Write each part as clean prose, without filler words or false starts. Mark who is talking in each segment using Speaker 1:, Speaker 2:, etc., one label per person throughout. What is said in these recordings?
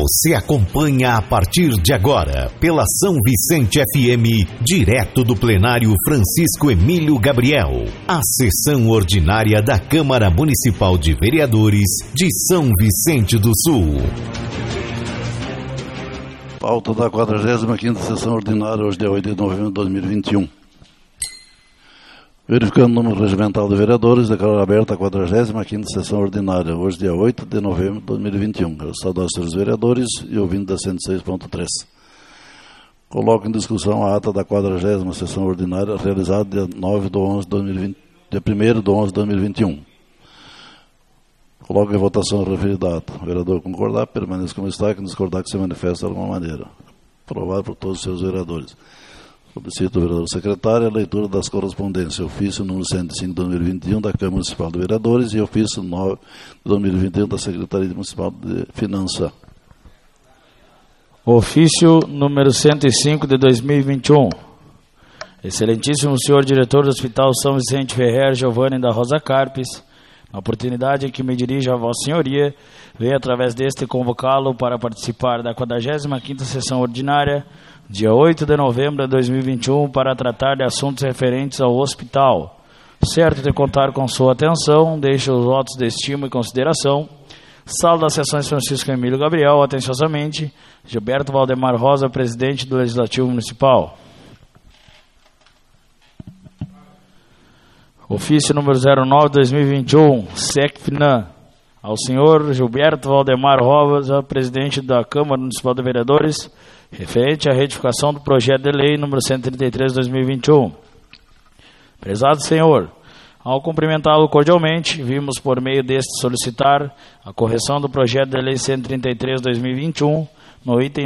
Speaker 1: Você acompanha a partir de agora, pela São Vicente FM, direto do plenário Francisco Emílio Gabriel, a sessão ordinária da Câmara Municipal de Vereadores de São Vicente do Sul.
Speaker 2: Pauta da 45ª sessão ordinária, hoje dia 8 de novembro de 2021. Verificando o número regimental de vereadores, declaro aberta a 45ª sessão ordinária, hoje dia 8 de novembro de 2021. Quero saudar os senhores vereadores e ouvindo da 106.3. Coloco em discussão a ata da 40ª sessão ordinária, realizada dia 9 de 11 de 2020, dia 1º de 11 de 2021. Coloco em votação a referida ata. O vereador concordar, permaneça como está, quem discordar que se manifeste de alguma maneira. Aprovado por todos os seus vereadores. Solicito ao vereador secretário a leitura das correspondências. Ofício número 105 de 2021 da Câmara Municipal de Vereadores e ofício 9 de 2021 da Secretaria Municipal de Finanças.
Speaker 3: Ofício número 105 de 2021. Excelentíssimo senhor diretor do Hospital São Vicente Ferrer, Giovanni da Rosa Carpes, na oportunidade em que me dirijo a Vossa Senhoria, venho através deste convocá-lo para participar da 45ª sessão ordinária, dia 8 de novembro de 2021, para tratar de assuntos referentes ao hospital. Certo de contar com sua atenção, deixo os votos de estima e consideração. Sala das Sessões Francisco Emílio Gabriel, atenciosamente, Gilberto Valdemar Rosa, presidente do Legislativo Municipal. Ofício número 09/2021, SECFINAM, ao senhor Gilberto Valdemar Rosa, presidente da Câmara Municipal de Vereadores, referente à retificação do projeto de lei número 133/2021. Prezado senhor, ao cumprimentá-lo cordialmente, vimos por meio deste solicitar a correção do projeto de lei 133/2021 no item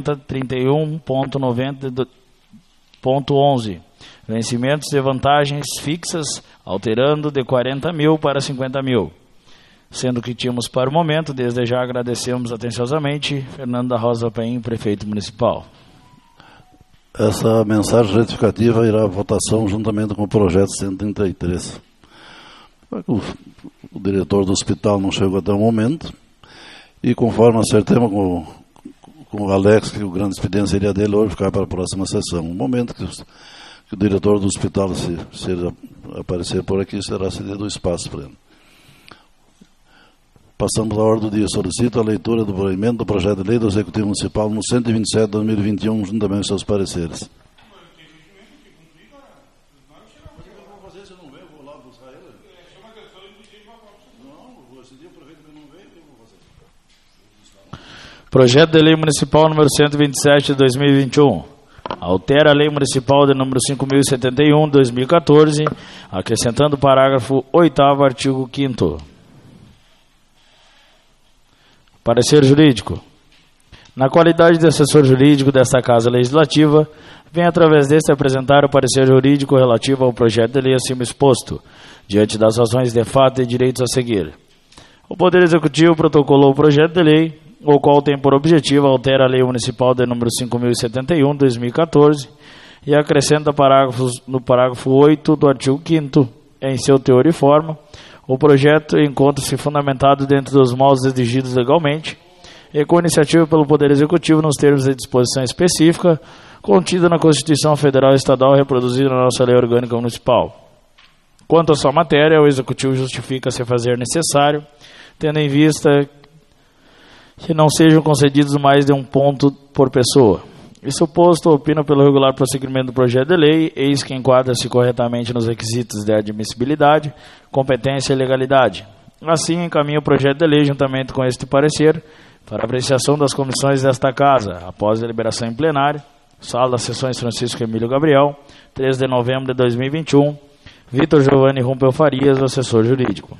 Speaker 3: 90.31.90.11. Vencimentos de vantagens fixas, alterando de 40 mil para 50 mil. Sendo que tínhamos para o momento, desde já agradecemos atenciosamente, Fernando da Rosa Paim, prefeito municipal.
Speaker 2: Essa mensagem retificativa irá à votação juntamente com o projeto 133. O diretor do hospital não chegou até o momento, e conforme acertemos com o Alex, que o grande expediente seria dele, hoje ficar para a próxima sessão. No momento que o diretor do hospital, se aparecer por aqui, será cedido o espaço para ele. Passamos à ordem do dia. Solicito a leitura do provimento do projeto de lei do Executivo Municipal no 127 de 2021, juntamente com seus pareceres.
Speaker 3: Projeto de lei municipal número 127 de 2021. Altera a lei municipal de número 5.071 de 2014, acrescentando o parágrafo 8º, artigo 5º. Parecer jurídico. Na qualidade de assessor jurídico desta Casa Legislativa, venho através deste apresentar o parecer jurídico relativo ao projeto de lei acima exposto, diante das razões de fato e direitos a seguir. O Poder Executivo protocolou o projeto de lei, o qual tem por objetivo alterar a lei municipal de número 5.071 de 2014 e acrescenta no parágrafo 8 do artigo 5º, em seu teor e forma. O projeto encontra-se fundamentado dentro dos moldes exigidos legalmente e com iniciativa pelo Poder Executivo nos termos de disposição específica contida na Constituição Federal e Estadual reproduzida na nossa Lei Orgânica Municipal. Quanto à sua matéria, o Executivo justifica se fazer necessário, tendo em vista que não sejam concedidos mais de um ponto por pessoa. Isso posto, opino pelo regular prosseguimento do projeto de lei, eis que enquadra-se corretamente nos requisitos de admissibilidade, competência e legalidade. Assim, encaminho o projeto de lei, juntamente com este parecer, para apreciação das comissões desta Casa, após a deliberação em plenário, Sala das Sessões Francisco Emílio Gabriel, 3 de novembro de 2021, Vitor Giovanni Rumpel Farias, assessor jurídico.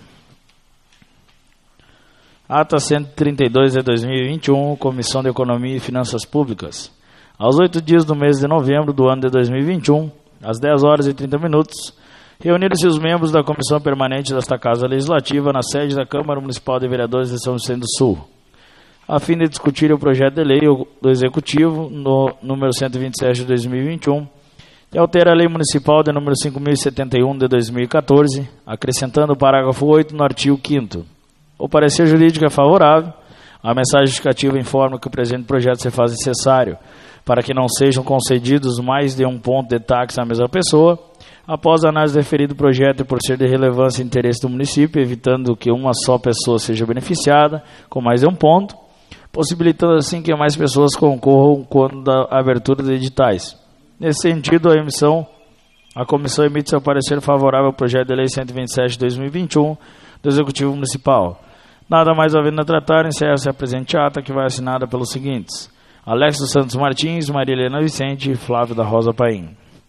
Speaker 3: Ata 132 de 2021, Comissão de Economia e Finanças Públicas. Aos 8 dias do mês de novembro do ano de 2021, às 10 horas e 30 minutos, reuniram-se os membros da Comissão Permanente desta Casa Legislativa na sede da Câmara Municipal de Vereadores de São Vicente do Sul, a fim de discutir o projeto de lei do Executivo, no número 127 de 2021, que altera a Lei Municipal de número 5.071 de 2014, acrescentando o parágrafo 8 no artigo 5º. O parecer jurídico é favorável, A mensagem justificativa informa que o presente projeto se faz necessário para que não sejam concedidos mais de um ponto de táxi à mesma pessoa, após a análise do referido projeto e por ser de relevância e interesse do município, evitando que uma só pessoa seja beneficiada com mais de um ponto, possibilitando assim que mais pessoas concorram quando da abertura de editais. Nesse sentido, a comissão emite seu parecer favorável ao projeto de lei 127 de 2021 do Executivo Municipal. Nada mais havendo a tratar, encerra-se a presente ata, que vai assinada pelos seguintes: Alex dos Santos Martins, Maria Helena Vicente e Flávio da Rosa Paim.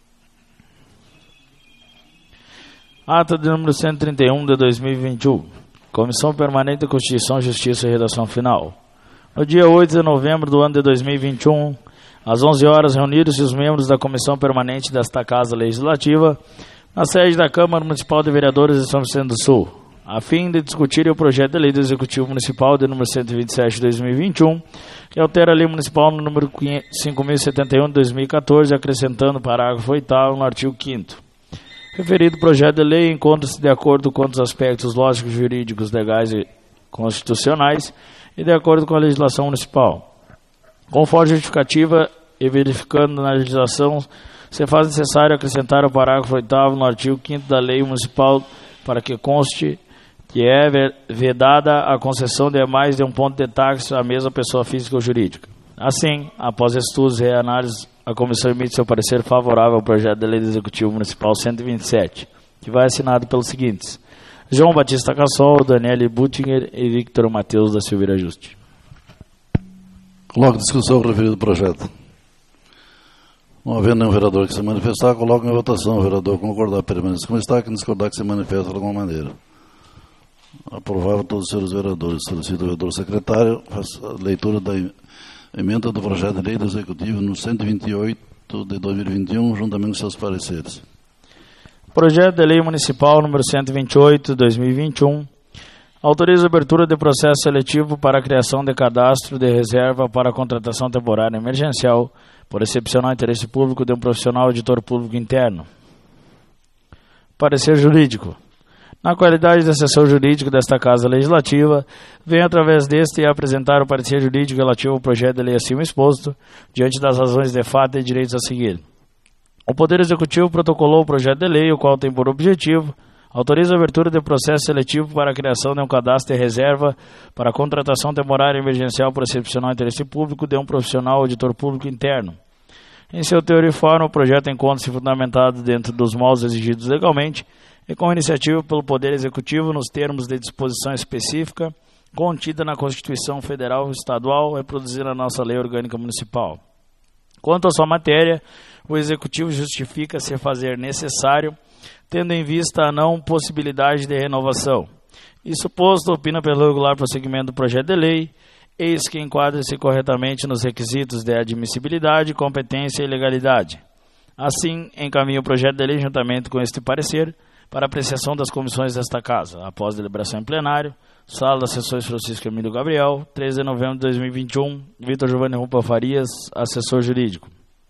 Speaker 3: Ata de número 131 de 2021. Comissão Permanente de Constituição, Justiça e Redação Final. No dia 8 de novembro do ano de 2021, às 11 horas, reuniram-se os membros da Comissão Permanente desta Casa Legislativa na sede da Câmara Municipal de Vereadores de São Vicente do Sul, a fim de discutir o projeto de lei do Executivo Municipal de número 127 de 2021, que altera a lei municipal no número 5.071 de 2014, acrescentando o parágrafo 8º no artigo 5º. Referido projeto de lei encontra-se de acordo com os aspectos lógicos, jurídicos, legais e constitucionais e de acordo com a legislação municipal. Conforme justificativa e verificando na legislação, se faz necessário acrescentar o parágrafo 8º no artigo 5º da lei municipal para que conste que é vedada a concessão de mais de um ponto de táxi à mesma pessoa física ou jurídica. Assim, após estudos e análise, a comissão emite seu parecer favorável ao projeto de lei do Executivo Municipal 127, que vai assinado pelos seguintes: João Batista Cassol, Daniele Buttinger e Victor Matheus da Silveira Juste.
Speaker 2: Coloco em discussão o referido projeto. Não havendo nenhum vereador que se manifestar, coloco em votação. O vereador concordar permanece como está, quem discordar que se manifesta de alguma maneira. Aprovável todos os senhores vereadores. Solicito o vereador secretário faça a leitura da emenda do projeto de lei do Executivo no 128 de 2021, juntamente com seus pareceres.
Speaker 3: Projeto de lei municipal número 128 de 2021 autoriza a abertura de processo seletivo para a criação de cadastro de reserva para a contratação temporária emergencial por excepcional interesse público de um profissional auditor público interno. Parecer jurídico. Na qualidade de assessor jurídico desta Casa Legislativa, venho através deste apresentar o parecer jurídico relativo ao projeto de lei acima exposto, diante das razões de fato e direitos a seguir. O Poder Executivo protocolou o projeto de lei, o qual tem por objetivo autoriza a abertura de processo seletivo para a criação de um cadastro de reserva para a contratação temporária emergencial por excepcional interesse público de um profissional auditor público interno. Em seu teor e forma, o projeto encontra-se fundamentado dentro dos moldes exigidos legalmente e com iniciativa pelo Poder Executivo nos termos de disposição específica contida na Constituição Federal e Estadual e reproduzida na nossa Lei Orgânica Municipal. Quanto à sua matéria, o Executivo justifica se fazer necessário, tendo em vista a não possibilidade de renovação. Isso posto, opina pelo regular prosseguimento do projeto de lei, eis que enquadra-se corretamente nos requisitos de admissibilidade, competência e legalidade. Assim, encaminha o projeto de lei juntamente com este parecer para apreciação das comissões desta Casa, após deliberação em plenário, Sala das Sessões Francisco Emílio Gabriel, 13 de novembro de 2021, Vitor Giovanni Rumpa Farias, assessor jurídico.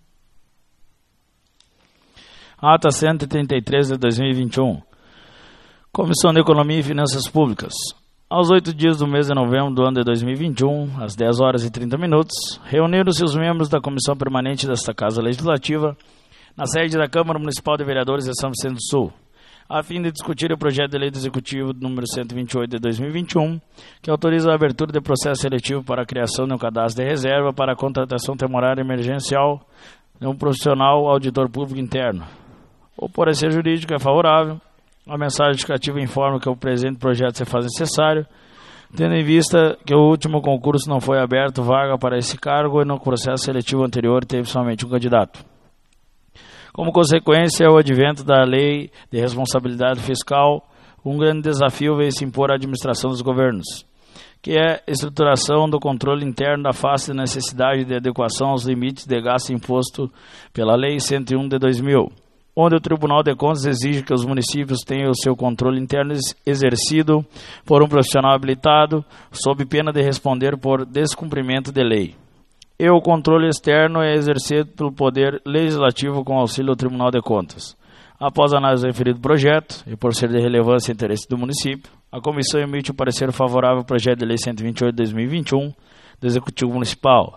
Speaker 3: Ata 133 de 2021. Comissão de Economia e Finanças Públicas. Aos 8 dias do mês de novembro do ano de 2021, às 10 horas e 30 minutos, reuniram-se os membros da Comissão Permanente desta Casa Legislativa na sede da Câmara Municipal de Vereadores de São Vicente do Sul, a fim de discutir o projeto de lei do Executivo número 128 de 2021, que autoriza a abertura de processo seletivo para a criação de um cadastro de reserva para a contratação temporária emergencial de um profissional auditor público interno. O parecer jurídico é favorável. A mensagem justificativa informa que o presente projeto se faz necessário, tendo em vista que o último concurso não foi aberto vaga para esse cargo e no processo seletivo anterior teve somente um candidato. Como consequência, o advento da Lei de Responsabilidade Fiscal, um grande desafio veio se impor à administração dos governos, que é a estruturação do controle interno da face da necessidade de adequação aos limites de gasto imposto pela Lei 101 de 2000, onde o Tribunal de Contas exige que os municípios tenham o seu controle interno exercido por um profissional habilitado, sob pena de responder por descumprimento de lei. E o controle externo é exercido pelo Poder Legislativo com auxílio do Tribunal de Contas. Após a análise do referido projeto, e por ser de relevância e interesse do município, a comissão emite o parecer favorável ao projeto de lei 128/2021 do Executivo Municipal.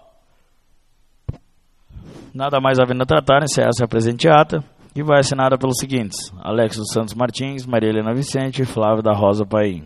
Speaker 3: Nada mais havendo a tratar, encerra-se a presente ata, e vai assinada pelos seguintes: Alex dos Santos Martins, Maria Helena Vicente e Flávio da Rosa Paim.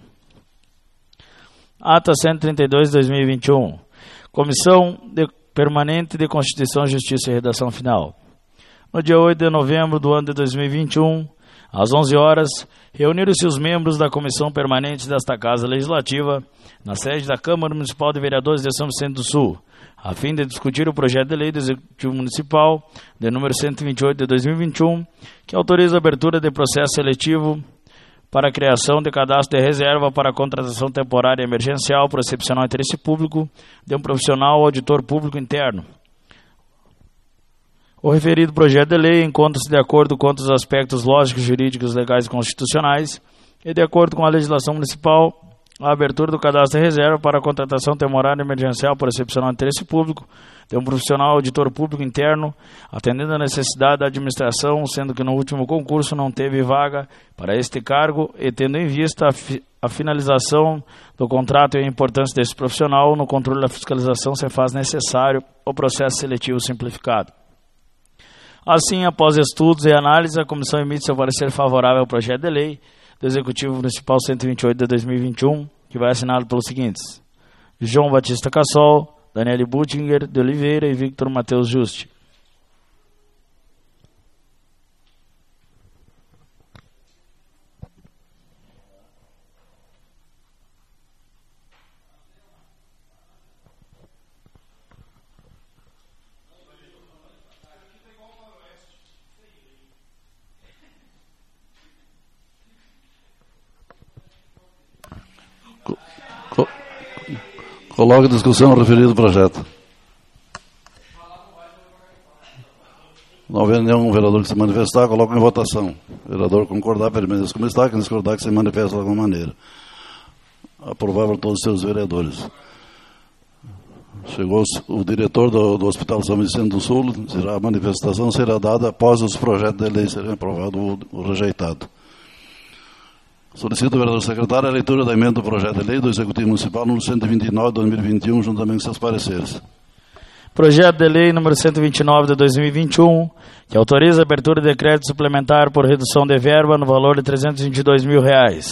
Speaker 3: Ata 132/2021. Comissão Permanente de Constituição, Justiça e Redação Final. No dia 8 de novembro do ano de 2021, às 11 horas, reuniram-se os membros da Comissão Permanente desta Casa Legislativa, na sede da Câmara Municipal de Vereadores de São Vicente do Sul, a fim de discutir o projeto de lei do Executivo Municipal, de número 128 de 2021, que autoriza a abertura de processo seletivo para a criação de cadastro de reserva para a contratação temporária emergencial por excepcional interesse público de um profissional ou auditor público interno. O referido projeto de lei encontra-se de acordo com os aspectos lógicos, jurídicos, legais e constitucionais e de acordo com a legislação municipal, a abertura do cadastro de reserva para a contratação temporária emergencial por excepcional interesse público de um profissional auditor público interno, atendendo à necessidade da administração, sendo que no último concurso não teve vaga para este cargo e tendo em vista a finalização do contrato e a importância desse profissional, no controle da fiscalização se faz necessário o processo seletivo simplificado. Assim, após estudos e análise, a comissão emite seu parecer favorável ao projeto de lei do Executivo Municipal 128 de 2021, que vai assinado pelos seguintes: João Batista Cassol, Daniele Buttinger de Oliveira e Victor Matheus Juste.
Speaker 2: Coloque em discussão o referido projeto. Não havendo nenhum vereador que se manifestar, coloque em votação. O vereador concordar, permaneça como está. Quem discordar, que se manifesta de alguma maneira. Aprovável todos os seus vereadores. Chegou o diretor do Hospital São Vicente do Sul. A manifestação será dada após os projetos de lei serem aprovados ou rejeitados. Solicito ao vereador secretário a leitura da emenda do projeto de lei do Executivo Municipal número 129 de 2021, juntamente com seus pareceres.
Speaker 3: Projeto de lei número 129 de 2021, que autoriza a abertura de crédito suplementar por redução de verba no valor de R$322 mil.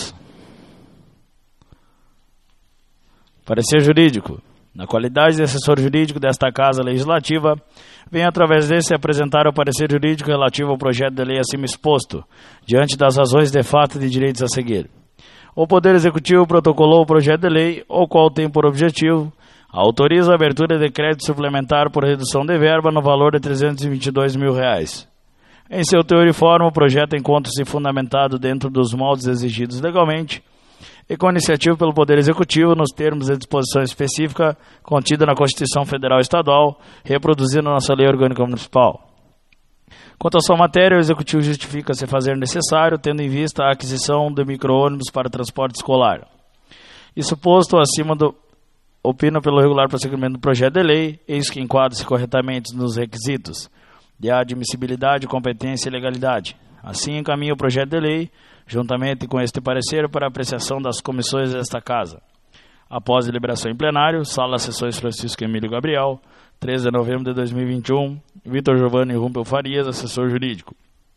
Speaker 3: Parecer jurídico. Na qualidade de assessor jurídico desta Casa Legislativa, venho através desse apresentar o parecer jurídico relativo ao projeto de lei acima exposto, diante das razões de fato e de direitos a seguir. O Poder Executivo protocolou o projeto de lei, o qual tem por objetivo: autoriza a abertura de crédito suplementar por redução de verba no valor de R$322 mil. Em seu teor e forma, o projeto encontra-se fundamentado dentro dos moldes exigidos legalmente e com iniciativa pelo Poder Executivo nos termos de disposição específica contida na Constituição Federal e Estadual, reproduzida na nossa Lei Orgânica Municipal. Quanto à sua matéria, o Executivo justifica se fazer necessário, tendo em vista a aquisição de micro-ônibus para transporte escolar. Isso posto, opino pelo regular prosseguimento do projeto de lei, eis que enquadra-se corretamente nos requisitos de admissibilidade, competência e legalidade. Assim, encaminho o projeto de lei, juntamente com este parecer, para apreciação das comissões desta Casa. Após deliberação em plenário, Sala das Sessões Francisco Emílio Gabriel, 13 de novembro de 2021, Vitor Giovanni Rumpel Farias, assessor jurídico.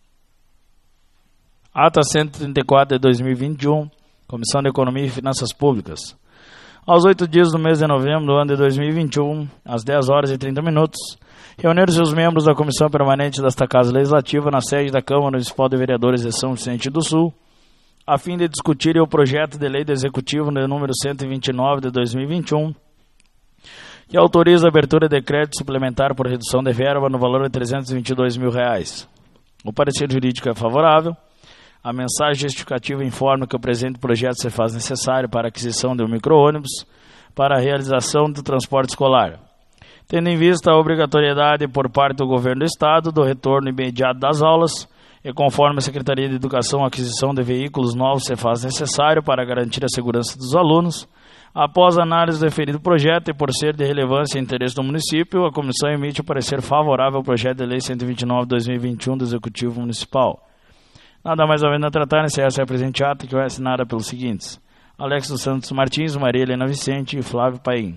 Speaker 3: Ata 134 de 2021, Comissão de Economia e Finanças Públicas. Aos 8 dias do mês de novembro do ano de 2021, às 10 horas e 30 minutos, reuniram-se os membros da Comissão Permanente desta Casa Legislativa na sede da Câmara Municipal de Vereadores de São Vicente do Sul, a fim de discutirem o projeto de lei do Executivo de número 129 de 2021, que autoriza a abertura de crédito suplementar por redução de verba no valor de R$322 mil. O parecer jurídico é favorável. A mensagem justificativa informa que o presente projeto se faz necessário para a aquisição de um micro-ônibus para a realização do transporte escolar, tendo em vista a obrigatoriedade por parte do Governo do Estado do retorno imediato das aulas e conforme a Secretaria de Educação, a aquisição de veículos novos se faz necessário para garantir a segurança dos alunos. Após a análise do referido projeto e por ser de relevância e interesse do município, a comissão emite o parecer favorável ao projeto de lei 129/2021 do Executivo Municipal. Nada mais havendo a tratar, encerra-se a presente ata, que vai assinada pelos seguintes: Alex dos Santos Martins, Maria Helena Vicente e Flávio Paim.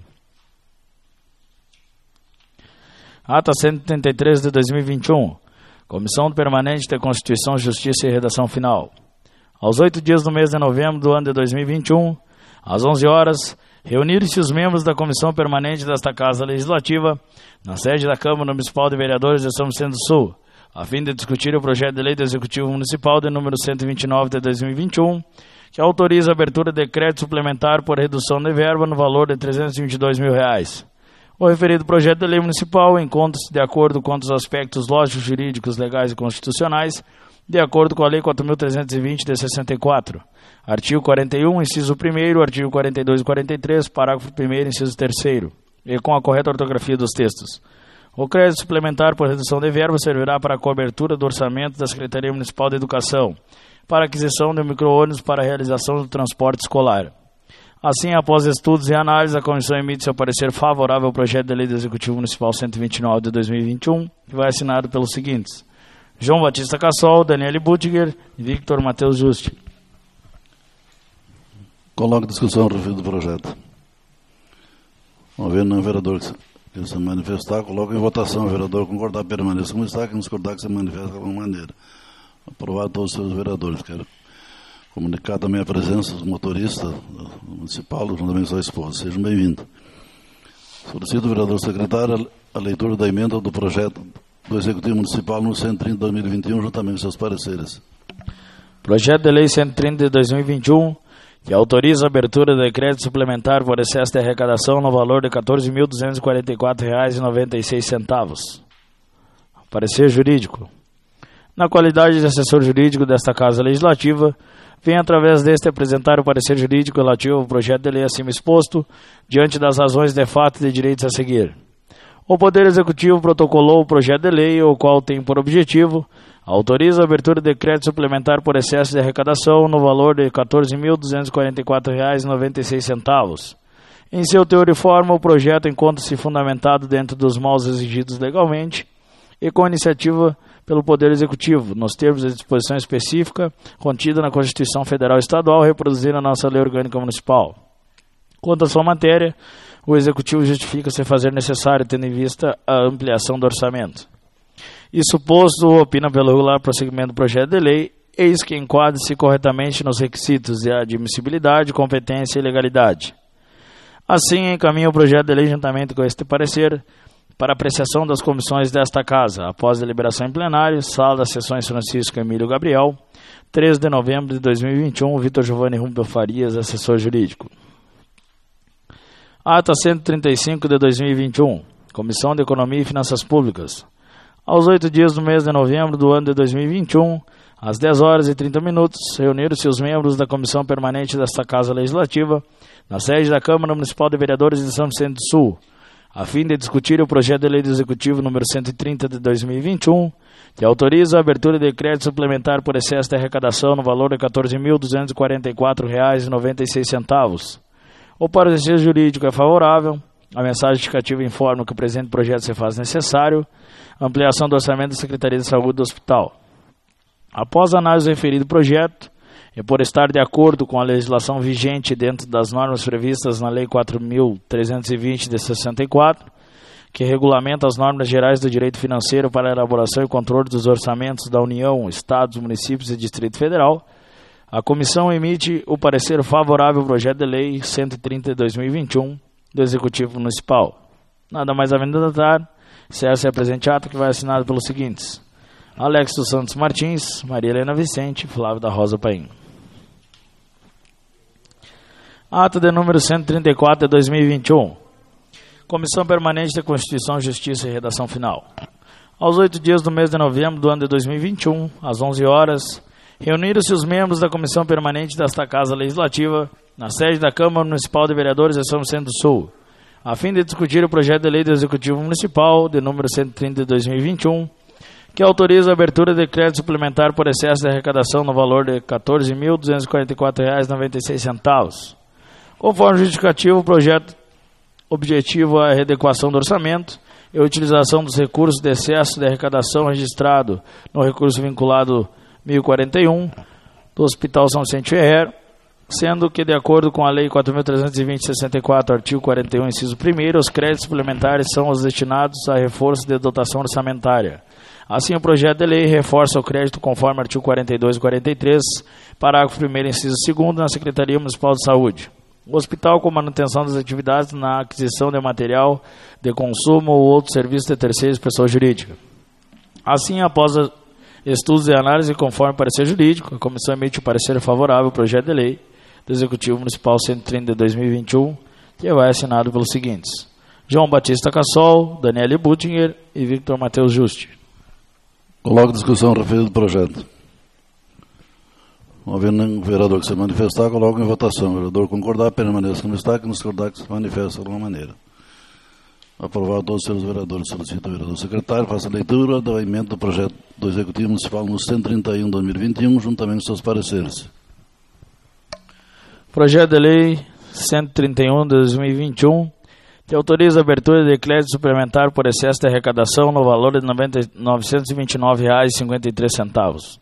Speaker 3: Ata 133 de 2021. Comissão Permanente de Constituição, Justiça e Redação Final. Aos 8 dias do mês de novembro do ano de 2021, às 11 horas, reuniram-se os membros da Comissão Permanente desta Casa Legislativa, na sede da Câmara Municipal de Vereadores de São Vicente do Sul, a fim de discutir o projeto de lei do Executivo Municipal de número 129 de 2021, que autoriza a abertura de decreto suplementar por redução de verba no valor de R$ 322 mil. O referido projeto de lei municipal encontra-se de acordo com os aspectos lógicos, jurídicos, legais e constitucionais, de acordo com a Lei 4.320 de 64, artigo 41, inciso 1º, artigo 42 e 43, parágrafo 1º, inciso 3º, e com a correta ortografia dos textos. O crédito suplementar por redução de verba servirá para a cobertura do orçamento da Secretaria Municipal de Educação, para aquisição de micro-ônibus para a realização do transporte escolar. Assim, após estudos e análises, a comissão emite seu parecer favorável ao projeto de lei do Executivo Municipal 129 de 2021, que vai assinado pelos seguintes: João Batista Cassol, Daniele Buttiger e Victor Matheus Justi.
Speaker 2: Coloco discussão referido do projeto. Não havendo nenhum vereador que se manifestar, coloco em votação. O vereador concordar, permaneça como está, quem discordar, que se manifesta de alguma maneira. Aprovado todos os seus vereadores. Quero comunicar também a presença dos motoristas municipal, juntamente com sua esposa. Sejam bem-vindos. Solicito, vereador secretário, a leitura da emenda do projeto do Executivo Municipal no 130 de 2021, juntamente com seus pareceres.
Speaker 3: Projeto de lei 130 de 2021, que autoriza a abertura de decreto suplementar por excesso de arrecadação no valor de R$ 14.244,96. Parecer jurídico. Na qualidade de assessor jurídico desta Casa Legislativa, venho através deste apresentar o parecer jurídico relativo ao projeto de lei acima exposto, diante das razões de fato e de direitos a seguir. O Poder Executivo protocolou o projeto de lei, o qual tem por objetivo: autoriza a abertura de decreto suplementar por excesso de arrecadação no valor de R$ 14.244,96. Em seu teor e forma, o projeto encontra-se fundamentado dentro dos moldes exigidos legalmente e com iniciativa pelo Poder Executivo, nos termos da disposição específica contida na Constituição Federal e Estadual, reproduzida na nossa Lei Orgânica Municipal. Quanto à sua matéria, o Executivo justifica-se fazer necessário, tendo em vista a ampliação do orçamento. Isso posto, opina pelo regular prosseguimento do projeto de lei, eis que enquadre-se corretamente nos requisitos de admissibilidade, competência e legalidade. Assim, encaminha o projeto de lei juntamente com este parecer para apreciação das comissões desta Casa, após deliberação em plenário, sala das sessões Francisco Emílio Gabriel, 3 de novembro de 2021, Vitor Giovanni Rumpel Farias, assessor jurídico. Ata 135 de 2021, Comissão de Economia e Finanças Públicas. Aos 8 dias do mês de novembro do ano de 2021, às 10 horas e 30 minutos, reuniram-se os membros da Comissão Permanente desta Casa Legislativa, na sede da Câmara Municipal de Vereadores de São Vicente do Sul, a fim de discutir o projeto de lei do Executivo número 130 de 2021, que autoriza a abertura de decreto suplementar por excesso de arrecadação no valor de R$ 14.244,96. O parecer jurídico é favorável. A mensagem justificativa informa que o presente projeto se faz necessário. Ampliação do orçamento da Secretaria de Saúde do Hospital. Após a análise do referido projeto, e por estar de acordo com a legislação vigente dentro das normas previstas na Lei 4.320 de 64, que regulamenta as normas gerais do direito financeiro para a elaboração e controle dos orçamentos da União, Estados, Municípios e Distrito Federal, a comissão emite o parecer favorável ao projeto de lei 130 de 2021 do Executivo Municipal. Nada mais havendo a tratar, essa é a presente ata, que vai assinado pelos seguintes: Alex dos Santos Martins, Maria Helena Vicente e Flávio da Rosa Paim. Ata de número 134 de 2021. Comissão Permanente de Constituição, Justiça e Redação Final. Aos 8 dias do mês de novembro do ano de 2021, às 11 horas, reuniram-se os membros da Comissão Permanente desta Casa Legislativa, na sede da Câmara Municipal de Vereadores de São Vicente do Sul, a fim de discutir o projeto de lei do Executivo Municipal, de número 130 de 2021, que autoriza a abertura de decreto suplementar por excesso de arrecadação no valor de R$ 14.244,96. Conforme justificativo, o projeto objetivo é a readequação do orçamento e a utilização dos recursos de excesso de arrecadação registrado no recurso vinculado 1041 do Hospital São Vicente Ferrer, sendo que, de acordo com a Lei 4.320/64, artigo 41, inciso 1º, os créditos suplementares são os destinados a reforço de dotação orçamentária. Assim, o projeto de lei reforça o crédito conforme artigo 42 e 43, parágrafo 1º, inciso 2º, na Secretaria Municipal de Saúde. O hospital, com manutenção das atividades na aquisição de material de consumo ou outro serviço de terceiros, pessoa jurídica. Assim, após estudos e análise conforme parecer jurídico, a comissão emite o parecer favorável ao projeto de lei do Executivo Municipal 130 de 2021, que vai assinado pelos seguintes: João Batista Cassol, Daniele Buttinger e Victor Matheus Juste.
Speaker 2: Coloco discussão referida do projeto. Não havendo nenhum vereador que se manifestar, coloco em votação. O vereador concordar, permaneça como está, que não discordar, que se manifesta de alguma maneira. Aprovado todos os seus vereadores, solicita o vereador secretário, faça a leitura do emenda do projeto do Executivo Municipal no 131 de 2021, juntamente com seus pareceres. Projeto de Lei 131 de 2021, que autoriza a abertura de crédito suplementar por excesso de arrecadação no valor de R$ 929,53.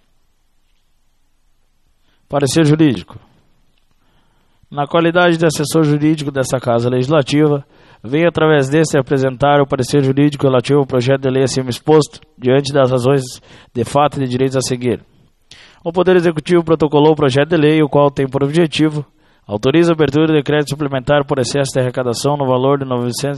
Speaker 2: Parecer jurídico. Na qualidade de assessor jurídico desta Casa Legislativa, venho através deste apresentar o parecer jurídico relativo ao projeto de lei acima exposto, diante das razões de fato e de direitos a seguir. O Poder Executivo protocolou o projeto de lei, o qual tem por objetivo: autoriza a abertura de crédito suplementar por excesso de arrecadação no valor de R$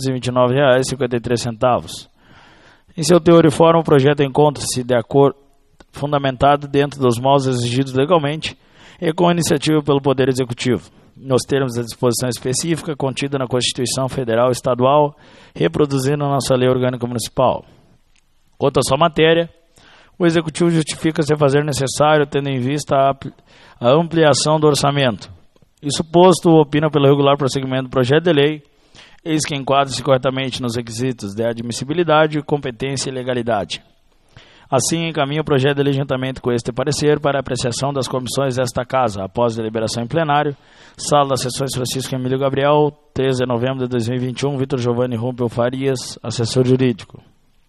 Speaker 2: 929,53. Em seu teor e forma, o projeto encontra-se de acordo fundamentado dentro dos moldes exigidos legalmente e com iniciativa pelo Poder Executivo, nos termos da disposição específica contida na Constituição Federal e Estadual, reproduzindo a nossa Lei Orgânica Municipal. Quanto à sua matéria, o Executivo justifica-se a fazer necessário, tendo em vista a ampliação do orçamento. Isso posto, opina pelo regular prosseguimento do projeto de lei, eis que enquadra-se corretamente nos requisitos de admissibilidade, competência e legalidade. Assim, encaminha o projeto de lei juntamente com este parecer para a apreciação das comissões desta Casa, após deliberação em plenário, Sala das Sessões Francisco Emílio Gabriel, 13 de novembro de 2021, Vitor Giovanni Rumpel Farias, assessor jurídico.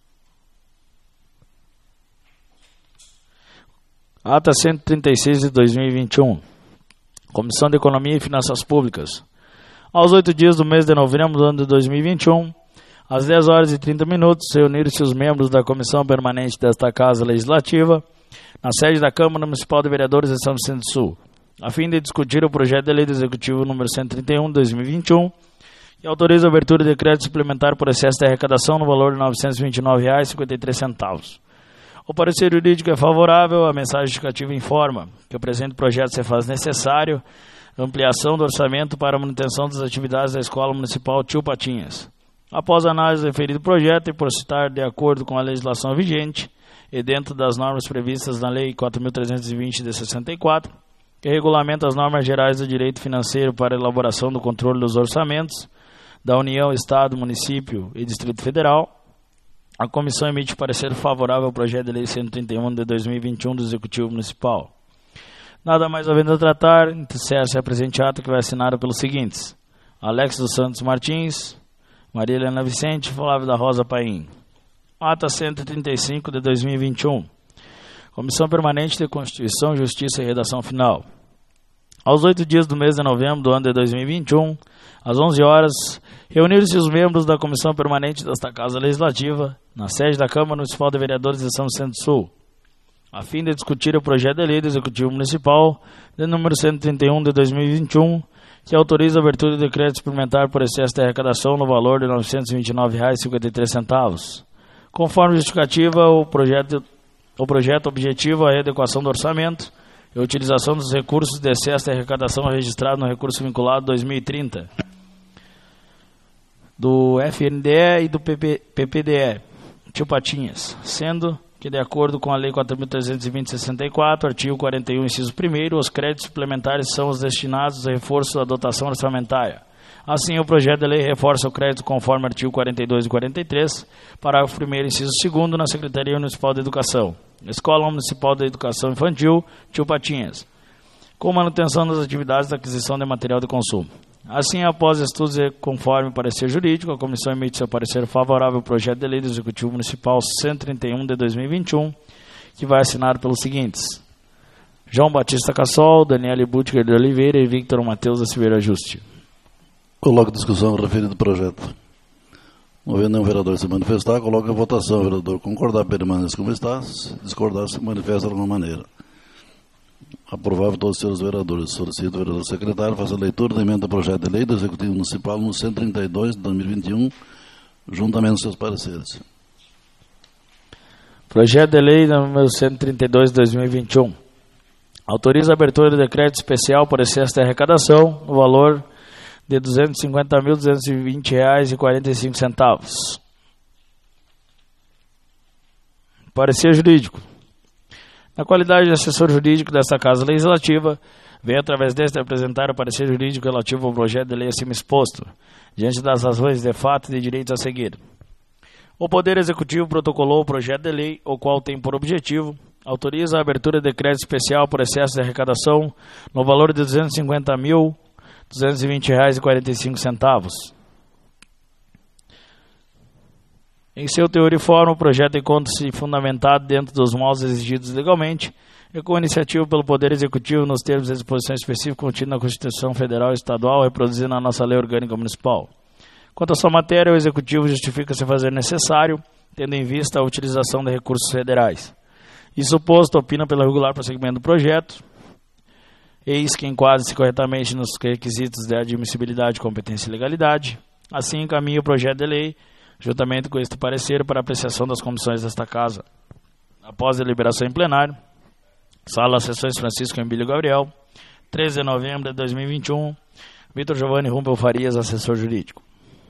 Speaker 2: Ata 136 de 2021. Comissão de Economia e Finanças Públicas. Aos 8 dias do mês de novembro do ano de 2021, às 10 horas e 30 minutos, reuniram-se os membros da Comissão Permanente desta Casa Legislativa, na sede da Câmara Municipal de Vereadores de São Vicente do Sul, a fim de discutir o projeto de lei do Executivo número 131 de 2021, que autoriza a abertura de crédito suplementar por excesso de arrecadação no valor de R$ 929,53. O parecer jurídico é favorável. A mensagem justificativa informa que o presente projeto se faz necessário ampliação do orçamento para a manutenção das atividades da Escola Municipal Tio Patinhas. Após a análise do referido projeto e por citar de acordo com a legislação vigente e dentro das normas previstas na Lei 4.320 de 64, que regulamenta as normas gerais do direito financeiro para a elaboração do controle dos orçamentos da União, Estado, Município e Distrito Federal, a comissão emite parecer favorável ao projeto de lei 131 de 2021 do Executivo Municipal. Nada mais havendo a tratar, encerra-se a presente ato, que vai assinado pelos seguintes: Alex dos Santos Martins, Maria Helena Vicente, Flávio da Rosa Paim. Ata 135 de 2021. Comissão Permanente de Constituição, Justiça e Redação Final. Aos 8 dias do mês de novembro do ano de 2021, às 11 horas, reuniram-se os membros da Comissão Permanente desta Casa Legislativa, na sede da Câmara Municipal de Vereadores de São Vicente do Sul, a fim de discutir o projeto de lei do Executivo Municipal, de número 131 de 2021, que autoriza a abertura de crédito suplementar por excesso de arrecadação no valor de R$ 929,53. Conforme justificativa, o projeto objetiva a readequação do orçamento e a utilização dos recursos de excesso de arrecadação registrado no recurso vinculado 2030 do FNDE e do PPDE, Tio Patinhas, sendo que, de acordo com a Lei 4.320/64, artigo 41, inciso 1º, os créditos suplementares são os destinados a reforço da dotação orçamentária. Assim, o projeto de lei reforça o crédito conforme artigo 42 e 43, parágrafo 1º, inciso 2º, na Secretaria Municipal de Educação, Escola Municipal de Educação Infantil, Tio Patinhas, com manutenção das atividades da aquisição de material de consumo. Assim, após estudos e conforme parecer jurídico, a comissão emite seu parecer favorável ao projeto de lei do Executivo Municipal 131 de 2021, que vai assinado pelos seguintes:
Speaker 3: João Batista Cassol, Daniele Butker de Oliveira e Victor Matheus da Silveira Juste.
Speaker 2: Coloco em discussão o referido projeto. Não havendo nenhum vereador se manifestar, coloco em votação. O vereador concordar, permanece como está. Se discordar, se manifesta de alguma maneira. Aprovável todos os senhores vereadores. Solicito o vereador secretário faça a leitura da emenda do projeto de lei do Executivo Municipal no 132 de 2021, juntamente com seus pareceres.
Speaker 3: Projeto de lei número 132 de 2021. Autoriza a abertura de decreto especial por excesso de arrecadação no valor de R$ 250.220,45. Parecer jurídico. Na qualidade de assessor jurídico desta Casa Legislativa, venho através deste apresentar o parecer jurídico relativo ao projeto de lei acima exposto, diante das razões de fato e de direito a seguir. O Poder Executivo protocolou o projeto de lei, o qual tem por objetivo autoriza a abertura de decreto especial por excesso de arrecadação no valor de R$ 250.220,45. Em seu teor e forma, o projeto encontra-se fundamentado dentro dos moldes exigidos legalmente e com iniciativa pelo Poder Executivo nos termos da disposição específica contida na Constituição Federal e Estadual reproduzida na nossa Lei Orgânica Municipal. Quanto à sua matéria, o Executivo justifica-se fazer necessário, tendo em vista a utilização de recursos federais. Isso posto, opina pelo regular prosseguimento do projeto, eis que enquadra-se corretamente nos requisitos de admissibilidade, competência e legalidade. Assim, encaminha o projeto de lei, juntamente com este parecer, para apreciação das comissões desta Casa. Após a deliberação em plenário, Sala Sessões Francisco Emílio Gabriel, 13 de novembro de 2021, Vitor Giovanni Rumpel Farias, assessor jurídico.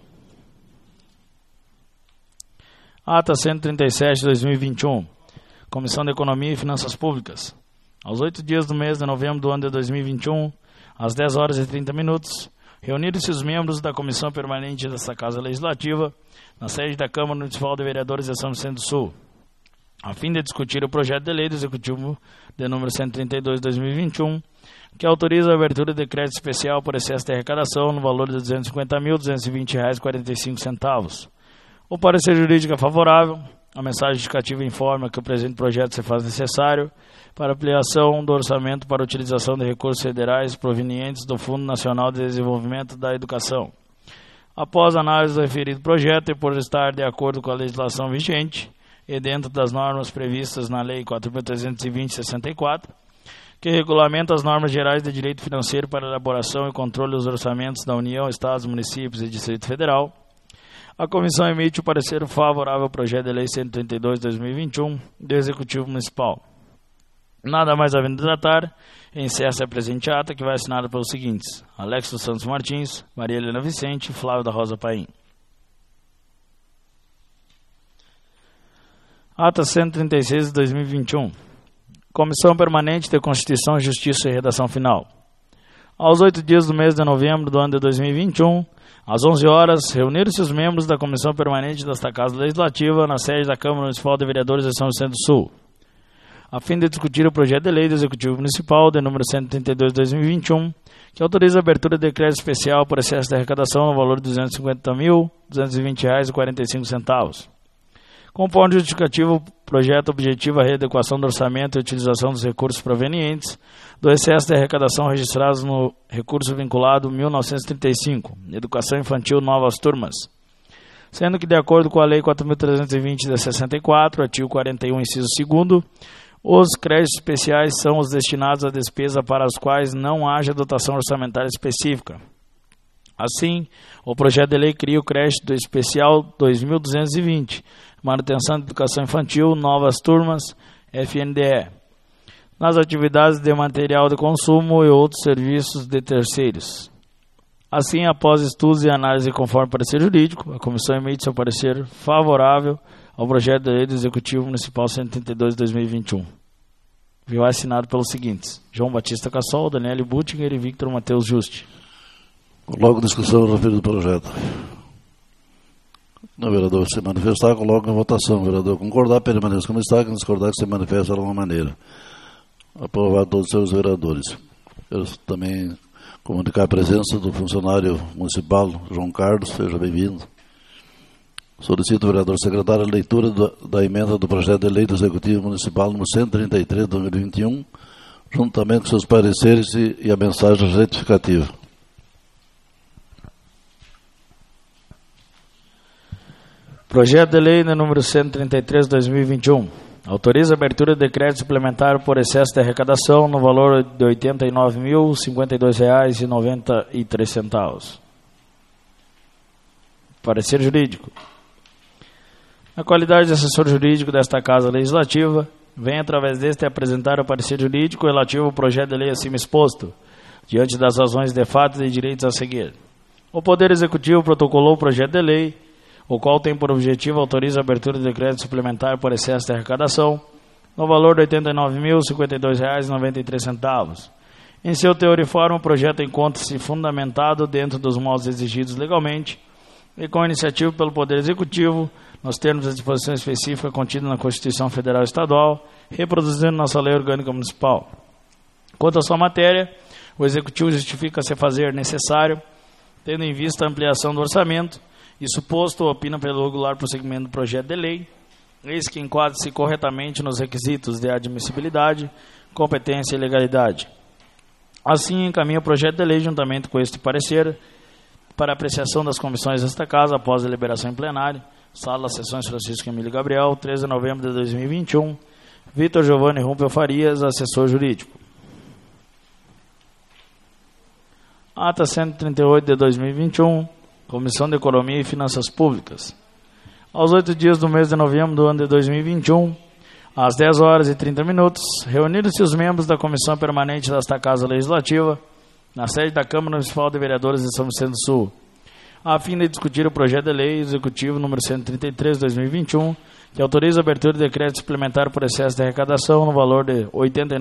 Speaker 3: Ata 137 de 2021, Comissão de Economia e Finanças Públicas. Aos 8 dias do mês de novembro do ano de 2021, às 10 horas e 30 minutos, reuniram-se os membros da Comissão Permanente desta Casa Legislativa, na sede da Câmara Municipal de Vereadores de São Vicente do Sul, a fim de discutir o projeto de lei do Executivo de número 132 de 2021, que autoriza a abertura de decreto especial por excesso de arrecadação no valor de R$ 250.220,45. O parecer jurídico é favorável. A mensagem justificativa informa que o presente projeto se faz necessário para ampliação do orçamento para a utilização de recursos federais provenientes do Fundo Nacional de Desenvolvimento da Educação. Após a análise do referido projeto e por estar de acordo com a legislação vigente e dentro das normas previstas na Lei 4.320/64, que regulamenta as normas gerais de direito financeiro para elaboração e controle dos orçamentos da União, Estados, Municípios e Distrito Federal, a Comissão emite o parecer favorável ao projeto de lei 132 de 2021 do Executivo Municipal. Nada mais havendo de tratar, encerra-se a presente ata, que vai assinada pelos seguintes: Alex dos Santos Martins, Maria Helena Vicente e Flávio da Rosa Paim. Ata 136 de 2021. Comissão Permanente de Constituição, Justiça e Redação Final. Aos 8 dias do mês de novembro do ano de 2021, às 11 horas, reuniram-se os membros da Comissão Permanente desta Casa Legislativa na sede da Câmara Municipal de Vereadores de São Vicente do Sul, a fim de discutir o projeto de lei do Executivo Municipal de número 132 de 2021, que autoriza a abertura de decreto especial por excesso de arrecadação no valor de R$ 250.220,45. Conforme justificativo, o projeto objetiva a readequação do orçamento e utilização dos recursos provenientes do excesso de arrecadação registrados no recurso vinculado 1935, Educação Infantil Novas Turmas, sendo que, de acordo com a Lei 4.320 de 64, artigo 41, inciso 2º, os créditos especiais são os destinados à despesa para as quais não haja dotação orçamentária específica. Assim, o projeto de lei cria o crédito especial 2.220, Manutenção de Educação Infantil, Novas Turmas, FNDE, nas atividades de material de consumo e outros serviços de terceiros. Assim, após estudos e análise conforme parecer jurídico, a comissão emite seu parecer favorável ao projeto de lei do Executivo Municipal 132 de 2021. Viu assinado pelos seguintes: João Batista Cassol, Daniele Buttinger e Victor Matheus Juste.
Speaker 2: Logo discussão do referido projeto. O vereador se manifestar, coloca em votação. O vereador concordar, permaneça como está. Quem discordar, que se manifesta de alguma maneira. Aprovado todos os seus vereadores. Quero também comunicar a presença do funcionário municipal, João Carlos. Seja bem-vindo. Solicito ao vereador secretário a leitura da emenda do projeto de lei do Executivo Municipal número 133 de 2021, juntamente com seus pareceres e a mensagem retificativa.
Speaker 3: Projeto de lei número 133/2021. Autoriza a abertura de decreto suplementar por excesso de arrecadação no valor de R$ 89.052,93. Parecer jurídico. Na qualidade de assessor jurídico desta Casa Legislativa, venho através deste apresentar o parecer jurídico relativo ao projeto de lei acima exposto, diante das razões de fato e de direitos a seguir. O Poder Executivo protocolou o projeto de lei, o qual tem por objetivo autorizar a abertura de decreto suplementar por excesso de arrecadação, no valor de R$ 89.052,93. Em seu teor e forma, o projeto encontra-se fundamentado dentro dos modos exigidos legalmente e com iniciativa pelo Poder Executivo, nos termos da disposição específica contida na Constituição Federal e Estadual, reproduzindo nossa Lei Orgânica Municipal. Quanto à sua matéria, o Executivo justifica-se fazer necessário, tendo em vista a ampliação do orçamento, e suposto, opina pelo regular prosseguimento do projeto de lei, eis que enquadra-se corretamente nos requisitos de admissibilidade, competência e legalidade. Assim, encaminha o projeto de lei juntamente com este parecer para apreciação das comissões desta Casa após a deliberação em plenário, Sala das Sessões Francisco Emílio Gabriel, 13 de novembro de 2021, Vitor Giovanni Rumpel Farias, assessor jurídico. Ata 138 de 2021, Comissão de Economia e Finanças Públicas. Aos 8 dias do mês de novembro do ano de 2021, às 10 horas e 30 minutos, reuniram-se os membros da Comissão Permanente desta Casa Legislativa, na sede da Câmara Municipal de Vereadores de São Vicente do Sul, a fim de discutir o projeto de lei executivo número 133/2021, que autoriza a abertura de decreto suplementar por excesso de arrecadação no valor de R$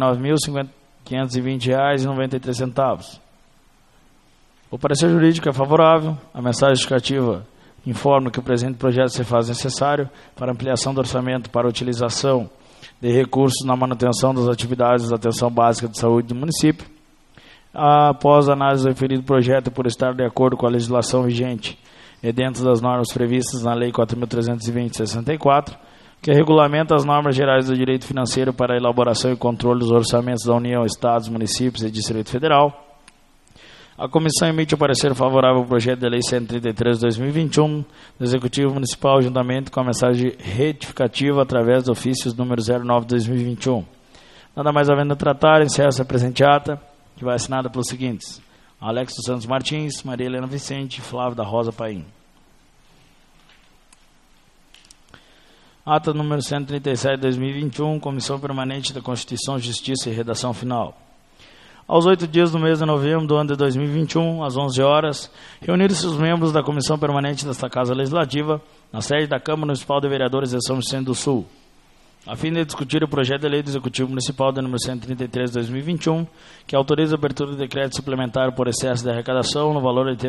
Speaker 3: 89.520,93. O parecer jurídico é favorável. A mensagem justificativa informa que o presente projeto se faz necessário para ampliação do orçamento para a utilização de recursos na manutenção das atividades da atenção básica de saúde do município. Após a análise do referido projeto, por estar de acordo com a legislação vigente e dentro das normas previstas na Lei 4.320/64, que regulamenta as normas gerais do direito financeiro para a elaboração e controle dos orçamentos da União, Estados, municípios e Distrito Federal, a comissão emite o parecer favorável ao projeto de lei 133/2021 do Executivo Municipal, juntamente com a mensagem retificativa através do ofício número 09/2021. Nada mais havendo a tratar, encerra-se a presente ata, que vai assinada pelos seguintes: Alex dos Santos Martins, Maria Helena Vicente e Flávio da Rosa Paim. Ata número 137/2021, Comissão Permanente da Constituição, Justiça e Redação Final. Aos 8 dias do mês de novembro do ano de 2021, às 11 horas, reuniram-se os membros da Comissão Permanente desta Casa Legislativa, na sede da Câmara Municipal de Vereadores de São Vicente do Sul, a fim de discutir o projeto de lei do Executivo Municipal de número 133/2021, que autoriza a abertura de decreto suplementar por excesso de arrecadação no valor de R$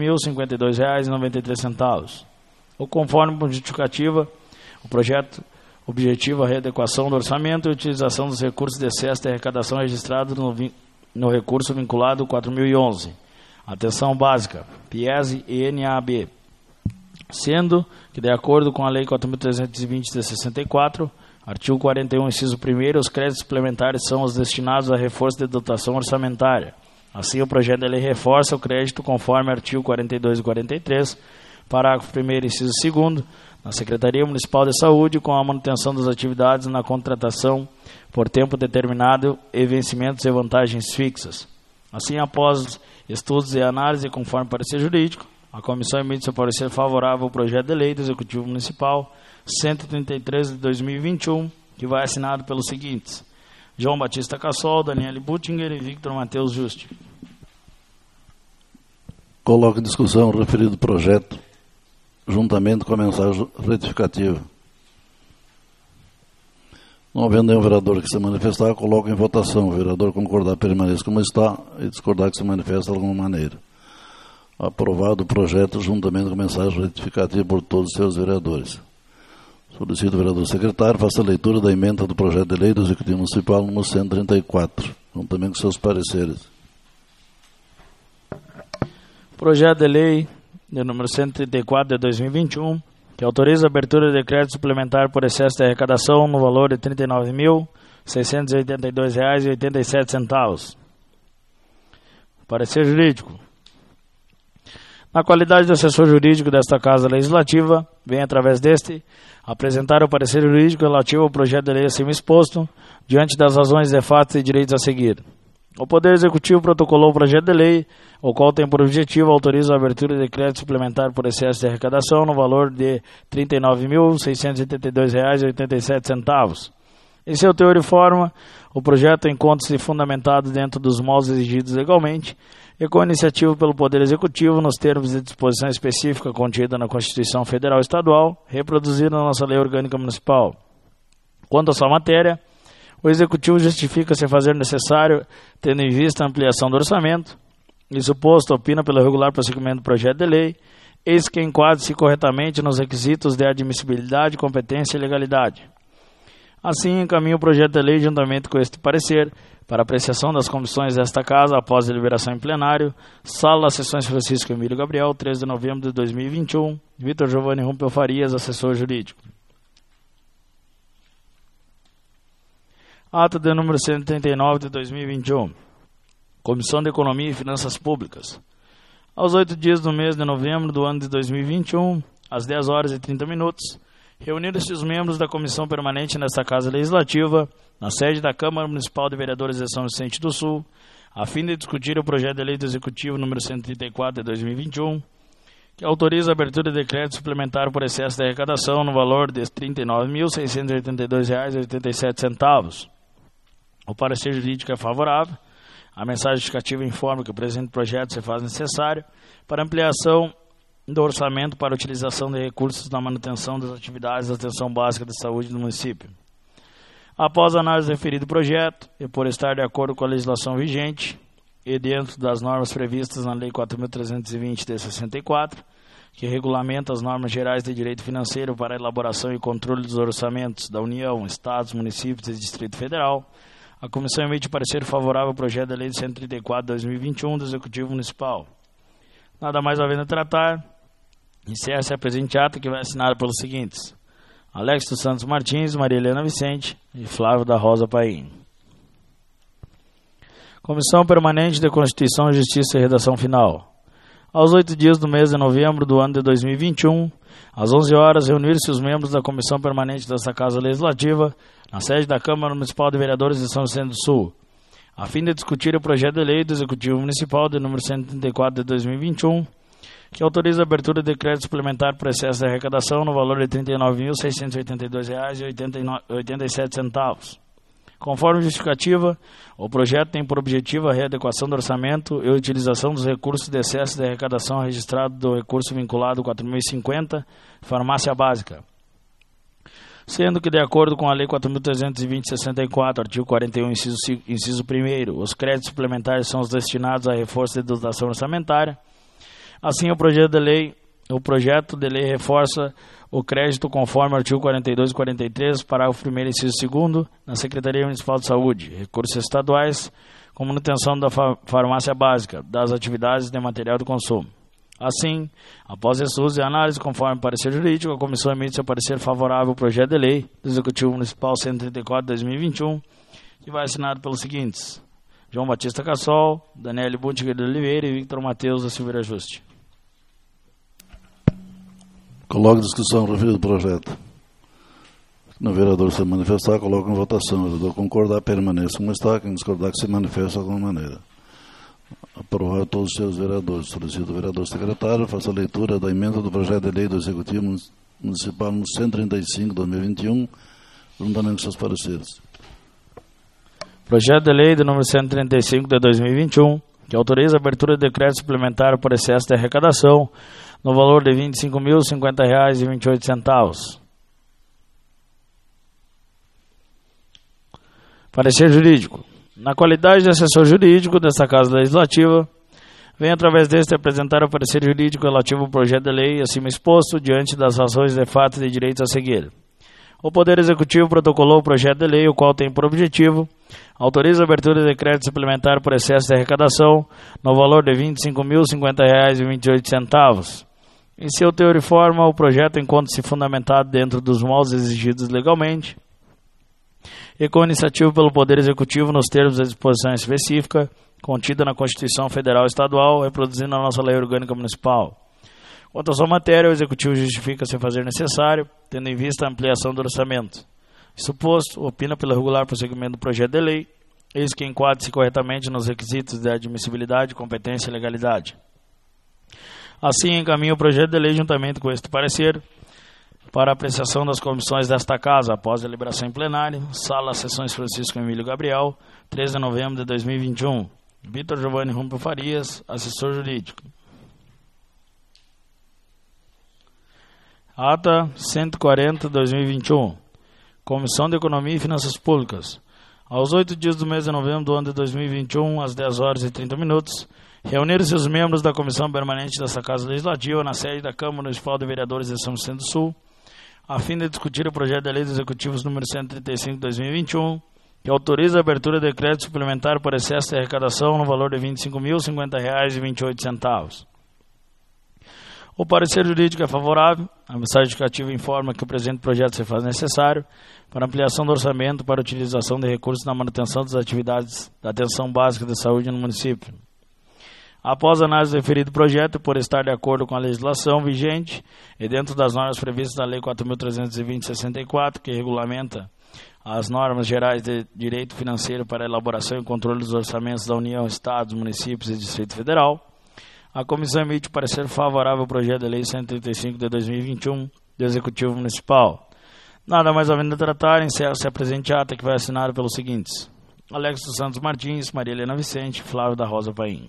Speaker 3: 89.052,93. Ou conforme a justificativa, o projeto objetiva a readequação do orçamento e utilização dos recursos de excesso de arrecadação registrados no recurso vinculado 4011, atenção básica, PIESE e NAB, sendo que, de acordo com a Lei 4.320 de 64, artigo 41, inciso 1º, os créditos suplementares são os destinados a reforço de dotação orçamentária. Assim, o projeto de lei reforça o crédito conforme artigo 42 e 43, parágrafo 1º, inciso 2º, na Secretaria Municipal de Saúde, com a manutenção das atividades na contratação por tempo determinado e vencimentos e vantagens fixas. Assim, após estudos e análise conforme parecer jurídico, a comissão emite seu parecer favorável ao projeto de lei do Executivo Municipal 133 de 2021, que vai assinado pelos seguintes: João Batista Cassol, Daniele Buttinger e Victor Matheus Juste.
Speaker 2: Coloco em discussão o referido projeto, juntamente com a mensagem retificativa. Não havendo nenhum vereador que se manifestar, coloco em votação. O vereador concordar, permaneça como está, e discordar que se manifeste de alguma maneira. Aprovado o projeto, juntamente com a mensagem retificativa por todos os seus vereadores. Solicito o vereador secretário faça a leitura da emenda do projeto de lei do Executivo Municipal número 134, juntamente com seus pareceres.
Speaker 3: Projeto de lei de número 134 de 2021, que autoriza a abertura de decreto suplementar por excesso de arrecadação no valor de R$ R$682,87. Parecer jurídico. Na qualidade de assessor jurídico desta Casa Legislativa, vem através deste apresentar o parecer jurídico relativo ao projeto de lei acima exposto, diante das razões de fato e direitos a seguir. O Poder Executivo protocolou o projeto de lei, o qual tem por objetivo autoriza a abertura de crédito suplementar por excesso de arrecadação no valor de R$ 39.682,87. Em seu teor e forma, o projeto encontra-se fundamentado dentro dos moldes exigidos legalmente e com iniciativa pelo Poder Executivo nos termos de disposição específica contida na Constituição Federal e Estadual, reproduzida na nossa Lei Orgânica Municipal. Quanto à sua matéria, o Executivo justifica-se fazer necessário, tendo em vista a ampliação do orçamento, e suposto opina pelo regular prosseguimento do projeto de lei, eis que enquadre-se corretamente nos requisitos de admissibilidade, competência e legalidade. Assim, encaminho o projeto de lei juntamente com este parecer para apreciação das comissões desta Casa após deliberação em plenário, Sala das Sessões Francisco Emílio Gabriel, 13 de novembro de 2021, Vitor Giovanni Rumpel Farias, assessor jurídico. Ato de número 139 de 2021. Comissão de Economia e Finanças Públicas. Aos 8 dias do mês de novembro do ano de 2021, às 10 horas e 30 minutos, reuniram-se os membros da Comissão Permanente nesta Casa Legislativa, na sede da Câmara Municipal de Vereadores de São Vicente do Sul, a fim de discutir o projeto de lei do Executivo número 134 de 2021, que autoriza a abertura de crédito suplementar por excesso de arrecadação no valor de R$ 39.682,87. O parecer jurídico é favorável. A mensagem justificativa informa que o presente projeto se faz necessário para ampliação do orçamento para a utilização de recursos na manutenção das atividades da atenção básica de saúde do município. Após a análise do referido projeto, e por estar de acordo com a legislação vigente e dentro das normas previstas na Lei 4.320 de 64, que regulamenta as normas gerais de direito financeiro para a elaboração e controle dos orçamentos da União, Estados, municípios e Distrito Federal, a Comissão emite parecer favorável ao projeto da Lei 134 de 2021 do Executivo Municipal. Nada mais havendo a tratar, encerra-se a presente ata, que vai assinado pelos seguintes: Alex dos Santos Martins, Maria Helena Vicente e Flávio da Rosa Paim. Comissão Permanente de Constituição, Justiça e Redação Final. Aos 8 dias do mês de novembro do ano de 2021, às 11 horas, reunir-se os membros da Comissão Permanente desta Casa Legislativa, na sede da Câmara Municipal de Vereadores de São Vicente do Sul, a fim de discutir o projeto de lei do Executivo Municipal de número 134 de 2021, que autoriza a abertura de crédito suplementar por excesso de arrecadação no valor de R$ 39.682,87. Conforme justificativa, o projeto tem por objetivo a readequação do orçamento e a utilização dos recursos de excesso de arrecadação registrado do recurso vinculado 4.050, farmácia básica. Sendo que, de acordo com a Lei 4.320/64, artigo 41, inciso 1º, os créditos suplementares são os destinados a reforço de dotação orçamentária. Assim, o projeto de lei reforça o crédito conforme o artigo 42 e 43, parágrafo 1º, inciso 2º, na Secretaria Municipal de Saúde, recursos estaduais, com manutenção da farmácia básica, das atividades de material de consumo. Assim, após estudos e análise, conforme parecer jurídico, a comissão emite seu parecer favorável ao projeto de lei do Executivo Municipal 134 de 2021, que vai assinado pelos seguintes: João Batista Cassol, Daniele Buntiger de Oliveira e Victor Mateus da Silveira Juste.
Speaker 2: Coloco em discussão o referido projeto. No vereador se manifestar, coloco em votação. O vereador concordar, permaneça como está. Quem discordar, que se manifesta de alguma maneira. Aprovar todos os seus vereadores. Solicito o vereador secretário faça a leitura da emenda do projeto de lei do Executivo Municipal no 135 de 2021, juntamente com seus pareceres.
Speaker 3: Projeto de lei do número 135 de 2021, que autoriza a abertura de decreto suplementar por excesso de arrecadação no valor de R$ 25.050,28. Parecer jurídico. Na qualidade de assessor jurídico desta Casa Legislativa, venho através deste apresentar o parecer jurídico relativo ao projeto de lei acima exposto, diante das razões de fato e de direitos a seguir. O Poder Executivo protocolou o projeto de lei, o qual tem por objetivo autoriza a abertura de crédito suplementar por excesso de arrecadação no valor de R$ 25.050,28. Em seu teor e forma, o projeto encontra-se fundamentado dentro dos moldes exigidos legalmente e com iniciativa pelo Poder Executivo nos termos da disposição específica contida na Constituição Federal e Estadual, reproduzindo a nossa Lei Orgânica Municipal. Quanto à sua matéria, o Executivo justifica se fazer necessário, tendo em vista a ampliação do orçamento. Isso posto, opina pelo regular prosseguimento do projeto de lei, eis que enquadre-se corretamente nos requisitos de admissibilidade, competência e legalidade. Assim, encaminha o projeto de lei juntamente com este parecer para apreciação das comissões desta Casa, após a deliberação em plenário, Sala Sessões Francisco Emílio Gabriel, 13 de novembro de 2021. Vitor Giovanni Rumpel Farias, assessor jurídico. Ata 140/2021. Comissão de Economia e Finanças Públicas. Aos 8 dias do mês de novembro do ano de 2021, às 10 horas e 30 minutos, reuniram-se os membros da Comissão Permanente desta Casa Legislativa na sede da Câmara Municipal de Vereadores de São Vicente do Sul, a fim de discutir o projeto de lei dos executivos número 135/2021, que autoriza a abertura de crédito suplementar por excesso de arrecadação no valor de R$ 25.050,28. O parecer jurídico é favorável. A mensagem justificativa informa que o presente projeto se faz necessário para ampliação do orçamento para a utilização de recursos na manutenção das atividades da atenção básica de saúde no município. Após a análise do referido projeto, por estar de acordo com a legislação vigente e dentro das normas previstas na Lei 4.320/64, que regulamenta as normas gerais de direito financeiro para a elaboração e controle dos orçamentos da União, Estados, municípios e Distrito Federal, a comissão emite parecer favorável ao projeto de lei 135/2021 do Executivo Municipal. Nada mais havendo a tratar, encerra-se a presente ata, que vai assinada pelos seguintes: Alex dos Santos Martins, Maria Helena Vicente, Flávio da Rosa Paim.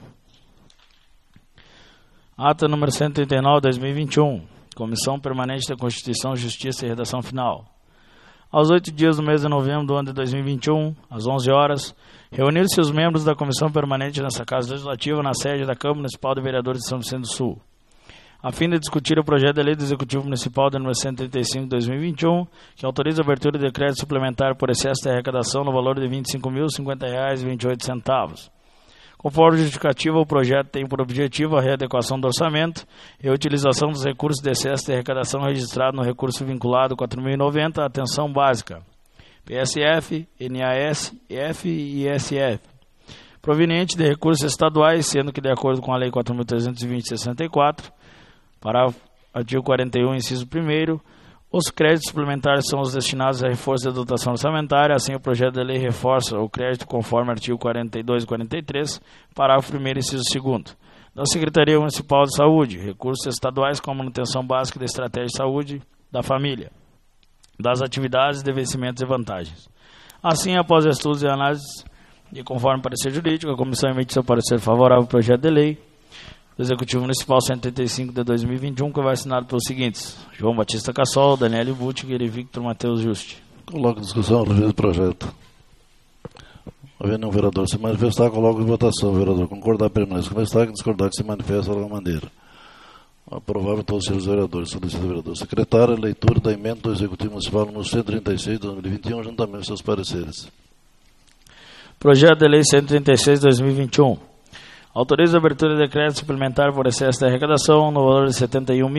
Speaker 3: Ata número 139/2021. Comissão Permanente da Constituição, Justiça e Redação Final. Aos 8 dias do mês de novembro do ano de 2021, às 11 horas, reuniram-se os membros da Comissão Permanente nessa Casa Legislativa na sede da Câmara Municipal de Vereadores de São Vicente do Sul, a fim de discutir o projeto de lei do Executivo Municipal de número 135/2021, que autoriza a abertura de crédito suplementar por excesso de arrecadação no valor de R$ 25.050,28. Conforme justificativa, o projeto tem por objetivo a readequação do orçamento e a utilização dos recursos de excesso de arrecadação registrado no recurso vinculado 4.090 à atenção básica, PSF, NAS, F e ISF, proveniente de recursos estaduais, sendo que, de acordo com a Lei 4.320/64, parágrafo artigo 41, inciso 1º, os créditos suplementares são os destinados a reforço da dotação orçamentária. Assim, o projeto de lei reforça o crédito conforme artigo 42 e 43, parágrafo 1º, inciso 2º, da Secretaria Municipal de Saúde, recursos estaduais com a manutenção básica da estratégia de saúde da família, das atividades de vencimentos e vantagens. Assim, após estudos e análises e conforme parecer jurídico, a comissão emite seu parecer favorável ao projeto de lei do Executivo Municipal 135/2021, que vai assinado pelos seguintes: João Batista Cassol, Daniel Buttiger e Victor Matheus Juste.
Speaker 2: Coloco em discussão o referido projeto. Havendo um vereador se manifestar, coloco em votação. O vereador concordar, permanece como está, que discordar, que se manifesta de alguma maneira. Aprovável todos os vereadores. Solicito ao vereador secretário a leitura da emenda do Executivo Municipal número 136/2021, juntamente com seus pareceres.
Speaker 3: Projeto de lei 136/2021. Autoriza a abertura de crédito suplementar por excesso de arrecadação no valor de R$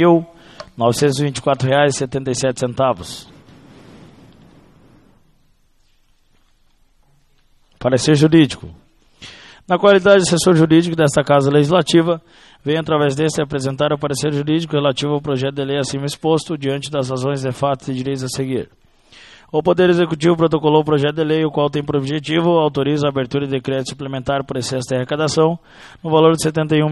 Speaker 3: 71.924,77. Parecer jurídico. Na qualidade de assessor jurídico desta Casa Legislativa, venho através deste apresentar o parecer jurídico relativo ao projeto de lei acima exposto, diante das razões de fato e direitos a seguir. O Poder Executivo protocolou o projeto de lei, o qual tem por objetivo autoriza a abertura de crédito suplementar por excesso de arrecadação no valor de R$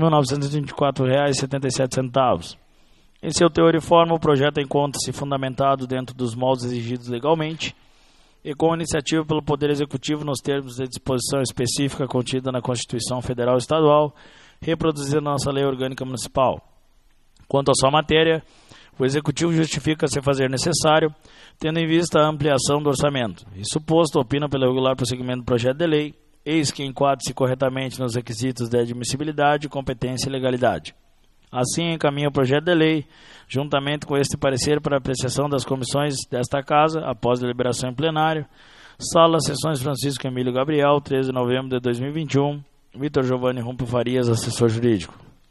Speaker 3: 71.924,77. Em seu teor e forma, o projeto encontra-se fundamentado dentro dos moldes exigidos legalmente e com iniciativa pelo Poder Executivo nos termos de disposição específica contida na Constituição Federal e Estadual, reproduzindo nossa Lei Orgânica Municipal. Quanto à sua matéria, o Executivo justifica se fazer necessário, tendo em vista a ampliação do orçamento. Isso posto, opina pelo regular prosseguimento do projeto de lei, eis que enquadre-se corretamente nos requisitos de admissibilidade, competência e legalidade. Assim, encaminha o projeto de lei, juntamente com este parecer para apreciação das comissões desta Casa, após deliberação em plenário, Sala Sessões Francisco Emílio Gabriel, 13 de novembro de 2021, Vitor Giovanni Rumpel Farias, assessor jurídico.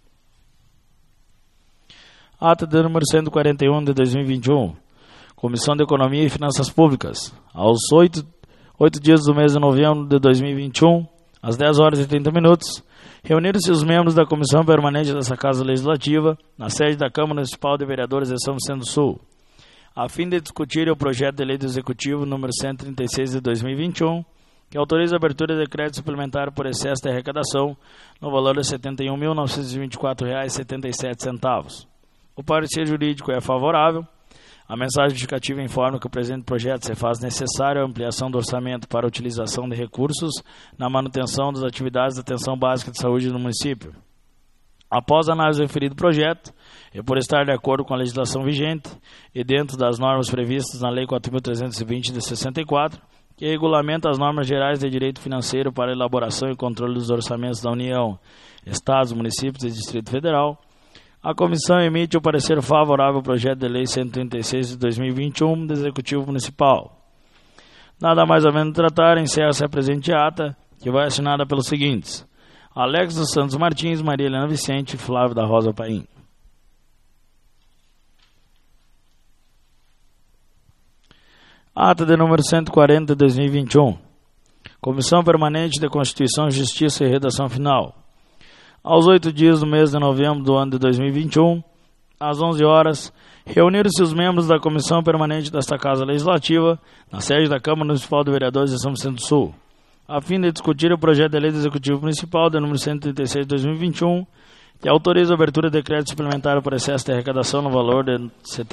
Speaker 3: Ata de número 141 de 2021. Comissão de Economia e Finanças Públicas. Aos 8 dias do mês de novembro de 2021, às 10 horas e 30 minutos, reuniram-se os membros da Comissão Permanente dessa Casa Legislativa, na sede da Câmara Municipal de Vereadores de São Vicente do Sul, a fim de discutir o projeto de lei do Executivo número 136 de 2021, que autoriza a abertura de crédito suplementar por excesso de arrecadação no valor de R$ 71.924,77. O parecer jurídico é favorável. A mensagem justificativa informa que o presente projeto se faz necessário a ampliação do orçamento para a utilização de recursos na manutenção das atividades de atenção básica de saúde no município. Após a análise do referido projeto, e por estar de acordo com a legislação vigente e dentro das normas previstas na Lei 4.320 de 64, que regulamenta as normas gerais de direito financeiro para elaboração e controle dos orçamentos da União, Estados, municípios e Distrito Federal, a comissão emite o parecer favorável ao projeto de lei 136 de 2021 do Executivo Municipal. Nada mais a menos tratar, encerra-se a presente ata, que vai assinada pelos seguintes: Alex dos Santos Martins, Maria Helena Vicente e Flávio da Rosa Paim. Ata de número 140 de 2021. Comissão Permanente de Constituição, Justiça e Redação Final. Aos 8 dias do mês de novembro do ano de 2021, às 11 horas, reuniram-se os membros da Comissão Permanente desta Casa Legislativa, na sede da Câmara Municipal de Vereadores de São Vicente do Sul, a fim de discutir o projeto de lei do Executivo Municipal de número 136 de 2021, que autoriza a abertura de crédito suplementar por excesso de arrecadação no valor de R$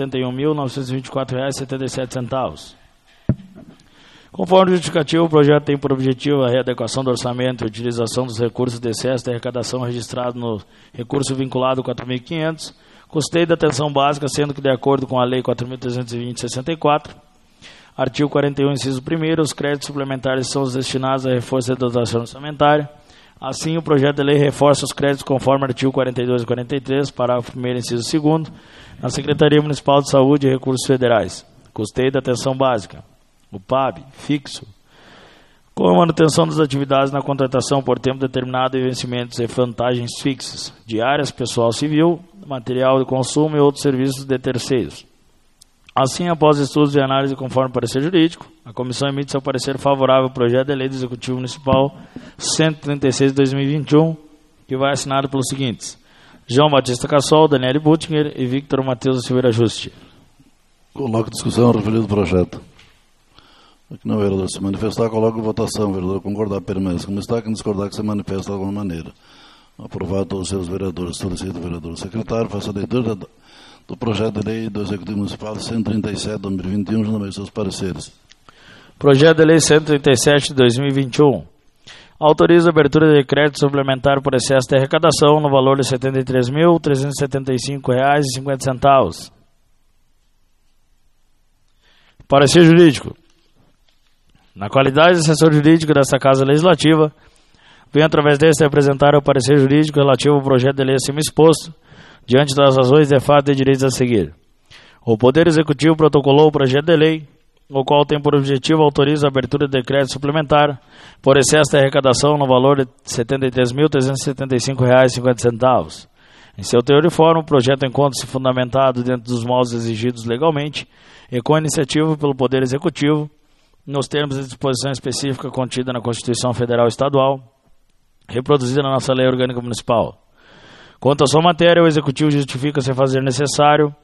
Speaker 3: 71.924,77. Conforme o justificativo, o projeto tem por objetivo a readequação do orçamento e a utilização dos recursos de excesso de arrecadação registrado no recurso vinculado 4.500, custeio da atenção básica, sendo que, de acordo com a Lei 4.320/64, artigo 41, inciso 1º, os créditos suplementares são os destinados a reforço da dotação orçamentária. Assim, o projeto de lei reforça os créditos conforme artigo 42 e 43, parágrafo 1º, inciso 2º, na Secretaria Municipal de Saúde e Recursos Federais. Custeio da atenção básica, o PAB, fixo, com a manutenção das atividades na contratação por tempo determinado e vencimentos e vantagens fixas, diárias, pessoal civil, material de consumo e outros serviços de terceiros. Assim, após estudos e análise conforme parecer jurídico, a comissão emite seu parecer favorável ao projeto de lei do Executivo Municipal 136 de 2021, que vai assinado pelos seguintes: João Batista Cassol, Daniele Buttinger e Victor Matheus Silveira Juste.
Speaker 2: Coloco em discussão o referido projeto. Aqui não, vereador, se manifestar, coloco em votação. Vereador, concordar, permanece como está. Quem discordar, que se manifesta de alguma maneira. Aprovado todos os seus vereadores. Solicito o vereador secretário, faça a leitura do projeto de lei do Executivo Municipal 137 de 2021, junto aos seus pareceres.
Speaker 3: Projeto de lei 137 de 2021. Autoriza a abertura de crédito suplementar por excesso de arrecadação no valor de R$ 73.375,50. Parecer jurídico. Na qualidade de assessor jurídico desta Casa Legislativa, venho através deste apresentar o parecer jurídico relativo ao projeto de lei acima exposto, diante das razões de fato e direitos a seguir. O Poder Executivo protocolou o projeto de lei, o qual tem por objetivo autoriza a abertura de crédito suplementar por excesso de arrecadação no valor de R$ 73.375,50. Em seu teor e forma, o projeto encontra-se fundamentado dentro dos moldes exigidos legalmente e com iniciativa pelo Poder Executivo, nos termos de disposição específica contida na Constituição Federal e Estadual, reproduzida na nossa Lei Orgânica Municipal. Quanto à sua matéria, o Executivo justifica-se fazer necessário,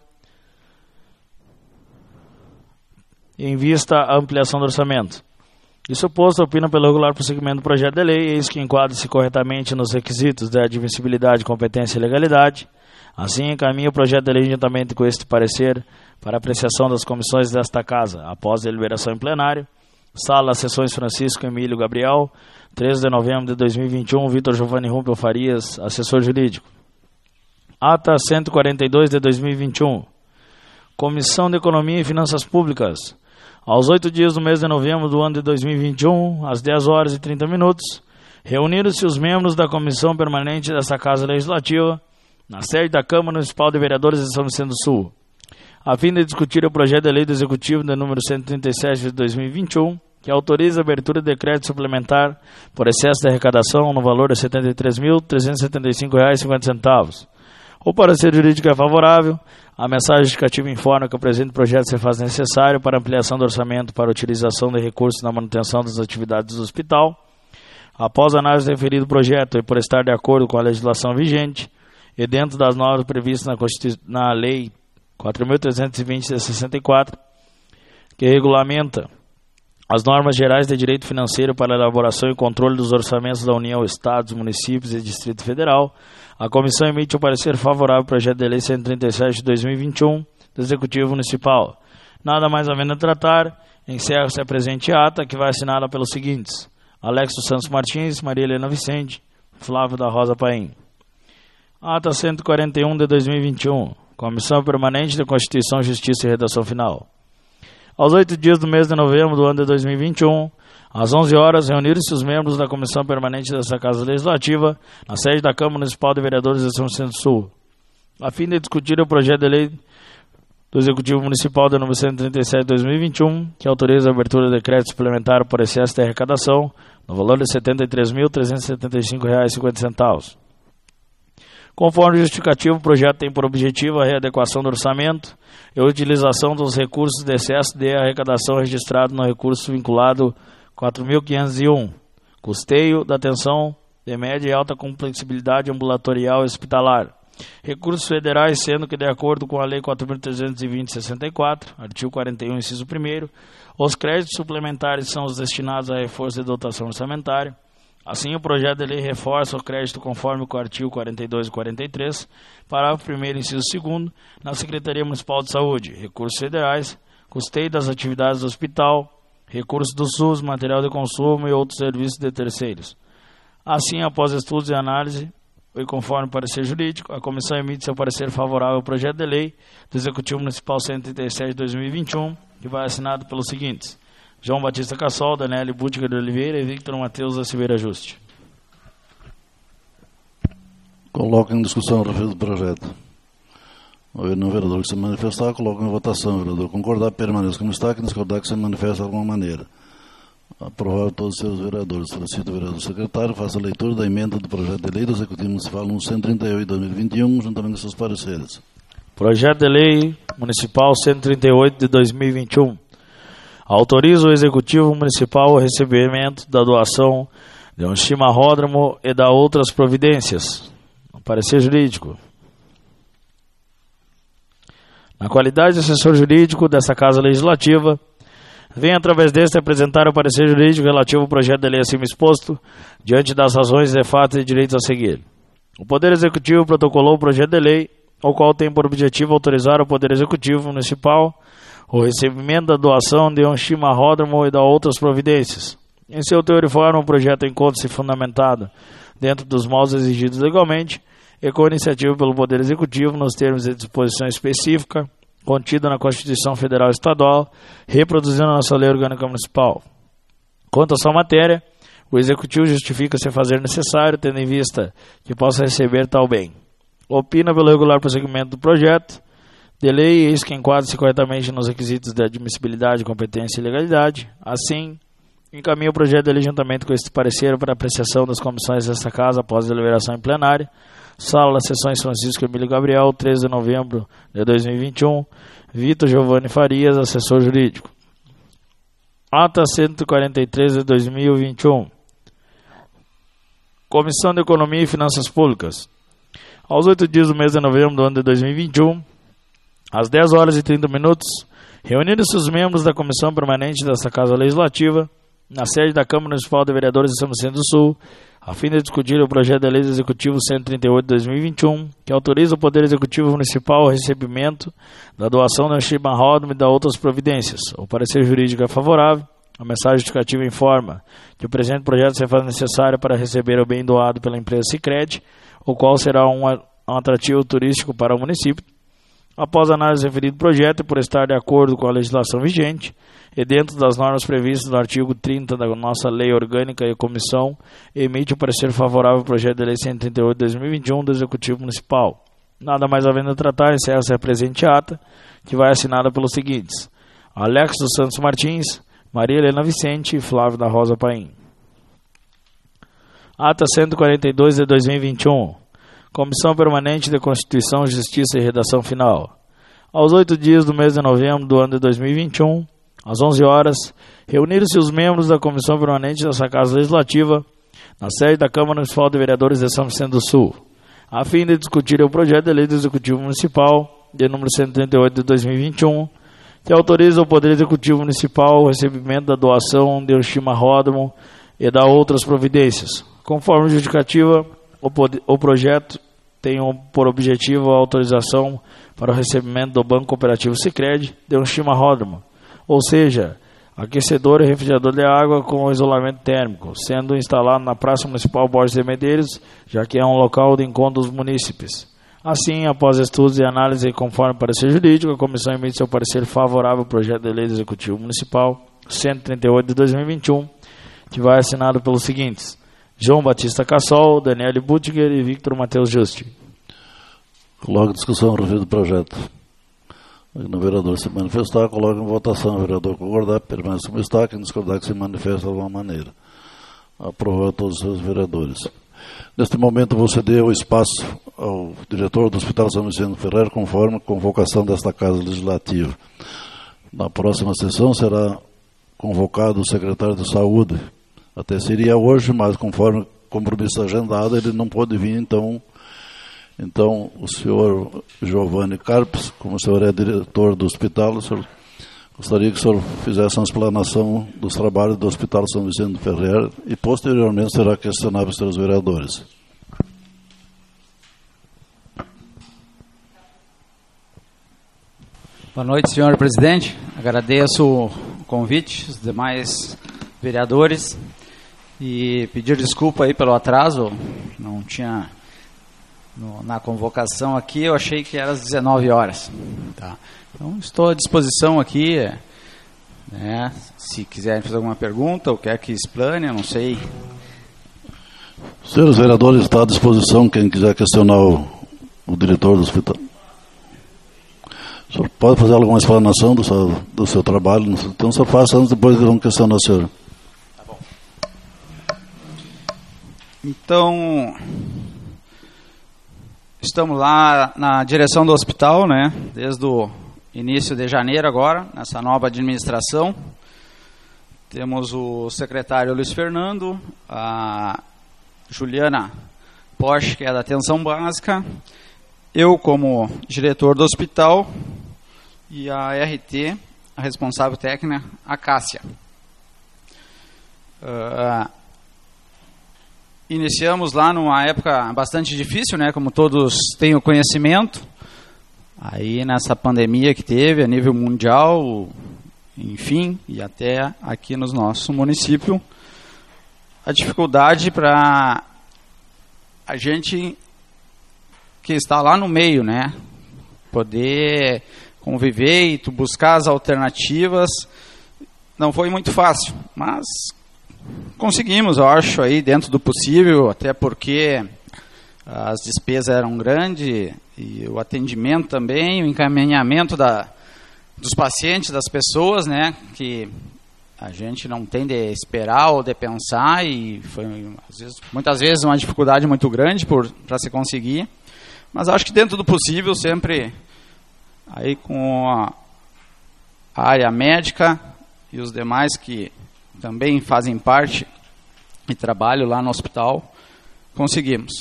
Speaker 3: em vista à ampliação do orçamento. Isso posto, opina pelo regular prosseguimento do projeto de lei, eis que enquadra-se corretamente nos requisitos de admissibilidade, competência e legalidade. Assim, encaminha o projeto de lei juntamente com este parecer para apreciação das comissões desta Casa, após a deliberação em plenário. Sala, Sessões Francisco Emílio Gabriel, 13 de novembro de 2021, Vitor Giovanni Rumpel Farias, assessor jurídico. Ata 142 de 2021. Comissão de Economia e Finanças Públicas. Aos 8 dias do mês de novembro do ano de 2021, às 10 horas e 30 minutos, reuniram-se os membros da Comissão Permanente desta Casa Legislativa, na sede da Câmara Municipal de Vereadores de São Vicente do Sul, a fim de discutir o projeto de lei do Executivo de número 137 de 2021, que autoriza a abertura de crédito suplementar por excesso de arrecadação no valor de R$ 73.375,50. O parecer jurídico é favorável. A mensagem justificativa informa que o presente projeto se faz necessário para ampliação do orçamento para a utilização de recursos na manutenção das atividades do hospital. Após a análise do referido projeto e por estar de acordo com a legislação vigente e dentro das normas previstas na Lei 4.320 de 64, que regulamenta as normas gerais de direito financeiro para a elaboração e controle dos orçamentos da União, Estados, municípios e Distrito Federal, a comissão emite o parecer favorável ao projeto de lei 137 de 2021 do Executivo Municipal. Nada mais havendo a tratar, encerra-se a presente ata, que vai assinada pelos seguintes: Alex dos Santos Martins, Maria Helena Vicente, Flávio da Rosa Paim. Ata 141 de 2021, Comissão Permanente de Constituição, Justiça e Redação Final. Aos 8 dias do mês de novembro do ano de 2021, às 11 horas, reuniram-se os membros da Comissão Permanente desta Casa Legislativa, na sede da Câmara Municipal de Vereadores de São Vicente do Sul, a fim de discutir o projeto de lei do Executivo Municipal de 937 de 2021, que autoriza a abertura de decreto suplementar por excesso de arrecadação, no valor de R$ 73.375,50. Conforme justificativo, o projeto tem por objetivo a readequação do orçamento e a utilização dos recursos de excesso de arrecadação registrado no recurso vinculado 4.501, custeio da atenção de média e alta complexibilidade ambulatorial e hospitalar. Recursos federais, sendo que, de acordo com a Lei 4.320 de 64, artigo 41, inciso 1º, os créditos suplementares são os destinados a reforço de dotação orçamentária. Assim, o projeto de lei reforça o crédito conforme com o artigo 42 e 43, parágrafo 1º, inciso 2º, na Secretaria Municipal de Saúde, recursos federais, custeio das atividades do hospital, recursos do SUS, material de consumo e outros serviços de terceiros. Assim, após estudos e análise, e conforme parecer jurídico, a comissão emite seu parecer favorável ao projeto de lei do Executivo Municipal 137 de 2021, que vai assinado pelos seguintes: João Batista Cassol, Daniele Bútica de Oliveira e Victor Matheus da Silveira Juste.
Speaker 2: Coloca em discussão o referido projeto. Havendo um vereador que se manifestar, coloca em votação. O vereador concordar, permaneça como está, que discordar, que se manifesta de alguma maneira. Aprovar todos os seus vereadores. Solicito o vereador secretário, faça a leitura da emenda do projeto de lei do Executivo Municipal 138 de 2021, juntamente com seus pareceres.
Speaker 3: Projeto de lei municipal 138 de 2021. Autoriza o Executivo Municipal o recebimento da doação de um chimarródromo e da outras providências. Parecer jurídico. Na qualidade de assessor jurídico desta Casa Legislativa, venho através deste apresentar o parecer jurídico relativo ao projeto de lei acima exposto, diante das razões de fato e direitos a seguir. O Poder Executivo protocolou o projeto de lei, o qual tem por objetivo autorizar o Poder Executivo Municipal o recebimento da doação de um chimarródromo e da outras providências. Em seu teor e forma, o projeto encontra-se fundamentado dentro dos moldes exigidos legalmente e com iniciativa pelo Poder Executivo nos termos de disposição específica contida na Constituição Federal e Estadual, reproduzindo a nossa Lei Orgânica Municipal. Quanto à sua matéria, o Executivo justifica-se fazer necessário, tendo em vista que possa receber tal bem. Opina pelo regular prosseguimento do projeto de lei, eis que enquadra-se corretamente nos requisitos de admissibilidade, competência e legalidade. Assim, encaminha o projeto de lei juntamente com este parecer para apreciação das comissões desta Casa após a deliberação em plenária. Sala das Sessões Francisco Emílio Gabriel, 13 de novembro de 2021. Vitor Giovanni Farias, assessor jurídico. Ata 143 de 2021. Comissão de Economia e Finanças Públicas. Aos 8 dias do mês de novembro do ano de 2021, às 10 horas e 30 minutos, reuniram-se os membros da Comissão Permanente desta Casa Legislativa, na sede da Câmara Municipal de Vereadores de São Vicente do Sul, a fim de discutir o projeto de lei do Executivo 138 de 2021, que autoriza o Poder Executivo Municipal ao recebimento da doação do chimarródromo e da outras providências. O parecer jurídico é favorável. A mensagem justificativa informa que o presente projeto se faz necessário para receber o bem doado pela empresa Sicredi, o qual será um atrativo turístico para o município. Após a análise do referido projeto e por estar de acordo com a legislação vigente e dentro das normas previstas no artigo 30 da nossa Lei Orgânica, e a Comissão emite o parecer favorável ao projeto de lei 138 de 2021 do Executivo Municipal. Nada mais havendo a tratar, encerra-se a presente ata, que vai assinada pelos seguintes: Alex dos Santos Martins, Maria Helena Vicente e Flávio da Rosa Paim. Ata 142 de 2021. Comissão Permanente de Constituição, Justiça e Redação Final. Aos 8 dias do mês de novembro do ano de 2021, às 11 horas, reuniram-se os membros da Comissão Permanente dessa Casa Legislativa na sede da Câmara Municipal de Vereadores de São Vicente do Sul, a fim de discutir o projeto de lei do Executivo Municipal, de número 138 de 2021, que autoriza o Poder Executivo Municipal o recebimento da doação de um chimarródromo e da outras providências. Conforme justificativa, o projeto tem por objetivo a autorização para o recebimento do Banco Cooperativo Sicredi de um chimarródromo, ou seja, aquecedor e refrigerador de água com isolamento térmico, sendo instalado na Praça Municipal Borges de Medeiros, já que é um local de encontro dos munícipes. Assim, após estudos e análise conforme parecer jurídico, a comissão emite seu parecer favorável ao projeto de lei do Executivo Municipal 138 de 2021, que vai assinado pelos seguintes: João Batista Cassol, Daniele Buttiger e Victor Matheus Justi.
Speaker 2: Coloco em discussão o referido projeto. No vereador se manifestar, coloca em votação. O vereador concordar, permanece como está. Quem discordar, que se manifesta de alguma maneira. Aprovar todos os seus vereadores. Neste momento, vou ceder o espaço ao diretor do Hospital São Vicente Ferrer, conforme a convocação desta Casa Legislativa. Na próxima sessão será convocado o secretário de Saúde. Até seria hoje, mas conforme compromisso agendado, ele não pôde vir, então o senhor Giovanni Carpes, como o senhor é diretor do hospital, o senhor gostaria que o senhor fizesse uma explanação dos trabalhos do Hospital São Vicente Ferrer e posteriormente será questionado pelos seus vereadores.
Speaker 4: Boa noite, senhor presidente. Agradeço o convite, os demais vereadores, e pedir desculpa aí pelo atraso. Não tinha na convocação aqui, eu achei que era às 19 horas. Tá. Então, estou à disposição aqui, né, se quiserem fazer alguma pergunta ou quer que explane, eu não sei.
Speaker 2: Senhores vereadores, está à disposição quem quiser questionar o diretor do hospital. O senhor pode fazer alguma explanação do seu trabalho? Então, o senhor faça antes, depois que vão questionar o senhor.
Speaker 4: Tá bom. Então, estamos lá na direção do hospital, né, desde o início de janeiro agora, nessa nova administração. Temos o secretário Luiz Fernando, a Juliana Porsche, que é da atenção básica, eu como diretor do hospital e a RT, a responsável técnica, a Cássia. Iniciamos lá numa época bastante difícil, né, como todos têm o conhecimento, aí nessa pandemia que teve a nível mundial, enfim, e até aqui no nosso município, a dificuldade para a gente que está lá no meio, né, poder conviver e buscar as alternativas, não foi muito fácil, mas conseguimos, eu acho, aí dentro do possível, até porque as despesas eram grandes e o atendimento também, o encaminhamento dos pacientes, das pessoas, né, que a gente não tem de esperar ou de pensar, e foi muitas vezes uma dificuldade muito grande para se conseguir, mas acho que dentro do possível, sempre aí com a área médica e os demais que também fazem parte e trabalham lá no hospital, conseguimos.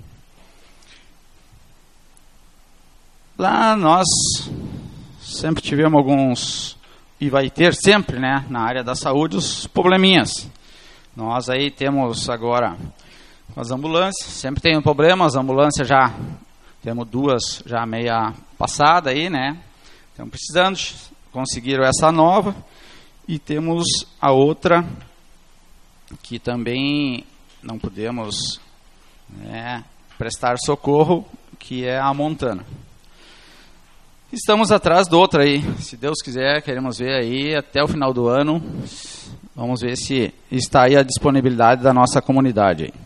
Speaker 4: Lá nós sempre tivemos alguns, e vai ter sempre, né, na área da saúde, os probleminhas. Nós aí temos agora as ambulâncias, sempre tem um problema, as ambulâncias já, temos duas já meia passada aí, né, estamos precisando, conseguiram essa nova, e temos a outra que também não podemos, né, prestar socorro, que é a Montana. Estamos atrás do outro aí, se Deus quiser, queremos ver aí até o final do ano, vamos ver se está aí a disponibilidade da nossa comunidade aí.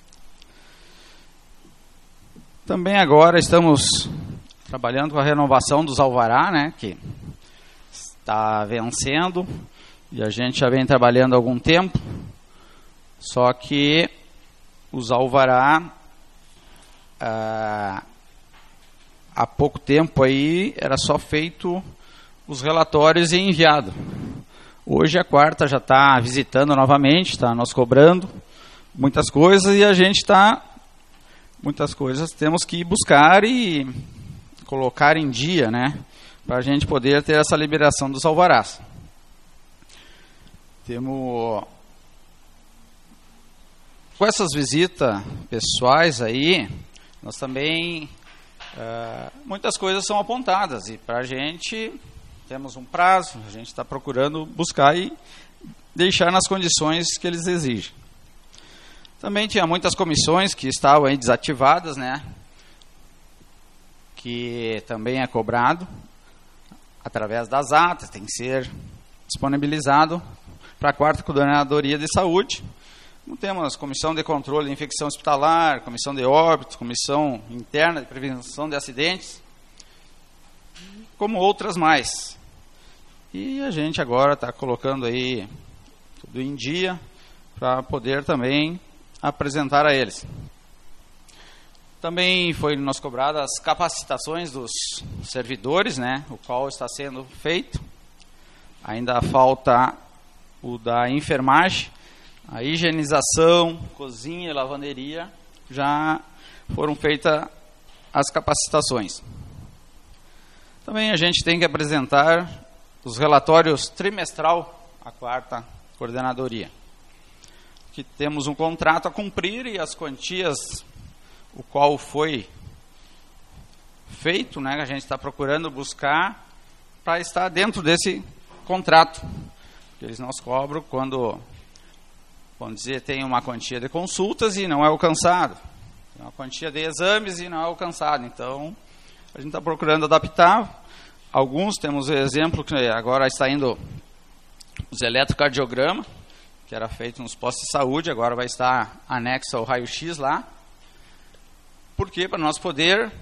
Speaker 4: Também agora estamos trabalhando com a renovação dos alvará, né, que está vencendo, e a gente já vem trabalhando há algum tempo, só que os alvará, há pouco tempo aí era só feito os relatórios e enviado. Hoje a quarta já está visitando novamente, está nos cobrando muitas coisas e a gente está... Muitas coisas temos que buscar e colocar em dia, né? Para a gente poder ter essa liberação dos alvarás. Temos... Com essas visitas pessoais aí, nós também... muitas coisas são apontadas e para a gente temos um prazo, a gente está procurando buscar e deixar nas condições que eles exigem. Também tinha muitas comissões que estavam aí desativadas, né? Que também é cobrado através das atas, tem que ser disponibilizado para a quarta coordenadoria de saúde. Temos comissão de controle de infecção hospitalar, comissão de óbitos, comissão interna de prevenção de acidentes, como outras mais. E a gente agora está colocando aí tudo em dia para poder também apresentar a eles. Também foi nos cobrado as capacitações dos servidores, né, o qual está sendo feito. Ainda falta o da enfermagem, a higienização, cozinha e lavanderia, já foram feitas as capacitações. Também a gente tem que apresentar os relatórios trimestral à quarta coordenadoria. Que temos um contrato a cumprir e as quantias, o qual foi feito, né, que a gente está procurando buscar para estar dentro desse contrato. Eles nos cobram quando, vamos dizer, tem uma quantia de consultas e não é alcançado. Tem uma quantia de exames e não é alcançado. Então, a gente está procurando adaptar. Alguns, temos o exemplo que agora está indo os eletrocardiogramas, que era feito nos postos de saúde, agora vai estar anexo ao raio-x lá. Por quê? Para nós poder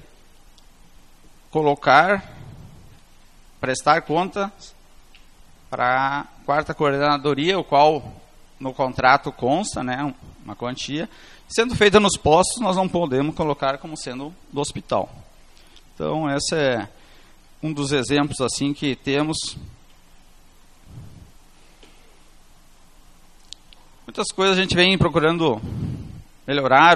Speaker 4: prestar conta para a quarta coordenadoria, o qual no contrato consta, né, uma quantia. Sendo feita nos postos, nós não podemos colocar como sendo do hospital. Então, esse é um dos exemplos assim que temos. Muitas coisas a gente vem procurando melhorar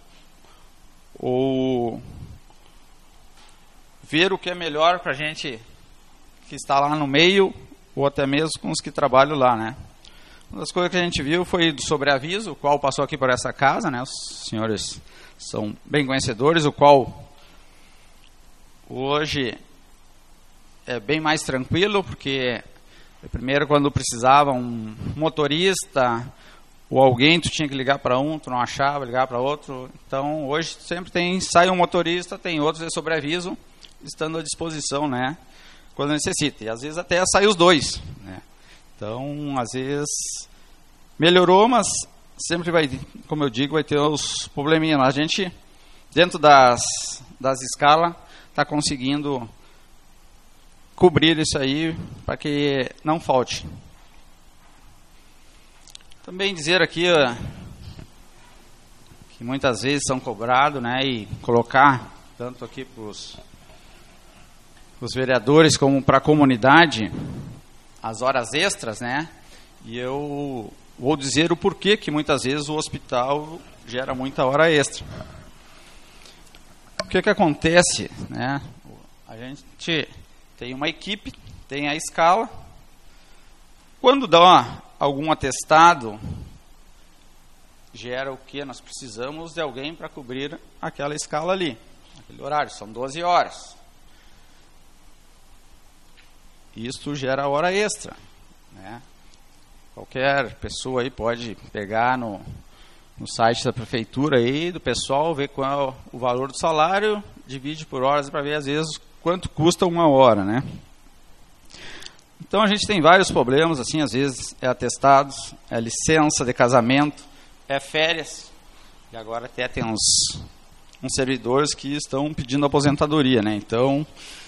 Speaker 4: ou ver o que é melhor para a gente que está lá no meio ou até mesmo com os que trabalham lá, né? Uma das coisas que a gente viu foi do sobreaviso, o qual passou aqui por essa casa, né? Os senhores são bem conhecedores, o qual hoje é bem mais tranquilo, porque primeiro quando precisava um motorista ou alguém, tu tinha que ligar para um, tu não achava, ligar para outro. Então, hoje sempre sai um motorista, tem outros de sobreaviso, estando à disposição, né, quando necessita. E às vezes até sai os dois, né. Então, às vezes melhorou, mas sempre vai, como eu digo, vai ter os probleminhas. A gente, dentro das escalas, está conseguindo cobrir isso aí para que não falte. Também dizer aqui que muitas vezes são cobrados, né, e colocar tanto aqui para os vereadores como para a comunidade as horas extras, né, e eu vou dizer o porquê que muitas vezes o hospital gera muita hora extra. O que acontece, né, a gente tem uma equipe, tem a escala, quando dá algum atestado, gera o que? Nós precisamos de alguém para cobrir aquela escala ali, aquele horário, são 12 horas. Isso gera hora extra, né? Qualquer pessoa aí pode pegar no site da prefeitura aí, do pessoal, ver qual é o valor do salário, divide por horas para ver às vezes quanto custa uma hora, né? Então a gente tem vários problemas, assim, às vezes é atestados, é licença de casamento, é férias, e agora até tem uns servidores que estão pedindo aposentadoria, né? Então,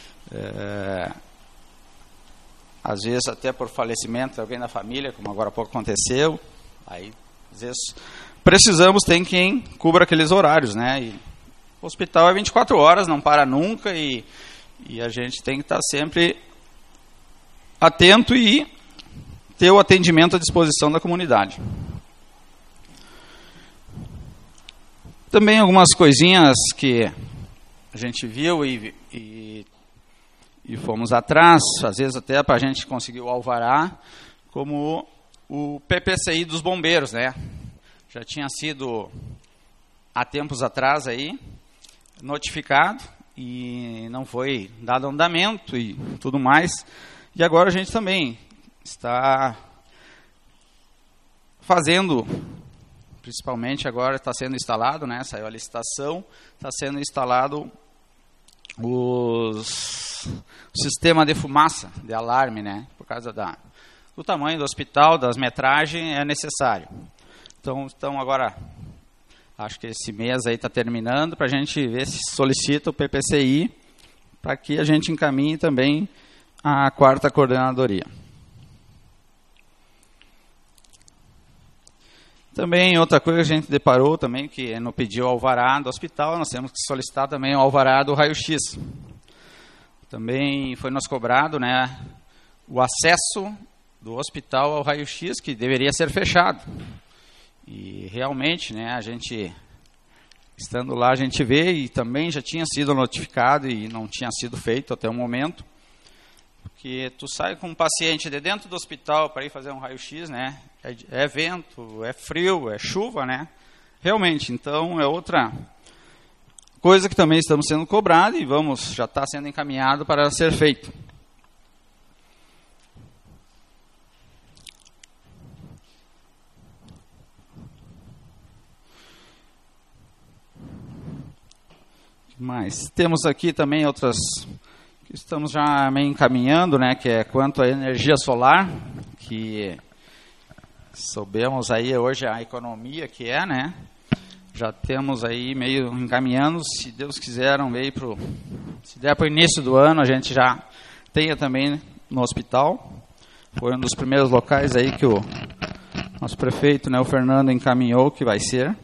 Speaker 4: às vezes até por falecimento de alguém da família, como agora há pouco aconteceu, aí às vezes tem quem cubra aqueles horários, né? O hospital é 24 horas, não para nunca, e a gente tem que estar sempre atento e ter o atendimento à disposição da comunidade. Também algumas coisinhas que a gente viu e fomos atrás, às vezes até para a gente conseguir o alvará, como o PPCI dos bombeiros, né? Já tinha sido há tempos atrás aí notificado e não foi dado andamento e tudo mais. E agora a gente também está fazendo, principalmente agora está sendo instalado, né? Saiu a licitação, está sendo instalado o sistema de fumaça, de alarme, né? Por causa do tamanho do hospital, das metragens, é necessário. Então agora, acho que esse mês aí está terminando, para a gente ver se solicita o PPCI, para que a gente encaminhe também a 4ª coordenadoria. Também outra coisa que a gente deparou também, que no pediu alvará do hospital, nós temos que solicitar também o alvará do raio-x. Também foi nos cobrado, né, o acesso do hospital ao raio-x, que deveria ser fechado. E realmente, né, a gente, estando lá, a gente vê, e também já tinha sido notificado e não tinha sido feito até o momento, porque tu sai com um paciente de dentro do hospital para ir fazer um raio-x, né, é vento, é frio, é chuva, né, realmente, então é outra coisa que também estamos sendo cobrados e já está sendo encaminhado para ser feito. Mas temos aqui também outras que estamos já meio encaminhando, né, que é quanto à energia solar, que soubemos aí hoje a economia que é, né, já temos aí meio encaminhando, se Deus quiser, se der para o início do ano, a gente já tenha também no hospital. Foi um dos primeiros locais aí que o nosso prefeito, né, o Fernando, encaminhou que vai ser.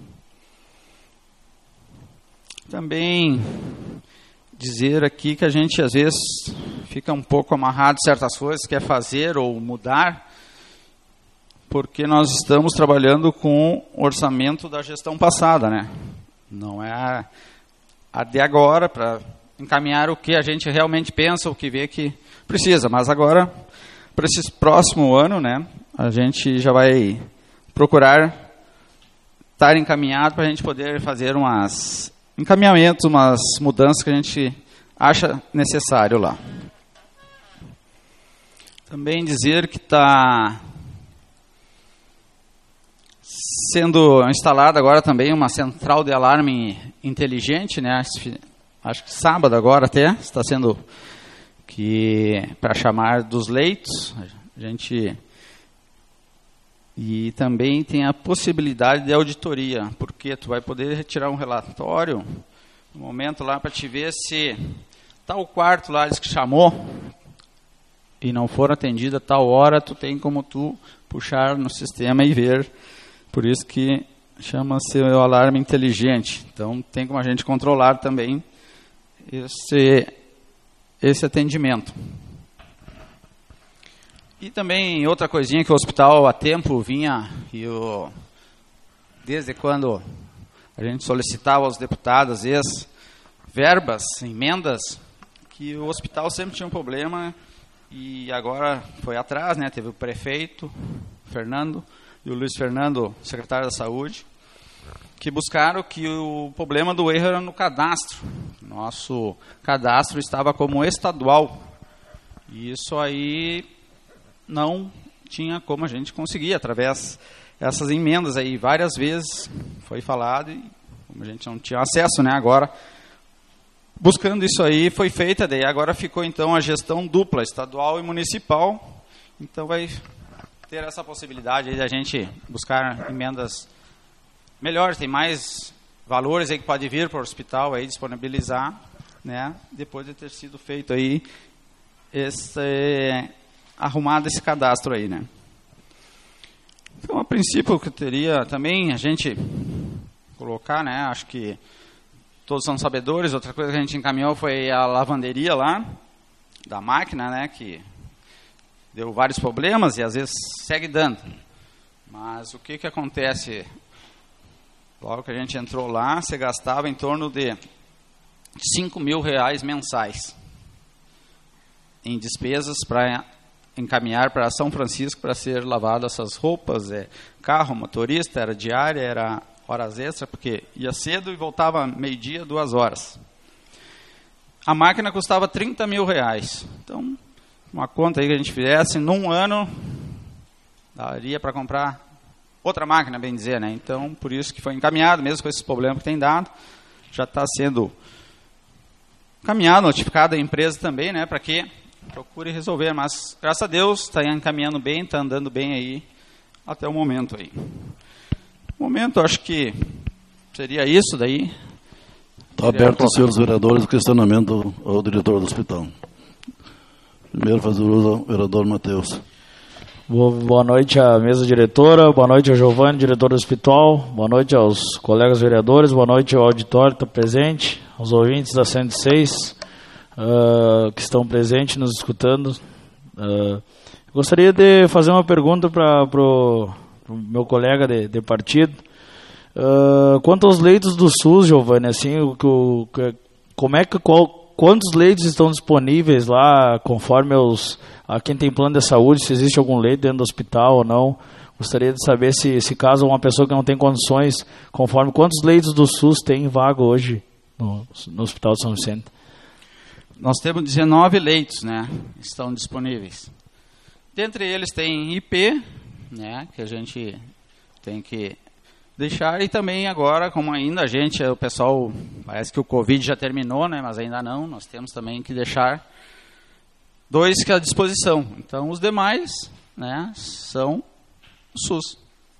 Speaker 4: Também dizer aqui que a gente às vezes fica um pouco amarrado em certas coisas, quer fazer ou mudar, porque nós estamos trabalhando com o orçamento da gestão passada, né? Não é a de agora para encaminhar o que a gente realmente pensa, o que vê que precisa, mas agora, para esse próximo ano, né, a gente já vai procurar estar encaminhado para a gente poder fazer encaminhamentos, umas mudanças que a gente acha necessário lá. Também dizer que está sendo instalada agora também uma central de alarme inteligente, né? Acho que sábado agora até está sendo para chamar dos leitos. E também tem a possibilidade de auditoria, porque tu vai poder retirar um relatório no momento lá para te ver se tal quarto lá que chamou e não for atendido a tal hora, tu tem como tu puxar no sistema e ver. Por isso que chama-se o alarme inteligente. Então tem como a gente controlar também esse atendimento. E também outra coisinha que o hospital há tempo vinha, desde quando a gente solicitava aos deputados verbas, emendas, que o hospital sempre tinha um problema e agora foi atrás, né? Teve o prefeito, Fernando, e o Luiz Fernando, secretário da Saúde, que buscaram que o problema do erro era no cadastro. Nosso cadastro estava como estadual. E isso aí não tinha como a gente conseguir, através dessas emendas aí, várias vezes foi falado e como a gente não tinha acesso, né, agora, buscando isso aí, foi feita, daí agora ficou então a gestão dupla, estadual e municipal, então vai ter essa possibilidade aí de a gente buscar emendas melhores, tem mais valores aí que pode vir para o hospital aí disponibilizar, né, depois de ter sido feito aí arrumado esse cadastro aí, né. Então, a princípio, o que teria também a gente colocar, né, acho que todos são sabedores. Outra coisa que a gente encaminhou foi a lavanderia lá, da máquina, né, que deu vários problemas e às vezes segue dando. Mas o que acontece? Logo que a gente entrou lá, você gastava em torno de R$5.000 mensais em despesas para encaminhar para São Francisco para ser lavado essas roupas, carro, motorista, era diária, era horas extras, porque ia cedo e voltava meio-dia, 2 horas. A máquina custava R$30.000. Então, uma conta aí que a gente fizesse, num ano, daria para comprar outra máquina, bem dizer, né? Então, por isso que foi encaminhado, mesmo com esses problemas que tem dado, já está sendo encaminhado, notificado a empresa também, né, para que procure resolver, mas graças a Deus está encaminhando bem, está andando bem aí até o momento aí. No momento, acho que seria isso daí.
Speaker 2: Está aberto aos senhores vereadores o questionamento ao diretor do hospital. Primeiro faz uso ao vereador Matheus.
Speaker 3: Boa noite à mesa diretora, boa noite ao Giovanni, diretor do hospital, boa noite aos colegas vereadores, boa noite ao auditório que está presente, aos ouvintes da 106 que estão presentes nos escutando. Gostaria de fazer uma pergunta para o meu colega de partido. Quanto aos leitos do SUS, Giovanni, assim, quantos leitos estão disponíveis lá, conforme a quem tem plano de saúde, se existe algum leito dentro do hospital ou não? Gostaria de saber se caso uma pessoa que não tem condições, conforme quantos leitos do SUS tem vaga hoje no Hospital de São Vicente?
Speaker 4: Nós temos 19 leitos, né, estão disponíveis. Dentre eles tem IP, né, que a gente tem que deixar, e também agora, como ainda o pessoal, parece que o Covid já terminou, né, mas ainda não, nós temos também que deixar 2 que à disposição. Então, os demais, né, são o SUS.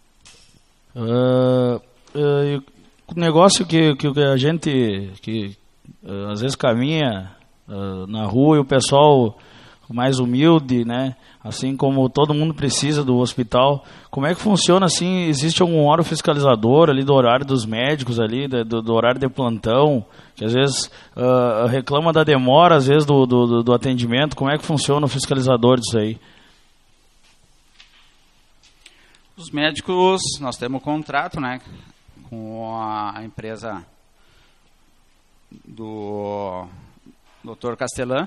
Speaker 3: O negócio que a gente, às vezes caminha na rua e o pessoal mais humilde, né, assim como todo mundo precisa do hospital, como é que funciona assim? Existe algum órgão fiscalizador ali do horário dos médicos ali, do horário de plantão, que às vezes reclama da demora, às vezes do atendimento? Como é que funciona o fiscalizador disso aí?
Speaker 4: Os médicos, nós temos um contrato, né, com a empresa do Dr. Castelã.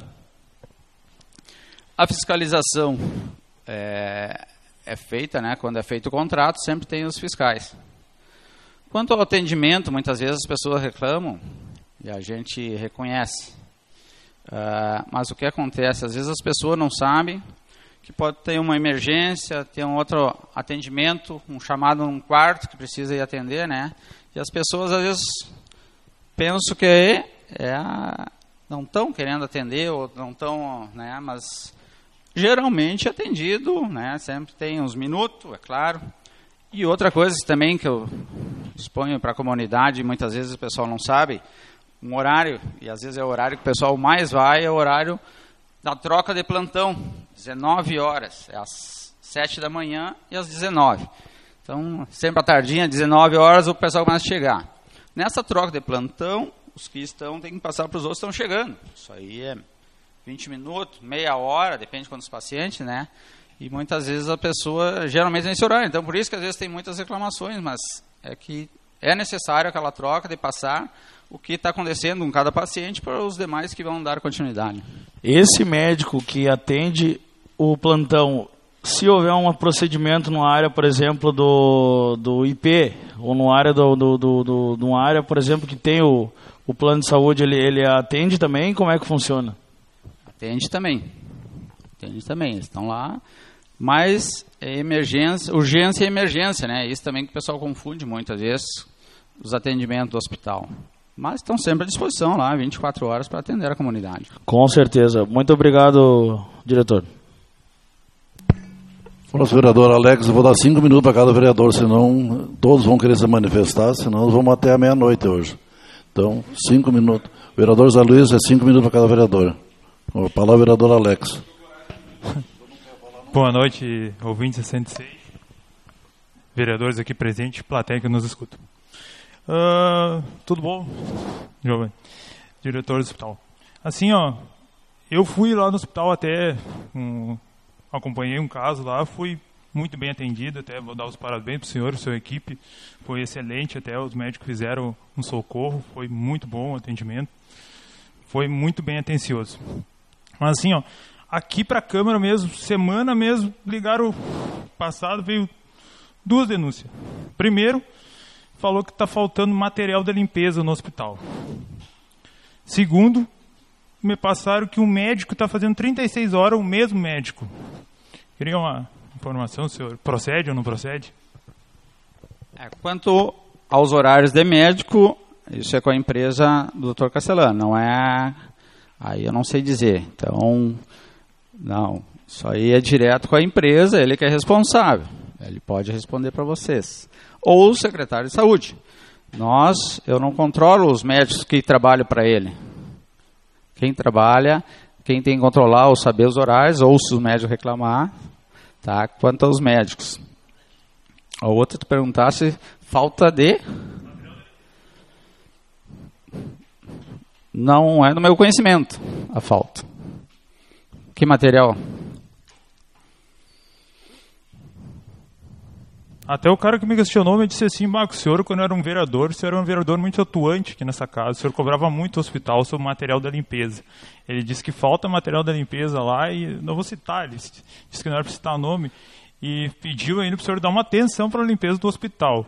Speaker 4: A fiscalização é feita, né, quando é feito o contrato, sempre tem os fiscais. Quanto ao atendimento, muitas vezes as pessoas reclamam e a gente reconhece. Mas o que acontece? Às vezes as pessoas não sabem que pode ter uma emergência, ter um outro atendimento, um chamado num quarto que precisa ir atender, né? E as pessoas às vezes pensam que não estão querendo atender ou não estão, né? Mas geralmente é atendido, né? Sempre tem uns minutos, é claro. E outra coisa também que eu exponho para a comunidade, muitas vezes o pessoal não sabe, um horário, e às vezes é o horário que o pessoal mais vai, é o horário da troca de plantão, 19 horas, é às 7 da manhã e às 19. Então, sempre à tardinha, 19 horas, o pessoal começa a chegar. Nessa troca de plantão, os que tem que passar para os outros, estão chegando. Isso aí é 20 minutos, meia hora, depende de quantos pacientes, né? E muitas vezes a pessoa, geralmente nesse horário. Então, por isso que às vezes tem muitas reclamações, mas é que é necessário aquela troca de passar o que está acontecendo com cada paciente para os demais que vão dar continuidade.
Speaker 3: Esse médico que atende o plantão, se houver um procedimento numa área, por exemplo, do IP, ou numa área, numa área, por exemplo, que tem o plano de saúde, ele atende também? Como é que funciona?
Speaker 4: Atende também. Eles estão lá, mas é emergência, urgência e emergência, né? Isso também que o pessoal confunde muitas vezes, os atendimentos do hospital. Mas estão sempre à disposição lá, 24 horas, para atender a comunidade.
Speaker 3: Com certeza. Muito obrigado, diretor.
Speaker 2: Nosso vereador Alex, eu vou dar 5 minutos para cada vereador, senão todos vão querer se manifestar, senão nós vamos até a meia-noite hoje. Então, 5 minutos. O vereador Zé Luiz é 5 minutos para cada vereador. A palavra vereador Alex.
Speaker 5: Boa noite, ouvintes 66, vereadores aqui presentes, plateia que nos escuta. Tudo bom, Giovanni, diretor do hospital. Assim, ó, eu fui lá no hospital até, acompanhei um caso lá, fui muito bem atendido, até vou dar os parabéns para o senhor e sua equipe, foi excelente, até os médicos fizeram um socorro, foi muito bom o atendimento, foi muito bem atencioso. Mas assim, ó, aqui para a Câmara mesmo, semana mesmo, ligaram passado, veio 2 denúncias. Primeiro, falou que está faltando material de limpeza no hospital. Segundo, me passaram que um médico está fazendo 36 horas, o mesmo médico. Queria uma informação, senhor, procede ou não procede?
Speaker 4: Quanto aos horários de médico, isso é com a empresa do Dr. Castelã, não é... Aí eu não sei dizer. Então, não, isso aí é direto com a empresa, ele que é responsável. Ele pode responder para vocês. Ou o secretário de saúde. Eu não controlo os médicos que trabalham para ele. Quem trabalha, quem tem que controlar ou saber os horários, ou se o médico reclamar, tá? Quanto aos médicos. A outra te perguntasse, falta de... Não é do meu conhecimento a falta. Que material?
Speaker 5: Até o cara que me questionou me disse assim, o senhor, quando era um vereador, o senhor era um vereador muito atuante aqui nessa casa, o senhor cobrava muito o hospital sobre o material da limpeza. Ele disse que falta material da limpeza lá e não vou citar, ele disse que não era para citar nome e pediu ainda para o senhor dar uma atenção para a limpeza do hospital.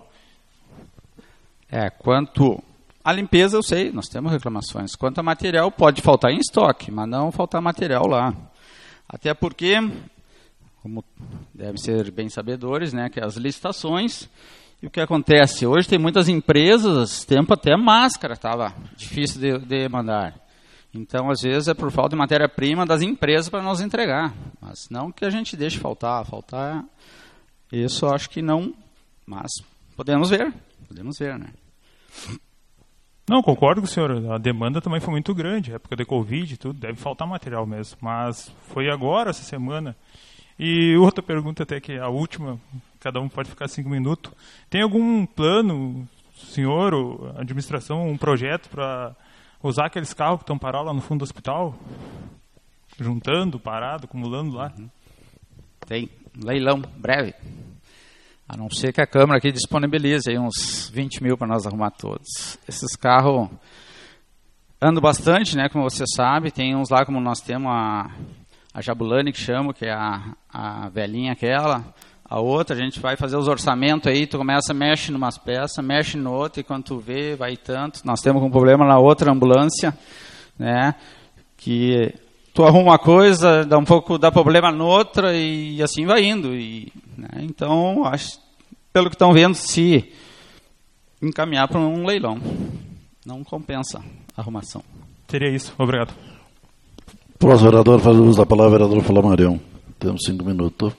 Speaker 4: Quanto a limpeza eu sei, nós temos reclamações. Quanto a material, pode faltar em estoque, mas não faltar material lá. Até porque... como devem ser bem sabedores, né, que as licitações, e o que acontece? Hoje tem muitas empresas, tempo até máscara estava difícil de mandar. Então, às vezes, é por falta de matéria-prima das empresas para nós entregar. Mas não que a gente deixe faltar, isso eu acho que não, mas podemos ver, né.
Speaker 5: Não, concordo com o senhor, a demanda também foi muito grande, época de Covid e tudo, deve faltar material mesmo, mas foi agora, essa semana. E outra pergunta até que é a última, cada um pode ficar 5 minutos. Tem algum plano, senhor, ou administração, um projeto para usar aqueles carros que estão parados lá no fundo do hospital? Juntando, parado, acumulando lá?
Speaker 4: Tem leilão, breve. A não ser que a Câmara aqui disponibilize aí uns 20 mil para nós arrumar todos. Esses carros andam bastante, né, como você sabe. Tem uns lá como nós temos a Jabulani, que chama, que é a velhinha aquela. A outra, a gente vai fazer os orçamentos aí, tu começa, mexe em umas peças, mexe no outro, e quando tu vê, vai tanto. Nós temos um problema na outra ambulância, né, que tu arruma uma coisa, dá problema na outra, e assim vai indo. Né, então, acho, pelo que estão vendo, se encaminhar para um leilão, não compensa a arrumação.
Speaker 5: Seria isso, obrigado.
Speaker 2: Próximo vereador, faz uso da palavra, vereador Flamarião. Temos 5 minutos.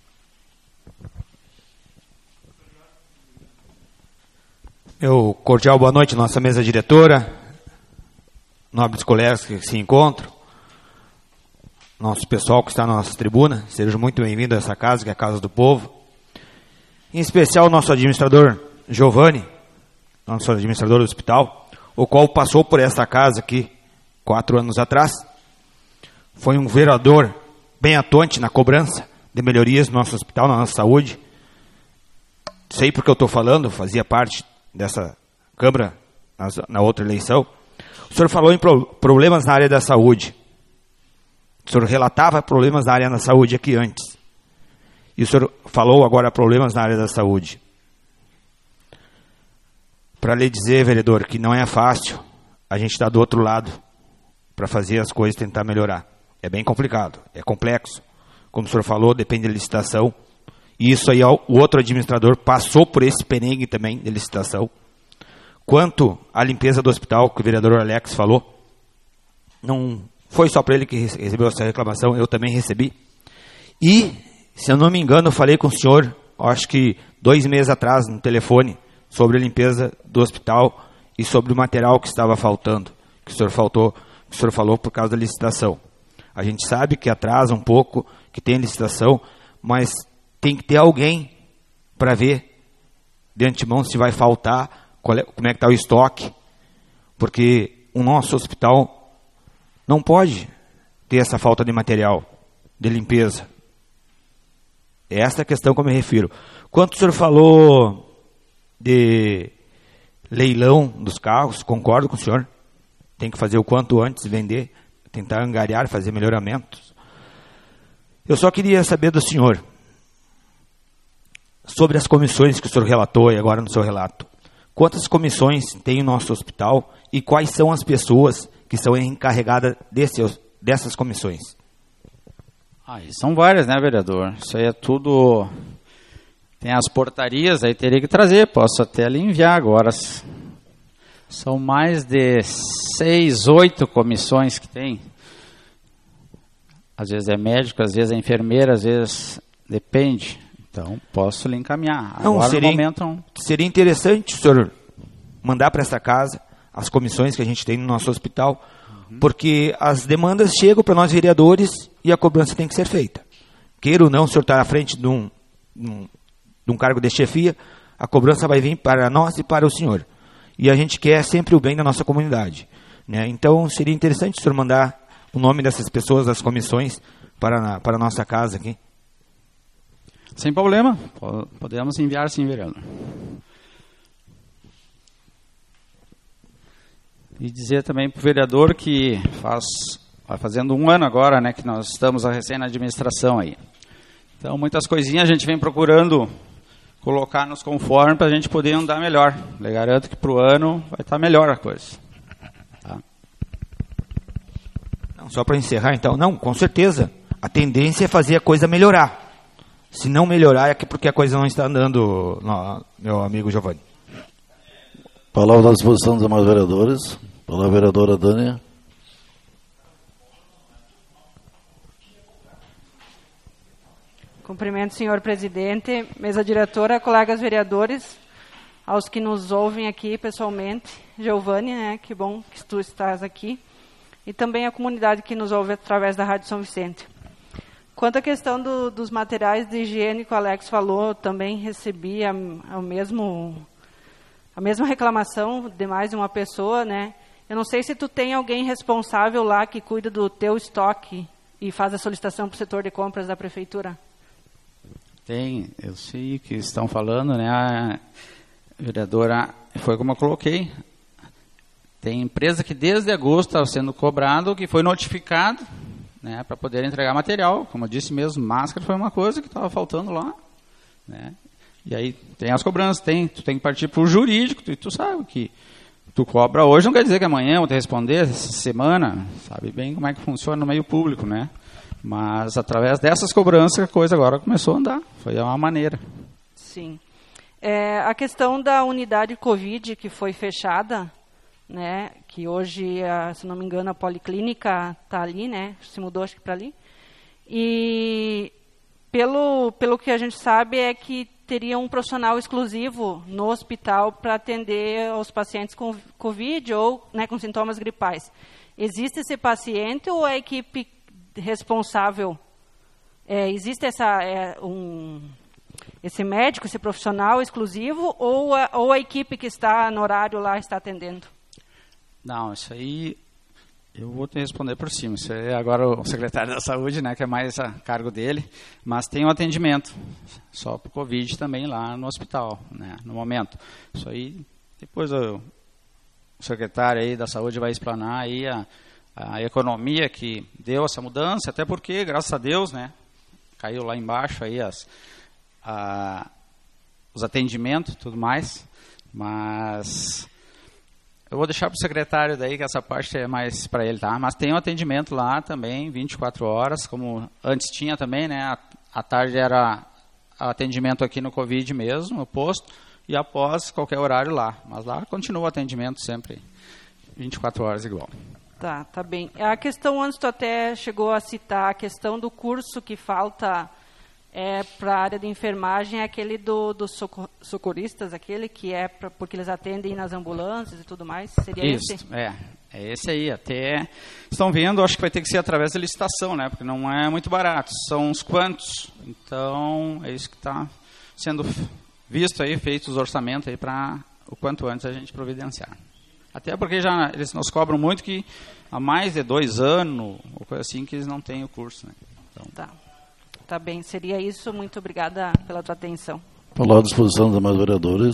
Speaker 6: Meu cordial boa noite, nossa mesa diretora, nobres colegas que se encontram, nosso pessoal que está na nossa tribuna, sejam muito bem-vindos a essa casa, que é a Casa do Povo. Em especial o nosso administrador Giovanni, nosso administrador do hospital, o qual passou por essa casa aqui 4 anos atrás. Foi um vereador bem atuante na cobrança de melhorias no nosso hospital, na nossa saúde. Sei porque eu estou falando, fazia parte dessa Câmara na outra eleição. O senhor falou em problemas na área da saúde. O senhor relatava problemas na área da saúde aqui antes. E o senhor falou agora problemas na área da saúde. Para lhe dizer, vereador, que não é fácil a gente estar do outro lado para fazer as coisas e tentar melhorar. É bem complicado, é complexo. Como o senhor falou, depende da licitação. E isso aí, o outro administrador passou por esse perrengue também de licitação. Quanto à limpeza do hospital, que o vereador Alex falou, não foi só para ele que recebeu essa reclamação, eu também recebi. E, se eu não me engano, eu falei com o senhor, acho que 2 meses atrás, no telefone, sobre a limpeza do hospital e sobre o material que estava faltando, que o senhor falou por causa da licitação. A gente sabe que atrasa um pouco, que tem licitação, mas tem que ter alguém para ver de antemão se vai faltar, como é que está o estoque, porque o nosso hospital não pode ter essa falta de material, de limpeza. É essa a questão que eu me refiro. Quanto o senhor falou de leilão dos carros, concordo com o senhor. Tem que fazer o quanto antes, vender, tentar angariar, fazer melhoramentos. Eu só queria saber do senhor, sobre as comissões que o senhor relatou e agora no seu relato. Quantas comissões tem o nosso hospital e quais são as pessoas que são encarregadas dessas comissões?
Speaker 4: São várias, né, vereador? Isso aí é tudo... Tem as portarias, aí teria que trazer, posso até lhe enviar agora. São mais de 6, 8 comissões que tem. Às vezes é médico, às vezes é enfermeira, às vezes depende. Então, posso lhe encaminhar.
Speaker 6: Não,
Speaker 4: agora, no momento, não.
Speaker 6: Seria interessante o senhor mandar para essa casa as comissões que a gente tem no nosso hospital, porque as demandas chegam para nós vereadores e a cobrança tem que ser feita. Queira ou não, o senhor está à frente de um cargo de chefia, a cobrança vai vir para nós e para o senhor. E a gente quer sempre o bem da nossa comunidade, né? Então, seria interessante o senhor mandar o nome dessas pessoas, das comissões, para a nossa casa aqui.
Speaker 4: Sem problema, podemos enviar sim, vereador. E dizer também para o vereador que vai fazendo 1 ano agora, né, que nós estamos recém na administração aí. Então, muitas coisinhas a gente vem procurando colocar nos conformes para a gente poder andar melhor. Eu garanto que para o ano vai estar melhor a coisa. Tá?
Speaker 6: Não, só para encerrar, então. Não, com certeza. A tendência é fazer a coisa melhorar. Se não melhorar, é porque a coisa não está andando, meu amigo Giovanni.
Speaker 2: Palavra à disposição dos demais vereadores. Palavra vereadora Dânia.
Speaker 7: Cumprimento, senhor presidente, mesa diretora, colegas vereadores, aos que nos ouvem aqui pessoalmente. Giovanni, né, que bom que tu estás aqui. E também a comunidade que nos ouve através da Rádio São Vicente. Quanto à questão dos materiais de higiene que o Alex falou, também recebi a mesma reclamação de mais de uma pessoa, né? Eu não sei se tu tem alguém responsável lá que cuida do teu estoque e faz a solicitação para o setor de compras da prefeitura.
Speaker 4: Tem, eu sei o que estão falando, né? A vereadora, foi como eu coloquei. Tem empresa que desde agosto está sendo cobrado, que foi notificado, né, para poder entregar material. Como eu disse mesmo, máscara foi uma coisa que estava faltando lá, né? E aí tem as cobranças, tu tem que partir para o jurídico, e tu sabe que tu cobra hoje, não quer dizer que amanhã vou te responder, essa semana, sabe bem como é que funciona no meio público, né? Mas através dessas cobranças a coisa agora começou a andar, foi uma maneira.
Speaker 7: Sim. A questão da unidade Covid que foi fechada, né, que hoje, se não me engano, a policlínica está ali, né, se mudou acho que para ali, e pelo que a gente sabe é que teria um profissional exclusivo no hospital para atender os pacientes com Covid ou, né, com sintomas gripais. Existe esse paciente ou a equipe responsável, existe esse médico, esse profissional exclusivo ou a equipe que está no horário lá está atendendo?
Speaker 4: Não, isso aí eu vou te responder por cima. Isso é agora o secretário da Saúde, né, que é mais a cargo dele, mas tem um atendimento só para o Covid também lá no hospital, né, no momento. Isso aí, depois o secretário aí da Saúde vai explanar aí a economia que deu essa mudança, até porque, graças a Deus, né, caiu lá embaixo aí os atendimentos e tudo mais, mas eu vou deixar para o secretário daí, que essa parte é mais para ele, tá? Mas tem um atendimento lá também, 24 horas, como antes tinha também, né? À tarde era atendimento aqui no Covid mesmo, no posto, e após qualquer horário lá. Mas lá continua o atendimento sempre 24 horas igual.
Speaker 7: Tá bem. A questão, antes tu até chegou a citar, a questão do curso que falta para a área de enfermagem, é aquele dos socorristas, aquele que porque eles atendem nas ambulâncias e tudo mais, seria
Speaker 4: isso,
Speaker 7: esse?
Speaker 4: É esse aí, até estão vendo, acho que vai ter que ser através da licitação, né, porque não é muito barato, são uns quantos, então é isso que está sendo visto aí, feitos os orçamentos aí para o quanto antes a gente providenciar. Até porque já eles nos cobram muito que há mais de 2 anos, ou coisa assim, que eles não têm o curso. Né? Então,
Speaker 7: Tá bem, seria isso. Muito obrigada pela tua atenção.
Speaker 2: Falar à disposição dos demais vereadores.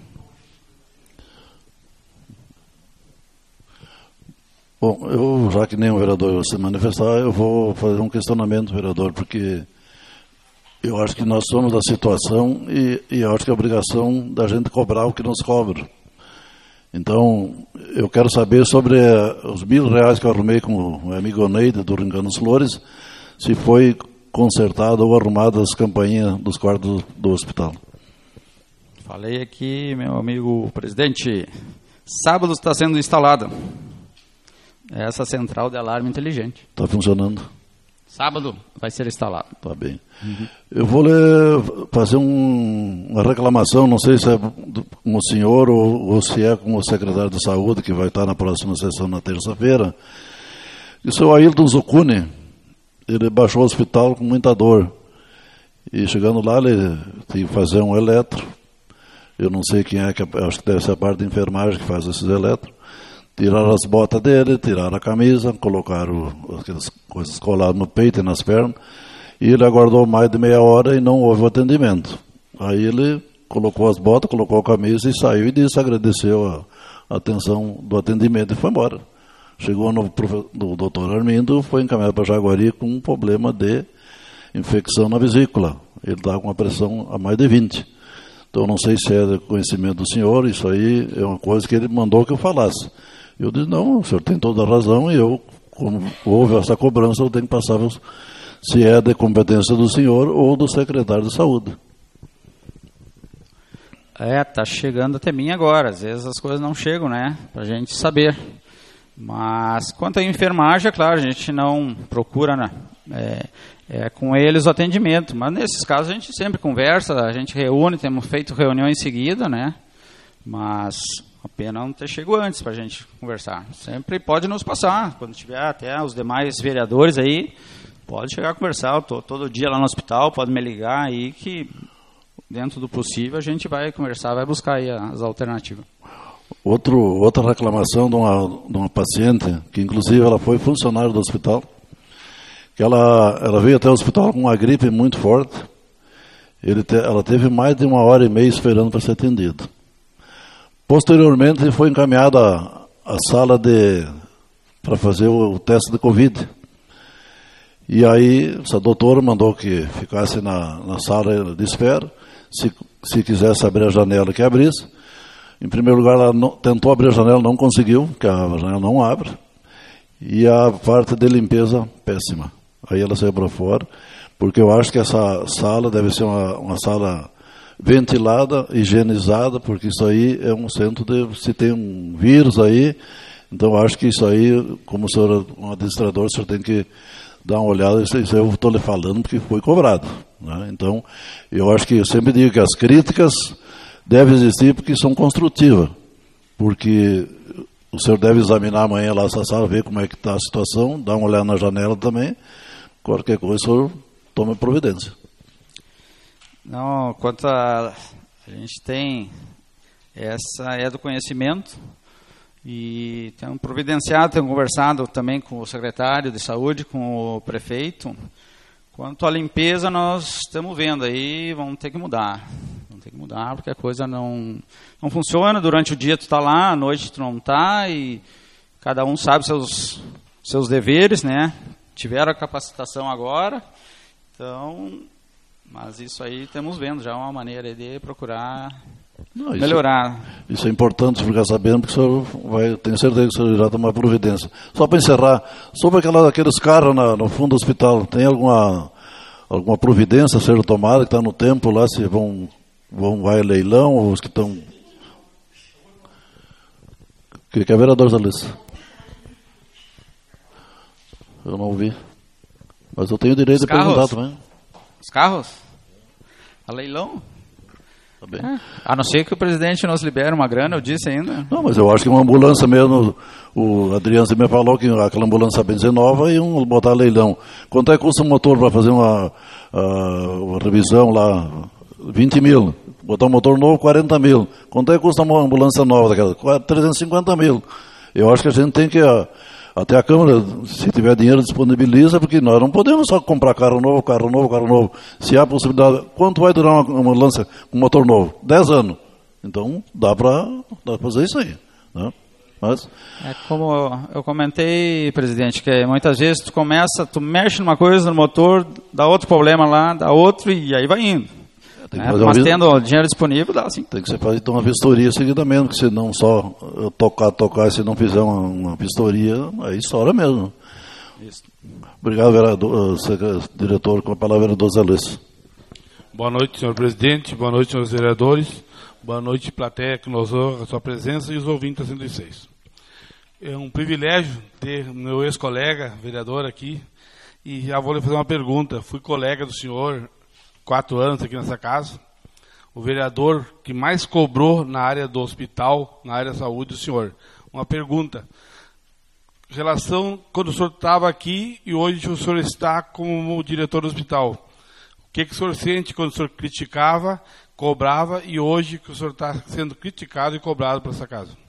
Speaker 2: Bom, eu, já que nenhum vereador se manifestar, eu vou fazer um questionamento, vereador, porque eu acho que nós somos da situação e eu acho que é obrigação da gente cobrar o que nos cobra. Então, eu quero saber sobre os R$1.000 que eu arrumei com o amigo Neide do Rincão das Flores, se foi consertado ou arrumado as campainhas dos quartos do hospital.
Speaker 4: falei aqui, meu amigo presidente, sábado está sendo instalada essa central de alarme inteligente.
Speaker 2: Está funcionando?
Speaker 4: Sábado vai ser instalado.
Speaker 2: Está bem. Eu vou fazer uma reclamação, não sei se é com o senhor ou se é com o secretário de saúde, que vai estar na próxima sessão na terça-feira. O seu Ailton Zucuni, ele baixou o hospital com muita dor. E chegando lá, ele tem que fazer um eletro. Eu não sei quem é, acho que deve ser a parte de enfermagem que faz esses eletros. Tiraram as botas dele, tiraram a camisa, colocaram aquelas coisas coladas no peito e nas pernas, e ele aguardou mais de meia hora e não houve atendimento. Aí ele colocou as botas, colocou a camisa e saiu e disse, agradeceu a atenção do atendimento e foi embora. Chegou no doutor Armindo, foi encaminhado para Jaguari com um problema de infecção na vesícula. Ele estava com uma pressão a mais de 20. Então não sei se é de conhecimento do senhor, isso aí é uma coisa que ele mandou que eu falasse. Eu disse, não, o senhor tem toda a razão e eu, como houve essa cobrança, eu tenho que passar se é de competência do senhor ou do secretário de saúde.
Speaker 4: Tá chegando até mim agora. Às vezes as coisas não chegam, né? Pra gente saber. Mas quanto à enfermagem, é claro, a gente não procura, né? Com eles o atendimento. Mas nesses casos a gente sempre conversa, a gente reúne, temos feito reunião em seguida, né? Mas a pena não ter chegado antes para a gente conversar. Sempre pode nos passar. Quando tiver até os demais vereadores aí, pode chegar a conversar. Eu tô todo dia lá no hospital, pode me ligar aí que dentro do possível a gente vai conversar, vai buscar aí as alternativas.
Speaker 2: Outra reclamação de uma paciente, que inclusive ela foi funcionária do hospital, que ela veio até o hospital com uma gripe muito forte. Ela teve mais de 1h30 esperando para ser atendida. Posteriormente foi encaminhada à sala para fazer o teste de Covid. E aí essa doutora mandou que ficasse na sala de espera, se quisesse abrir a janela, que abrisse. Em primeiro lugar, ela tentou abrir a janela, não conseguiu, porque a janela não abre. E a parte de limpeza, péssima. Aí ela saiu para fora, porque eu acho que essa sala deve ser uma sala ventilada, higienizada, porque isso aí é um centro se tem um vírus aí, então eu acho que isso aí, como o senhor é um administrador, o senhor tem que dar uma olhada, isso aí eu estou lhe falando porque foi cobrado, né? Então, eu acho que eu sempre digo que as críticas devem existir porque são construtivas, porque o senhor deve examinar amanhã lá essa sala, ver como é que está a situação, dar uma olhada na janela também, qualquer coisa o senhor toma providência.
Speaker 4: Não, quanto a gente tem, essa é do conhecimento e temos providenciado, temos conversado também com o secretário de saúde, com o prefeito. Quanto à limpeza, nós estamos vendo aí, vamos ter que mudar. Vamos ter que mudar porque a coisa não funciona. Durante o dia tu está lá, à noite tu não está e cada um sabe seus deveres, né? Tiveram a capacitação agora, então... Mas isso aí estamos vendo já uma maneira de procurar melhorar.
Speaker 2: Isso é importante ficar sabendo, porque o senhor tenho certeza que o senhor irá tomar providência. Só para encerrar, sobre aqueles carros no fundo do hospital, tem alguma providência a ser tomada, que está no tempo lá, se vai a leilão, ou os que estão... Que é vereador da lista? Eu não ouvi. Mas eu tenho o direito de perguntar também.
Speaker 4: Os carros? A leilão?
Speaker 2: Tá bem.
Speaker 4: A não ser que o presidente nos libere uma grana, eu disse ainda.
Speaker 2: Não, mas eu acho que uma ambulância mesmo, o Adriano me falou que aquela ambulância bem nova e botar a leilão. Quanto é que custa o motor para fazer uma revisão lá? 20 mil. Botar um motor novo, 40 mil. Quanto é que custa uma ambulância nova daquela? 350 mil. Eu acho que a gente tem que, até a Câmara, se tiver dinheiro, disponibiliza, porque nós não podemos só comprar carro novo. Se há possibilidade, quanto vai durar uma ambulância com motor novo? 10 anos. Então, dá para fazer isso aí, né? Mas...
Speaker 4: É como eu comentei, presidente, que muitas vezes tu mexe numa coisa no motor, dá outro problema lá, dá outro e aí vai indo. Mas tendo dinheiro disponível, dá sim.
Speaker 2: Tem que ser feita uma vistoria seguidamente, porque se não só tocar, se não fizer uma vistoria, aí estoura mesmo. Isso. Obrigado, vereador, diretor, com a palavra, vereador Zé Luiz.
Speaker 8: Boa noite, senhor presidente, boa noite, senhores vereadores, boa noite, plateia, que nos honra a sua presença, e os ouvintes da 106. É um privilégio ter meu ex-colega, vereador, aqui, e já vou lhe fazer uma pergunta. Fui colega do senhor 4 anos aqui nessa casa. O vereador que mais cobrou na área do hospital, na área da saúde, o senhor. Uma pergunta. Relação quando o senhor estava aqui e hoje o senhor está como diretor do hospital. O que o senhor sente quando o senhor criticava, cobrava, e hoje que o senhor está sendo criticado e cobrado por essa casa?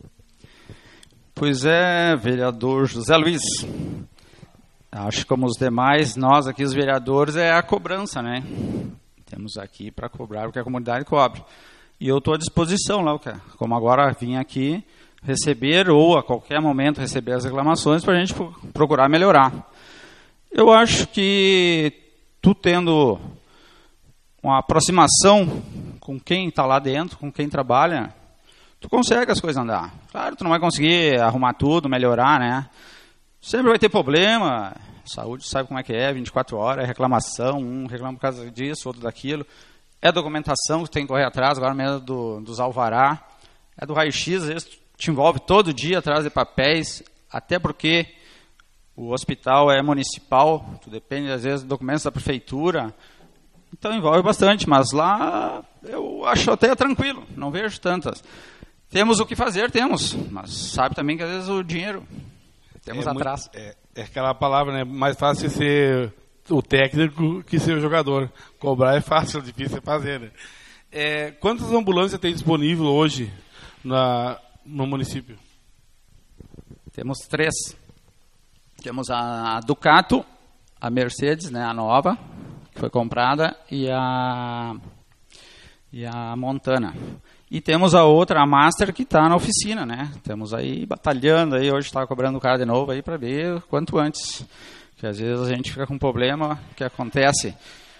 Speaker 4: Pois é, vereador José Luiz. Acho que como os demais, nós aqui os vereadores, é a cobrança, né? Temos aqui para cobrar o que a comunidade cobre. E eu estou à disposição, Lauca, como agora vim aqui receber, ou a qualquer momento receber as reclamações para a gente procurar melhorar. Eu acho que tu tendo uma aproximação com quem está lá dentro, com quem trabalha, tu consegue as coisas andar. Claro, tu não vai conseguir arrumar tudo, melhorar, né? Sempre vai ter problema. Saúde sabe como é que é, 24 horas, é reclamação, um reclama por causa disso, outro daquilo. É documentação que tem que correr atrás, agora mesmo dos alvará. É do raio-x, às vezes te envolve todo dia atrás de papéis, até porque o hospital é municipal, tu depende, às vezes, de documentos da prefeitura. Então envolve bastante, mas lá eu acho até tranquilo, não vejo tantas. Temos o que fazer, temos, mas sabe também que às vezes o dinheiro temos atrás.
Speaker 8: É aquela palavra, né? Mais fácil ser o técnico que ser o jogador. Cobrar é fácil, difícil é fazer, né? Quantas ambulâncias tem disponível hoje no município?
Speaker 4: Temos 3. Temos a Ducato, a Mercedes, né, a nova, que foi comprada, e a Montana. E temos a outra, a Master, que está na oficina, né? Temos aí batalhando, aí hoje está cobrando o cara de novo aí para ver quanto antes. Porque às vezes a gente fica com um problema que acontece.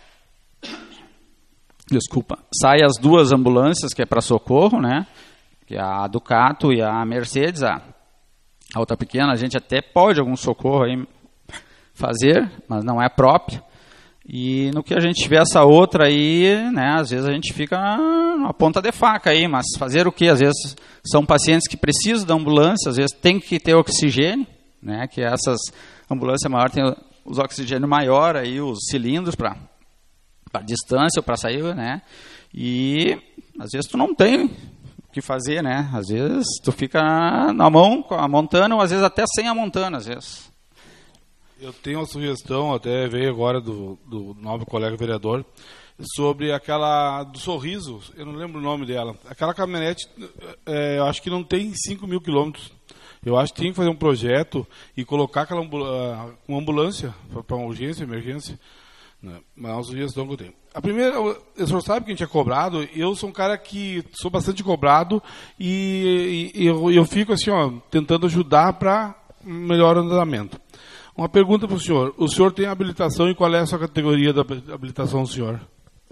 Speaker 4: Desculpa. Sai as 2 ambulâncias, que é para socorro, né? Que é a Ducato e a Mercedes, a outra pequena, a gente até pode algum socorro aí fazer, mas não é próprio. E no que a gente vê essa outra aí, né, às vezes a gente fica na ponta de faca aí, mas fazer o quê? Às vezes são pacientes que precisam da ambulância, às vezes tem que ter oxigênio, né, que essas ambulâncias maiores têm os oxigênio maior aí, os cilindros para distância ou para sair, né, e às vezes tu não tem o que fazer, né, às vezes tu fica na mão com a Montana, ou às vezes até sem a Montana, às vezes.
Speaker 8: Eu tenho uma sugestão, até veio agora do nobre colega vereador, sobre aquela do Sorriso, eu não lembro o nome dela. Aquela caminhonete, eu acho que não tem 5 mil quilômetros. Eu acho que tem que fazer um projeto e colocar aquela uma ambulância para uma urgência, emergência. Né? Mas é uma sugestão que eu tenho. A primeira, o senhor sabe que a gente é cobrado, eu sou um cara que sou bastante cobrado e eu fico assim, ó, tentando ajudar para melhor andamento. Uma pergunta para o senhor. O senhor tem habilitação e qual é a sua categoria da habilitação do senhor?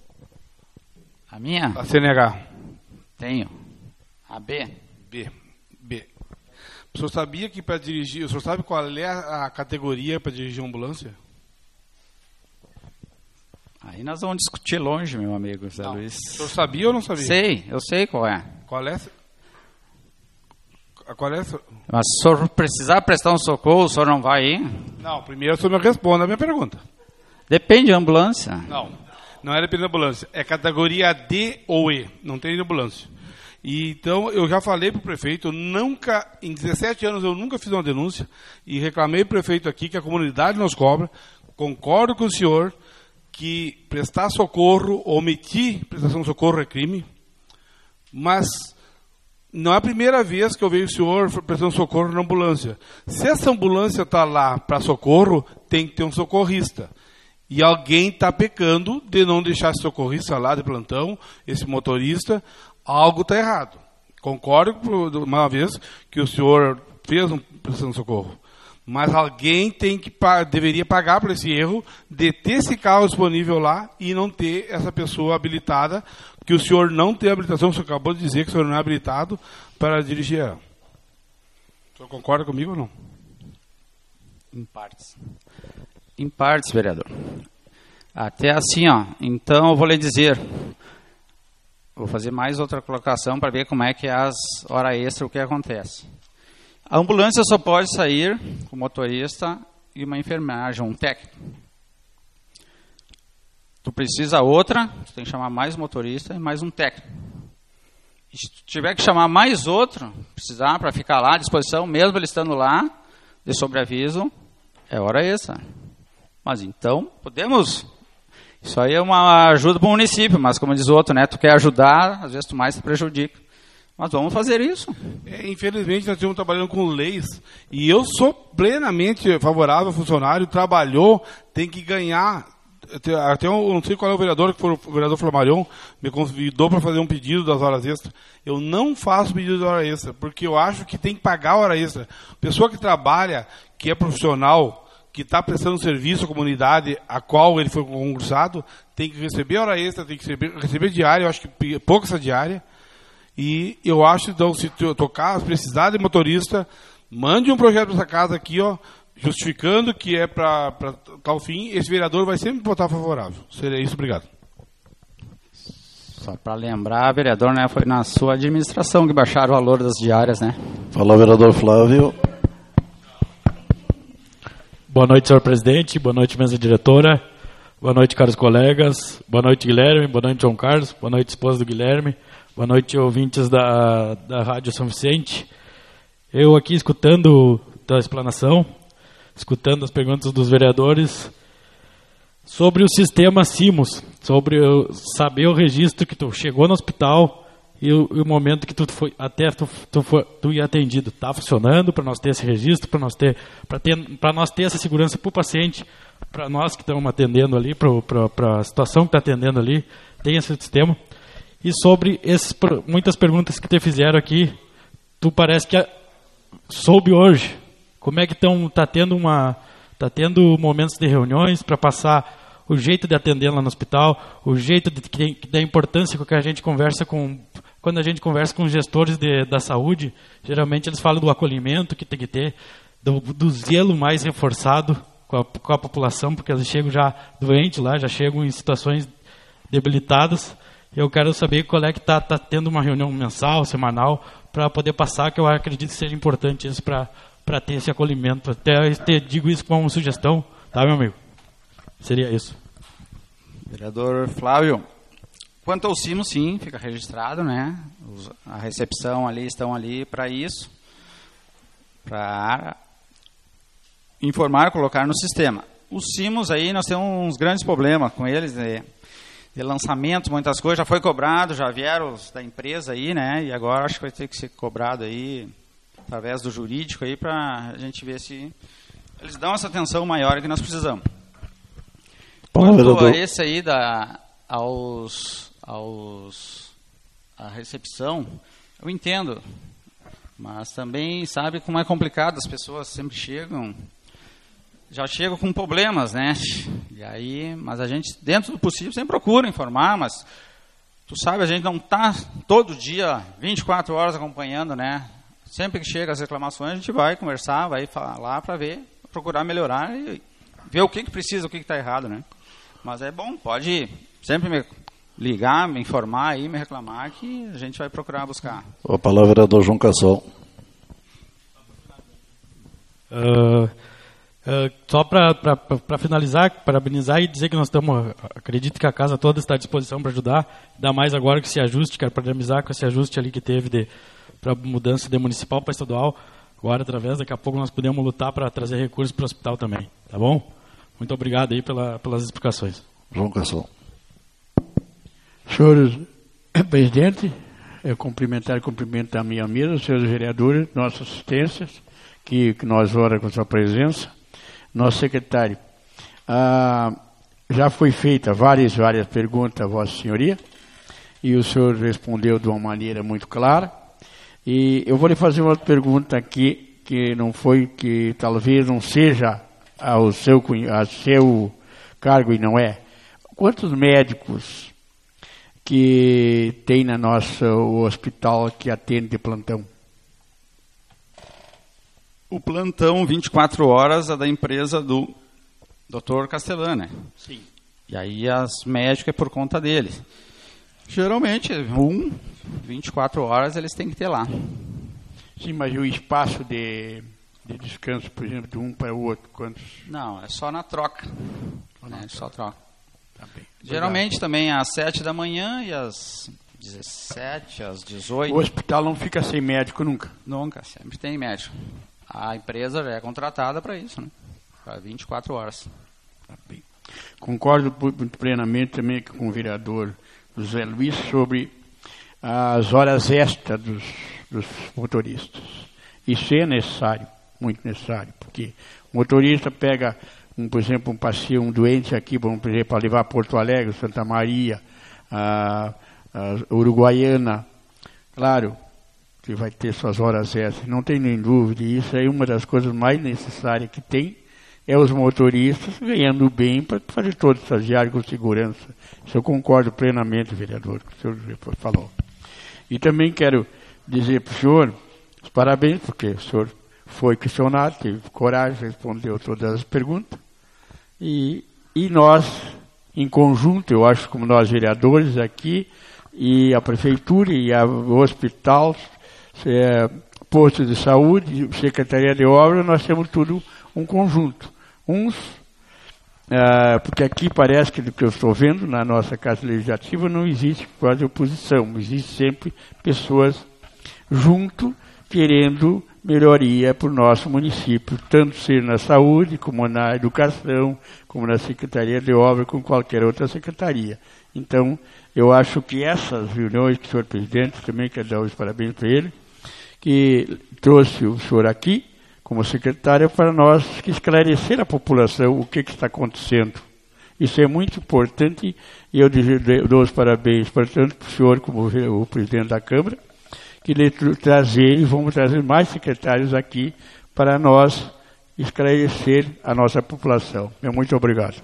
Speaker 4: A minha?
Speaker 8: A CNH.
Speaker 4: Tenho. A B.
Speaker 8: B. O senhor sabia que para dirigir... O senhor sabe qual é a categoria para dirigir uma ambulância?
Speaker 4: Aí nós vamos discutir longe, meu amigo Zé Luiz.
Speaker 8: O senhor sabia ou não sabia?
Speaker 4: Sei, eu sei qual é.
Speaker 8: Qual é? Qual é?
Speaker 4: Mas se o senhor precisar prestar um socorro, o senhor não vai ir?
Speaker 8: Não, primeiro o senhor me responda a minha pergunta.
Speaker 4: Depende da ambulância.
Speaker 8: Não é depende da ambulância. É categoria D ou E, não tem ambulância. E, então, eu já falei para o prefeito, em 17 anos eu nunca fiz uma denúncia, e reclamei para o prefeito aqui que a comunidade nos cobra, concordo com o senhor, que prestar socorro, omitir prestação de socorro é crime, mas não é a primeira vez que eu vejo o senhor prestando socorro na ambulância. Se essa ambulância está lá para socorro, tem que ter um socorrista. E alguém está pecando de não deixar esse socorrista lá de plantão, esse motorista, algo está errado. Concordo, uma vez, que o senhor fez um prestação de socorro. Mas alguém deveria pagar por esse erro de ter esse carro disponível lá e não ter essa pessoa habilitada, que o senhor não tem habilitação, o senhor acabou de dizer que o senhor não é habilitado para dirigir ela. O senhor concorda comigo ou não?
Speaker 4: Em partes. Em partes, vereador. Até assim, ó. Então, eu vou lhe dizer. Vou fazer mais outra colocação para ver como é que é as horas extras, o que acontece. A ambulância só pode sair com o motorista e uma enfermagem, um técnico. Tu precisa outra, tu tem que chamar mais motorista e mais um técnico. E se tu tiver que chamar mais outro, precisar para ficar lá à disposição, mesmo ele estando lá, de sobreaviso, é hora extra. Mas então, podemos... Isso aí é uma ajuda para o município, mas como diz o outro, né? Tu quer ajudar, às vezes tu mais te prejudica. Mas vamos fazer isso.
Speaker 8: Infelizmente, nós estamos trabalhando com leis e eu sou plenamente favorável ao funcionário, trabalhou, tem que ganhar. Até eu não sei qual é o vereador, que foi o vereador Flamarion, me convidou para fazer um pedido das horas extras. Eu não faço pedido de hora extra, porque eu acho que tem que pagar a hora extra. Pessoa que trabalha, que é profissional, que está prestando serviço à comunidade a qual ele foi concursado, tem que receber hora extra, tem que receber diária, eu acho que pouco essa diária. E eu acho, então, se tocar, se precisar de motorista, mande um projeto para essa casa aqui, ó, justificando que é para tal fim, esse vereador vai sempre votar favorável. Seria isso, obrigado.
Speaker 4: Só para lembrar, vereador, né, foi na sua administração que baixaram o valor das diárias, né?
Speaker 2: Fala, vereador Flávio.
Speaker 3: Boa noite, senhor presidente. Boa noite, mesa diretora. Boa noite, caros colegas. Boa noite, Guilherme. Boa noite, João Carlos. Boa noite, esposa do Guilherme. Boa noite, ouvintes da Rádio São Vicente. Eu aqui escutando a explanação, escutando as perguntas dos vereadores sobre o sistema CIMOS, sobre saber o registro que tu chegou no hospital e o momento que tu foi até tu ia atendido. Está funcionando para nós ter esse registro, para nós ter essa segurança para o paciente, para nós que estamos atendendo ali, para a situação que está atendendo ali, tem esse sistema. E sobre muitas perguntas que te fizeram aqui, tu parece que soube hoje como é que tá tendo momentos de reuniões para passar o jeito de atender lá no hospital, o jeito da importância com que a gente conversa quando a gente conversa com os gestores da saúde, geralmente eles falam do acolhimento que tem que ter, do zelo mais reforçado com a população, porque eles chegam já doentes lá, já chegam em situações debilitadas. Eu quero saber qual é que está tendo uma reunião mensal, semanal, para poder passar, que eu acredito que seja importante isso para ter esse acolhimento. Até digo isso como uma sugestão, tá, meu amigo? Seria isso.
Speaker 4: Vereador Flávio, quanto ao CIMO, sim, fica registrado, né? A recepção ali, estão ali para isso, para informar, colocar no sistema. Os CIMOS aí, nós temos uns grandes problemas com eles, de lançamento, muitas coisas, já foi cobrado, já vieram os da empresa aí, né? E agora acho que vai ter que ser cobrado aí, através do jurídico aí, para a gente ver se eles dão essa atenção maior que nós precisamos. Quanto a esse aí, a recepção, eu entendo, mas também sabe como é complicado, as pessoas sempre já chegam com problemas, né? E aí, mas a gente, dentro do possível, sempre procura informar, mas tu sabe, a gente não está todo dia, 24 horas acompanhando, né? Sempre que chega as reclamações, a gente vai conversar, vai falar para procurar melhorar e ver o que precisa, o que está errado, né? Mas é bom, pode sempre me ligar, me informar aí, me reclamar, que a gente vai procurar buscar.
Speaker 2: A palavra é do João Cassol.
Speaker 3: Só para finalizar, parabenizar e dizer que nós acredito que a casa toda está à disposição para ajudar, ainda mais agora que esse ajuste, quero parabenizar com esse ajuste ali que teve para mudança de municipal para estadual, agora daqui a pouco nós podemos lutar para trazer recursos para o hospital também, tá bom? Muito obrigado aí pelas explicações.
Speaker 2: João Cassol.
Speaker 9: Senhor presidente, eu cumprimento a minha mesa, os senhores vereadores, nossas assistências, que nós oramos com a sua presença, nosso secretário. Já foi feita várias perguntas a Vossa Senhoria, e o senhor respondeu de uma maneira muito clara. E eu vou lhe fazer uma pergunta aqui, que não foi, que talvez não seja ao seu cargo e não é. Quantos médicos que tem na nossa hospital que atende de plantão?
Speaker 4: O plantão 24 horas é da empresa do Dr. Castelã, né?
Speaker 9: Sim.
Speaker 4: E aí as médicas é por conta dele. Geralmente, 24 horas eles têm que ter lá.
Speaker 9: Sim, mas o espaço de descanso, por exemplo, de um para o outro, quantos?
Speaker 4: Não, é só na troca. Só troca.
Speaker 9: Tá bem.
Speaker 4: Geralmente também às 7 da manhã e às 17, às 18.
Speaker 9: O hospital não fica sem médico nunca?
Speaker 4: Nunca, sempre tem médico. A empresa já é contratada para isso, né? Para 24 horas.
Speaker 9: Tá bem. Concordo plenamente também com o vereador José Luiz sobre as horas extras dos motoristas. Isso é necessário, muito necessário, porque o motorista pega, por exemplo, um doente aqui, por exemplo, para levar a Porto Alegre, Santa Maria, a Uruguaiana, claro que vai ter suas horas extras, não tem nem dúvida, e isso é uma das coisas mais necessárias que tem, é os motoristas ganhando bem para fazer todas essas viagens com segurança. Isso eu concordo plenamente, vereador, com o senhor falou. E também quero dizer para o senhor os parabéns, porque o senhor foi questionado, teve coragem, respondeu todas as perguntas. E nós, em conjunto, eu acho, como nós vereadores aqui, e a prefeitura, e o hospital, posto de saúde, secretaria de obras, nós temos tudo um conjunto. Porque aqui parece que, do que eu estou vendo, na nossa Casa Legislativa, não existe quase oposição, existe sempre pessoas junto, querendo melhoria para o nosso município, tanto ser na saúde, como na educação, como na Secretaria de Obras, como qualquer outra secretaria. Então, eu acho que essas reuniões que o senhor presidente, também quero dar os parabéns para ele, que trouxe o senhor aqui, como secretário, para nós esclarecer a população o que está acontecendo. Isso é muito importante, e eu dou os parabéns, portanto, para o senhor, como o presidente da Câmara, que vamos trazer mais secretários aqui para nós esclarecer a nossa população. Muito obrigado.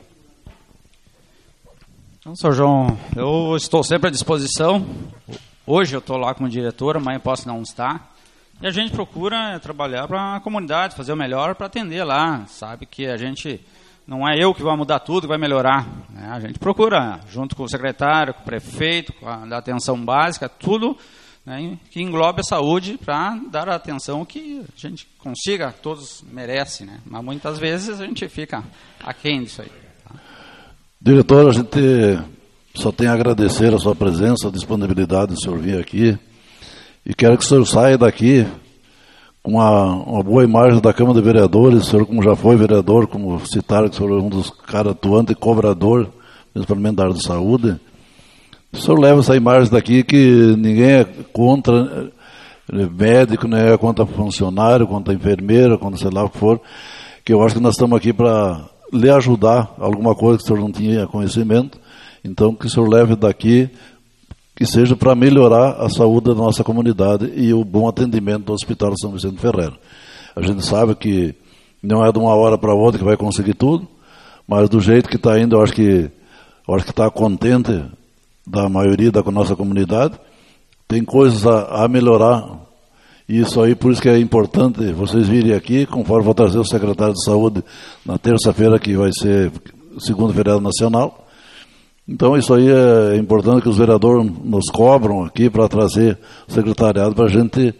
Speaker 4: Então, Sr. João, eu estou sempre à disposição. Hoje eu estou lá como diretor, amanhã posso não estar. E a gente procura trabalhar para a comunidade, fazer o melhor para atender lá. Sabe que a gente, não é eu que vai mudar tudo, que vai melhorar. Né? A gente procura, junto com o secretário, com o prefeito, com a atenção básica, tudo, né, que englobe a saúde para dar a atenção que a gente consiga, todos merecem. Né? Mas muitas vezes a gente fica aquém disso aí. Tá?
Speaker 2: Diretor, a gente só tem a agradecer a sua presença, a disponibilidade do senhor vir aqui. E quero que o senhor saia daqui com uma boa imagem da Câmara de Vereadores. O senhor, como já foi vereador, como citaram que o senhor é um dos caras atuantes e cobrador, principalmente da área de saúde. O senhor leva essa imagem daqui que ninguém é contra médico, nem é contra funcionário, contra enfermeira, contra sei lá o que for, que eu acho que nós estamos aqui para lhe ajudar, alguma coisa que o senhor não tinha conhecimento. Então, que o senhor leve daqui, que seja para melhorar a saúde da nossa comunidade e o bom atendimento do Hospital São Vicente Ferreira. A gente sabe que não é de uma hora para outra que vai conseguir tudo, mas do jeito que está indo, eu acho que está contente da maioria da nossa comunidade. Tem coisas a melhorar, e isso aí, por isso que é importante vocês virem aqui, conforme vou trazer o secretário de saúde na terça-feira, que vai ser o segundo feriado nacional. Então isso aí é importante, que os vereadores nos cobram aqui para trazer o secretariado, para a gente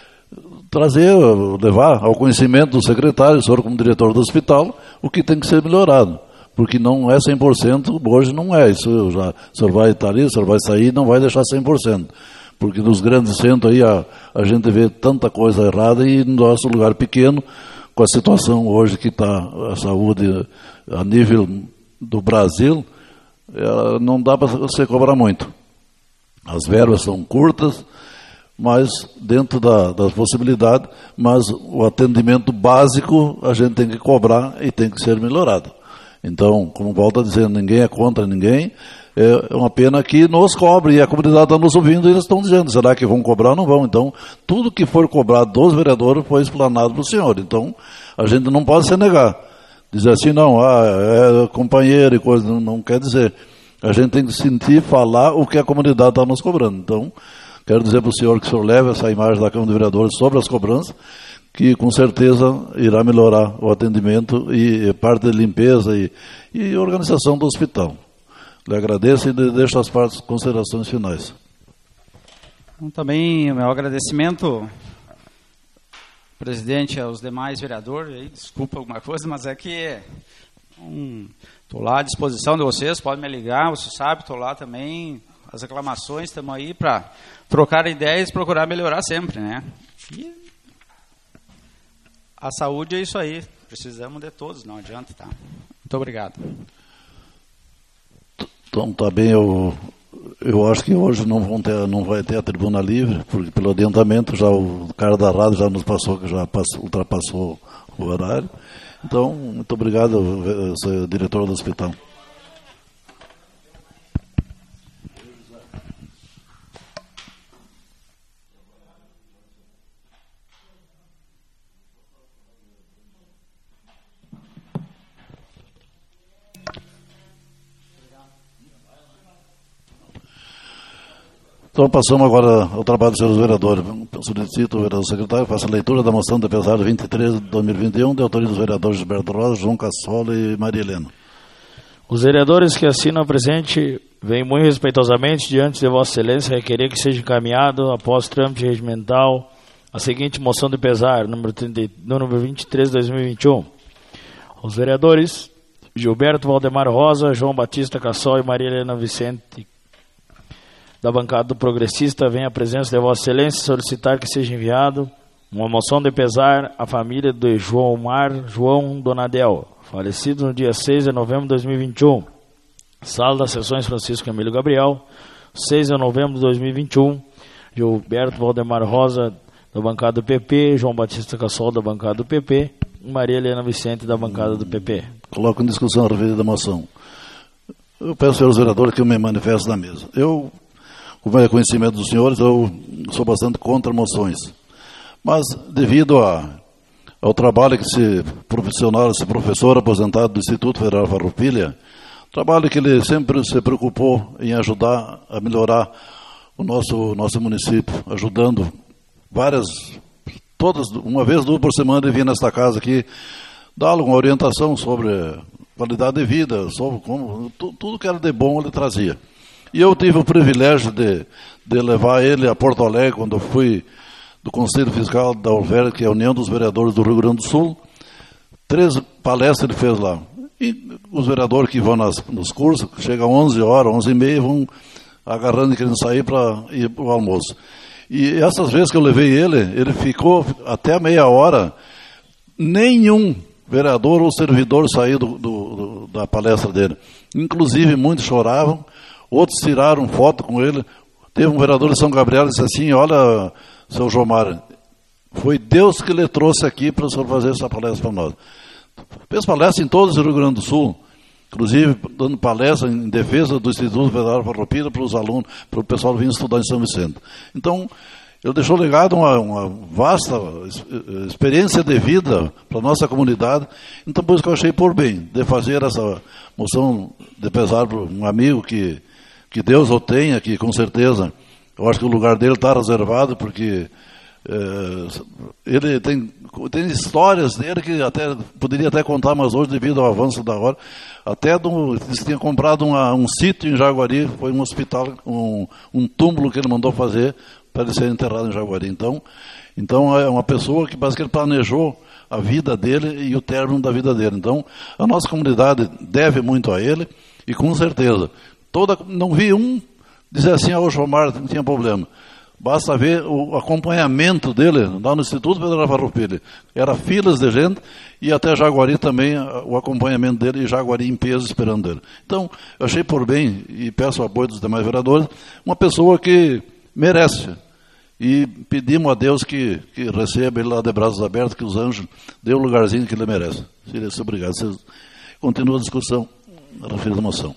Speaker 2: levar ao conhecimento do secretário, o senhor como diretor do hospital, o que tem que ser melhorado, porque não é 100%, hoje não é, isso o senhor vai estar ali, o senhor vai sair, não vai deixar 100%, porque nos grandes centros aí a gente vê tanta coisa errada, e no nosso lugar pequeno, com a situação hoje que está a saúde a nível do Brasil, não dá para você cobrar muito. As verbas são curtas, mas dentro das possibilidades, mas o atendimento básico a gente tem que cobrar e tem que ser melhorado. Então, como volta dizendo, ninguém é contra ninguém, é uma pena que nos cobre, e a comunidade está nos ouvindo e eles estão dizendo, será que vão cobrar ou não vão? Então, tudo que for cobrado dos vereadores foi explanado para o senhor. Então, a gente não pode se negar. Dizer assim, não, é companheiro e coisa, não quer dizer. A gente tem que sentir, falar o que a comunidade está nos cobrando. Então, quero dizer para o senhor que o senhor leve essa imagem da Câmara de Vereadores sobre as cobranças, que com certeza irá melhorar o atendimento e parte de limpeza e organização do hospital. Lhe agradeço e deixo as considerações finais.
Speaker 4: Também o meu agradecimento, presidente, aos demais vereadores. Aí, desculpa alguma coisa, mas é que estou lá à disposição de vocês, podem me ligar, você sabe, estou lá também. As reclamações, estamos aí para trocar ideias e procurar melhorar sempre, né? E a saúde é isso aí, precisamos de todos, não adianta, tá? Muito obrigado.
Speaker 2: Então, tá bem, eu acho que hoje não vai ter a tribuna livre, porque pelo adiantamento já o cara da rádio já nos passou, que já ultrapassou o horário. Então, muito obrigado, senhor diretor do hospital. Então, passamos agora ao trabalho dos senhores vereadores. Solicito o vereador secretário faça a leitura da moção de pesar 23 de 2021, de autoria dos vereadores Gilberto Rosa, João Cassola e Maria Helena.
Speaker 3: Os vereadores que assinam o presente vêm muito respeitosamente diante de Vossa Excelência requerer que seja encaminhado, após trâmite regimental, a seguinte moção de pesar, número 23 de 2021. Os vereadores Gilberto Valdemar Rosa, João Batista Cassol e Maria Helena Vicente, da bancada do Progressista, vem à presença de Vossa Excelência solicitar que seja enviado uma moção de pesar à família de João Donadel, falecido no dia 6 de novembro de 2021. Sala das Sessões Francisco Emílio Gabriel, 6 de novembro de 2021. Gilberto Valdemar Rosa, da bancada do PP, João Batista Cassol, da bancada do PP, e Maria Helena Vicente, da bancada do PP.
Speaker 2: Coloco em discussão a referida da moção. Eu peço aos vereadores que eu me manifeste na mesa. Como é conhecimento dos senhores, eu sou bastante contra moções. Mas, devido ao trabalho que esse professor aposentado do Instituto Federal Farroupilha, trabalho que ele sempre se preocupou em ajudar a melhorar o nosso município, ajudando uma vez, 2 por semana, ele vinha nesta casa aqui, dar alguma orientação sobre qualidade de vida, sobre tudo que era de bom ele trazia. E eu tive o privilégio de levar ele a Porto Alegre, quando eu fui do Conselho Fiscal da UFER, que é a União dos Vereadores do Rio Grande do Sul. 3 palestras ele fez lá. E os vereadores que vão nos cursos, chegam 11 horas, 11h30, vão agarrando e querendo sair para ir para o almoço. E essas vezes que eu levei ele ficou até meia hora, nenhum vereador ou servidor saiu da palestra dele. Inclusive, muitos choravam. Outros tiraram foto com ele. Teve um vereador de São Gabriel que disse assim, olha, seu Jomar, foi Deus que lhe trouxe aqui para o senhor fazer essa palestra para nós. Fez palestra em todo o Rio Grande do Sul, inclusive dando palestra em defesa do Instituto Federal Farroupilha para os alunos, para o pessoal vir estudar em São Vicente. Então, ele deixou legado uma vasta experiência de vida para a nossa comunidade. Então, por isso que eu achei por bem de fazer essa moção de pesar para um amigo que Deus o tenha, que com certeza, eu acho que o lugar dele está reservado, porque ele tem histórias dele que poderia até contar, mas hoje, devido ao avanço da hora, até ele tinha comprado um sítio em Jaguari, foi um hospital, um túmulo que ele mandou fazer para ele ser enterrado em Jaguari. Então é uma pessoa que basicamente planejou a vida dele e o término da vida dele. Então, a nossa comunidade deve muito a ele, e com certeza, não vi um dizer assim, o Jomar não tinha problema. Basta ver o acompanhamento dele lá no Instituto Federal Farroupilha. Era filas de gente e até Jaguari também, o acompanhamento dele, e Jaguari em peso esperando ele. Então, eu achei por bem, e peço o apoio dos demais vereadores, uma pessoa que merece. E pedimos a Deus que receba ele lá de braços abertos, que os anjos dê o lugarzinho que ele merece. Seria isso, obrigado. Vocês continuam a discussão, refiro a moção.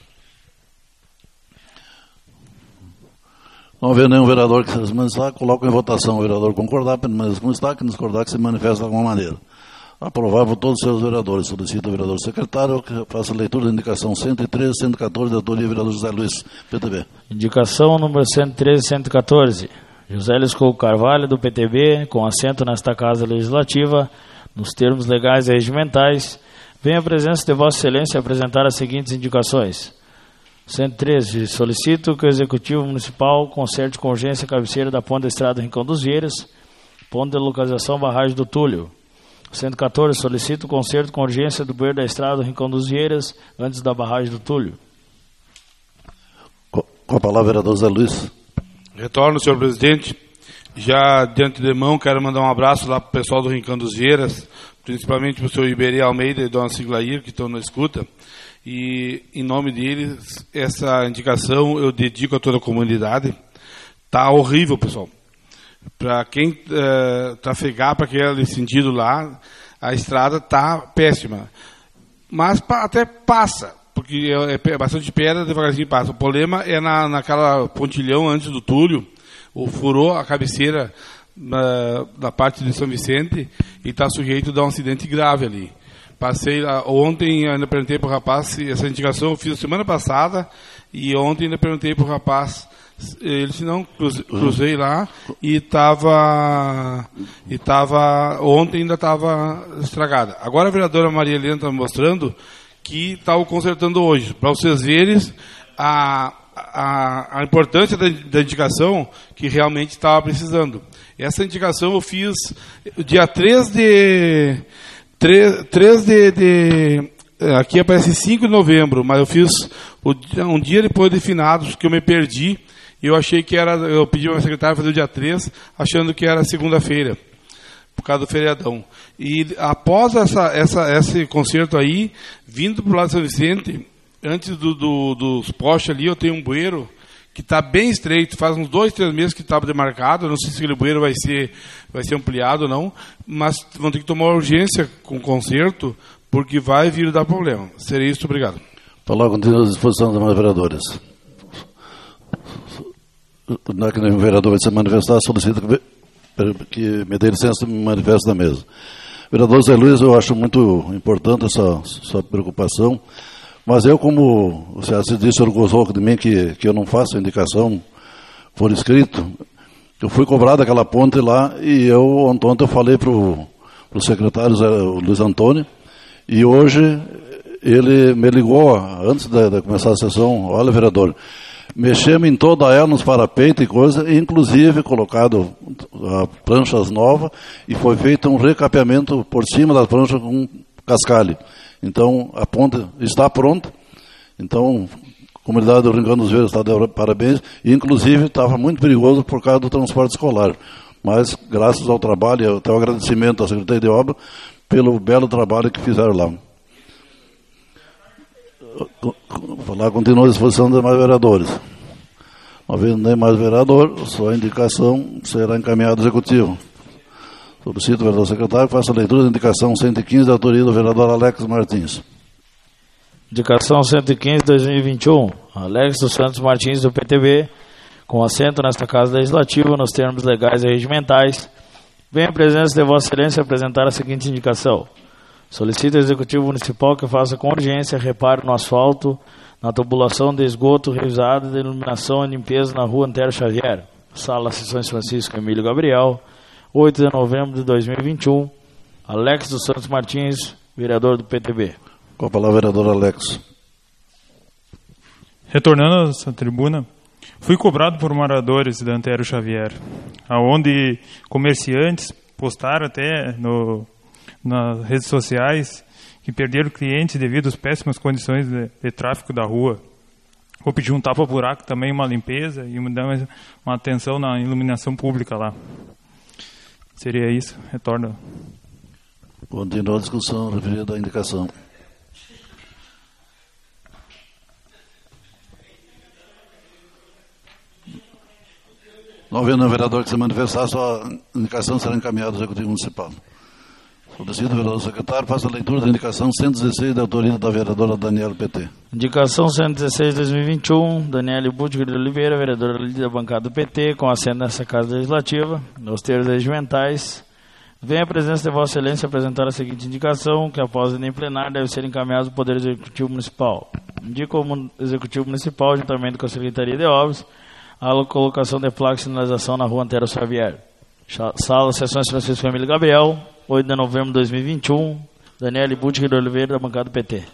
Speaker 2: Não haver nenhum vereador que se manifestar, coloca em votação. O vereador concordar, permanece como está, que discordar, que se manifesta de alguma maneira. Aprovável todos os seus vereadores. Solicita o vereador secretário que faça a leitura da indicação 113 e 114 da autoria do vereador José Luiz, PTB.
Speaker 3: Indicação número 113 e 114. José Luiz Couto Carvalho, do PTB, com assento nesta Casa Legislativa, nos termos legais e regimentais, vem a presença de Vossa Excelência apresentar as seguintes indicações. 113. Solicito que o Executivo Municipal conserte com urgência a cabeceira da ponte da Estrada Rincão dos Vieiras, ponto de localização Barragem do Túlio. 114. Solicito o conserto com urgência do bueiro da Estrada Rincão dos Vieiras, antes da Barragem do Túlio.
Speaker 2: Com a palavra, vereador Zé Luiz.
Speaker 8: Retorno, senhor presidente. Já de antemão, quero mandar um abraço lá para o pessoal do Rincão dos Vieiras, principalmente para o senhor Iberê Almeida e dona Siglair, que estão na escuta. E, em nome deles, essa indicação eu dedico a toda a comunidade. Tá horrível, pessoal. Para quem trafegar para aquele sentido lá, a estrada tá péssima. Mas até passa, porque é bastante pedra, devagarzinho passa. O problema é naquela pontilhão antes do Túlio, furou a cabeceira da parte de São Vicente e está sujeito a dar um acidente grave ali. Passei ontem, ainda perguntei para o rapaz, essa indicação eu fiz semana passada, e ontem ainda perguntei para o rapaz, ele disse não, cruzei lá, e ontem ainda estava estragada. Agora a vereadora Maria Helena está me mostrando que estava consertando hoje, para vocês verem a importância da indicação que realmente estava precisando. Essa indicação eu fiz dia 3 de aqui aparece 5 de novembro, mas eu fiz um dia depois de finados, que eu me perdi, e eu achei que era, eu pedi ao meu secretário fazer o dia 3, achando que era segunda-feira, por causa do feriadão. E após esse concerto aí, vindo para o lado de São Vicente, antes dos postes ali, eu tenho um bueiro que está bem estreito, faz uns 2, 3 meses que estava demarcado, eu não sei se aquele bueiro vai ser ampliado ou não, mas vão ter que tomar urgência com o conserto, porque vai vir dar problema. Seria isso, obrigado.
Speaker 2: Falar continua à disposição dos demais vereadores. Não é que nenhum vereador vai se manifestar, solicito que me dê licença e me manifeste na mesa. Vereador Zé Luiz, eu acho muito importante essa sua preocupação. Mas eu, como você disse, orgulhoso de mim que eu não faço a indicação por escrito, eu fui cobrado daquela ponte lá e ontem eu falei para o secretário Luiz Antônio, e hoje ele me ligou antes de começar a sessão: olha, vereador, mexemos em toda ela, nos parapeitos e coisa, inclusive colocado pranchas novas, e foi feito um recapeamento por cima das pranchas com cascalho. Então, a ponte está pronta. Então, a comunidade do Rincão dos Vieiras está de parabéns. E, inclusive, estava muito perigoso por causa do transporte escolar. Mas, graças ao trabalho e até ao agradecimento à Secretaria de Obra pelo belo trabalho que fizeram lá. Falar continua à disposição dos demais vereadores. Não havendo nem mais vereador, sua indicação será encaminhada ao Executivo. Solicito o vereador secretário que faça a leitura da indicação 115 da autoria do vereador Alex Martins.
Speaker 3: Indicação 115/2021. Alex dos Santos Martins, do PTB, com assento nesta Casa Legislativa, nos termos legais e regimentais, vem a presença de Vossa Excelência apresentar a seguinte indicação. Solicito ao Executivo Municipal que faça com urgência reparo no asfalto, na tubulação de esgoto revisada de iluminação e limpeza na rua Antero Xavier, Sala Sessões Francisco Emílio Gabriel, 8 de novembro de 2021, Alex dos Santos Martins, vereador do PTB.
Speaker 2: Com a palavra, vereador Alex.
Speaker 5: Retornando a essa tribuna, fui cobrado por moradores da Antero Xavier, onde comerciantes postaram até nas redes sociais que perderam clientes devido às péssimas condições de tráfego da rua. Vou pedir um tapa-buraco também, uma limpeza e uma atenção na iluminação pública lá. Seria isso. Retorno.
Speaker 2: Continua a discussão referida à indicação. Não havendo um vereador que se manifestar, sua indicação será encaminhada ao Executivo Municipal. Solicito o vereador secretário faça a leitura da indicação 116 da autoria da vereadora Daniela PT.
Speaker 3: Indicação 116 de 2021, Daniela Buttiger de Oliveira, vereadora líder da bancada do PT, com assento nessa Casa Legislativa, nos termos regimentais. Vem a presença de Vossa Excelência apresentar a seguinte indicação, que após em plenário deve ser encaminhado ao Poder Executivo Municipal. Indica o Executivo Municipal, juntamente com a Secretaria de Obras, a colocação de placa de sinalização na rua Antero Xavier. Sala Sessões Francisco Emílio Gabriel, 8 de novembro de 2021, Daniela Buttiger de Oliveira, da bancada do PT.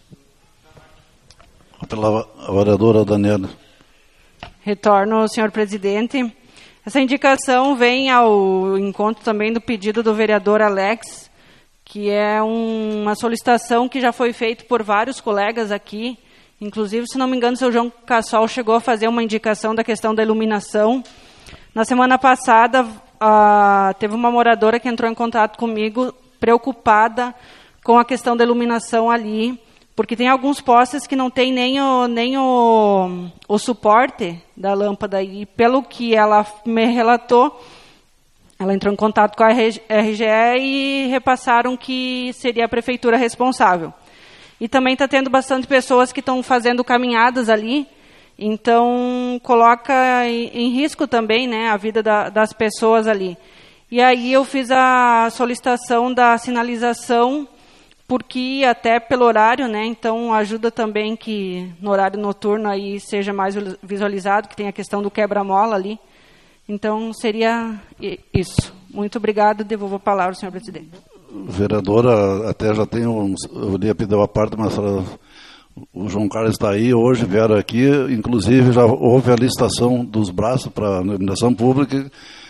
Speaker 2: Pela vereadora Daniela.
Speaker 7: Retorno, senhor presidente. Essa indicação vem ao encontro também do pedido do vereador Alex, que é uma solicitação que já foi feita por vários colegas aqui. Inclusive, se não me engano, o seu João Cassol chegou a fazer uma indicação da questão da iluminação. Na semana passada, teve uma moradora que entrou em contato comigo, preocupada com a questão da iluminação ali, porque tem alguns postes que não tem nem o suporte da lâmpada. E pelo que ela me relatou, ela entrou em contato com a RGE e repassaram que seria a prefeitura responsável. E também está tendo bastante pessoas que estão fazendo caminhadas ali, então coloca em risco também, né, a vida das pessoas ali. E aí eu fiz a solicitação da sinalização, porque até pelo horário, né, então ajuda também que no horário noturno aí seja mais visualizado, que tem a questão do quebra-mola ali. Então seria isso. Muito obrigado, devolvo a palavra ao senhor presidente.
Speaker 2: Vereadora, até já tem eu ia pedir uma parte, mas o João Carlos está aí, hoje vieram aqui, inclusive já houve a licitação dos braços para a iluminação pública,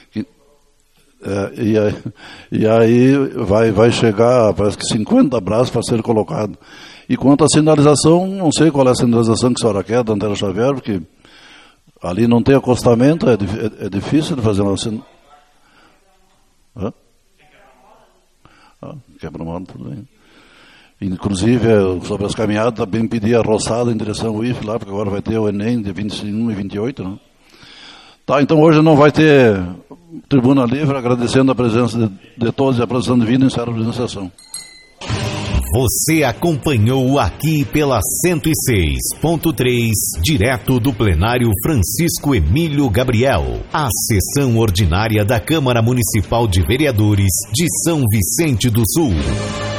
Speaker 2: e aí vai chegar, parece que 50 braços para ser colocado. E quanto à sinalização, não sei qual é a sinalização que a senhora quer, da Antero Xavier, porque ali não tem acostamento, é difícil de fazer uma sinalização. Quebra-mola, tudo bem. Inclusive, sobre as caminhadas, também pedi a roçada em direção ao IF lá, porque agora vai ter o Enem de 21 e 28, né? Tá, então hoje não vai ter tribuna livre, agradecendo a presença de todos e a produção de vida em encerro a apresentação.
Speaker 1: Você acompanhou aqui pela 106.3, direto do plenário Francisco Emílio Gabriel, a sessão ordinária da Câmara Municipal de Vereadores de São Vicente do Sul.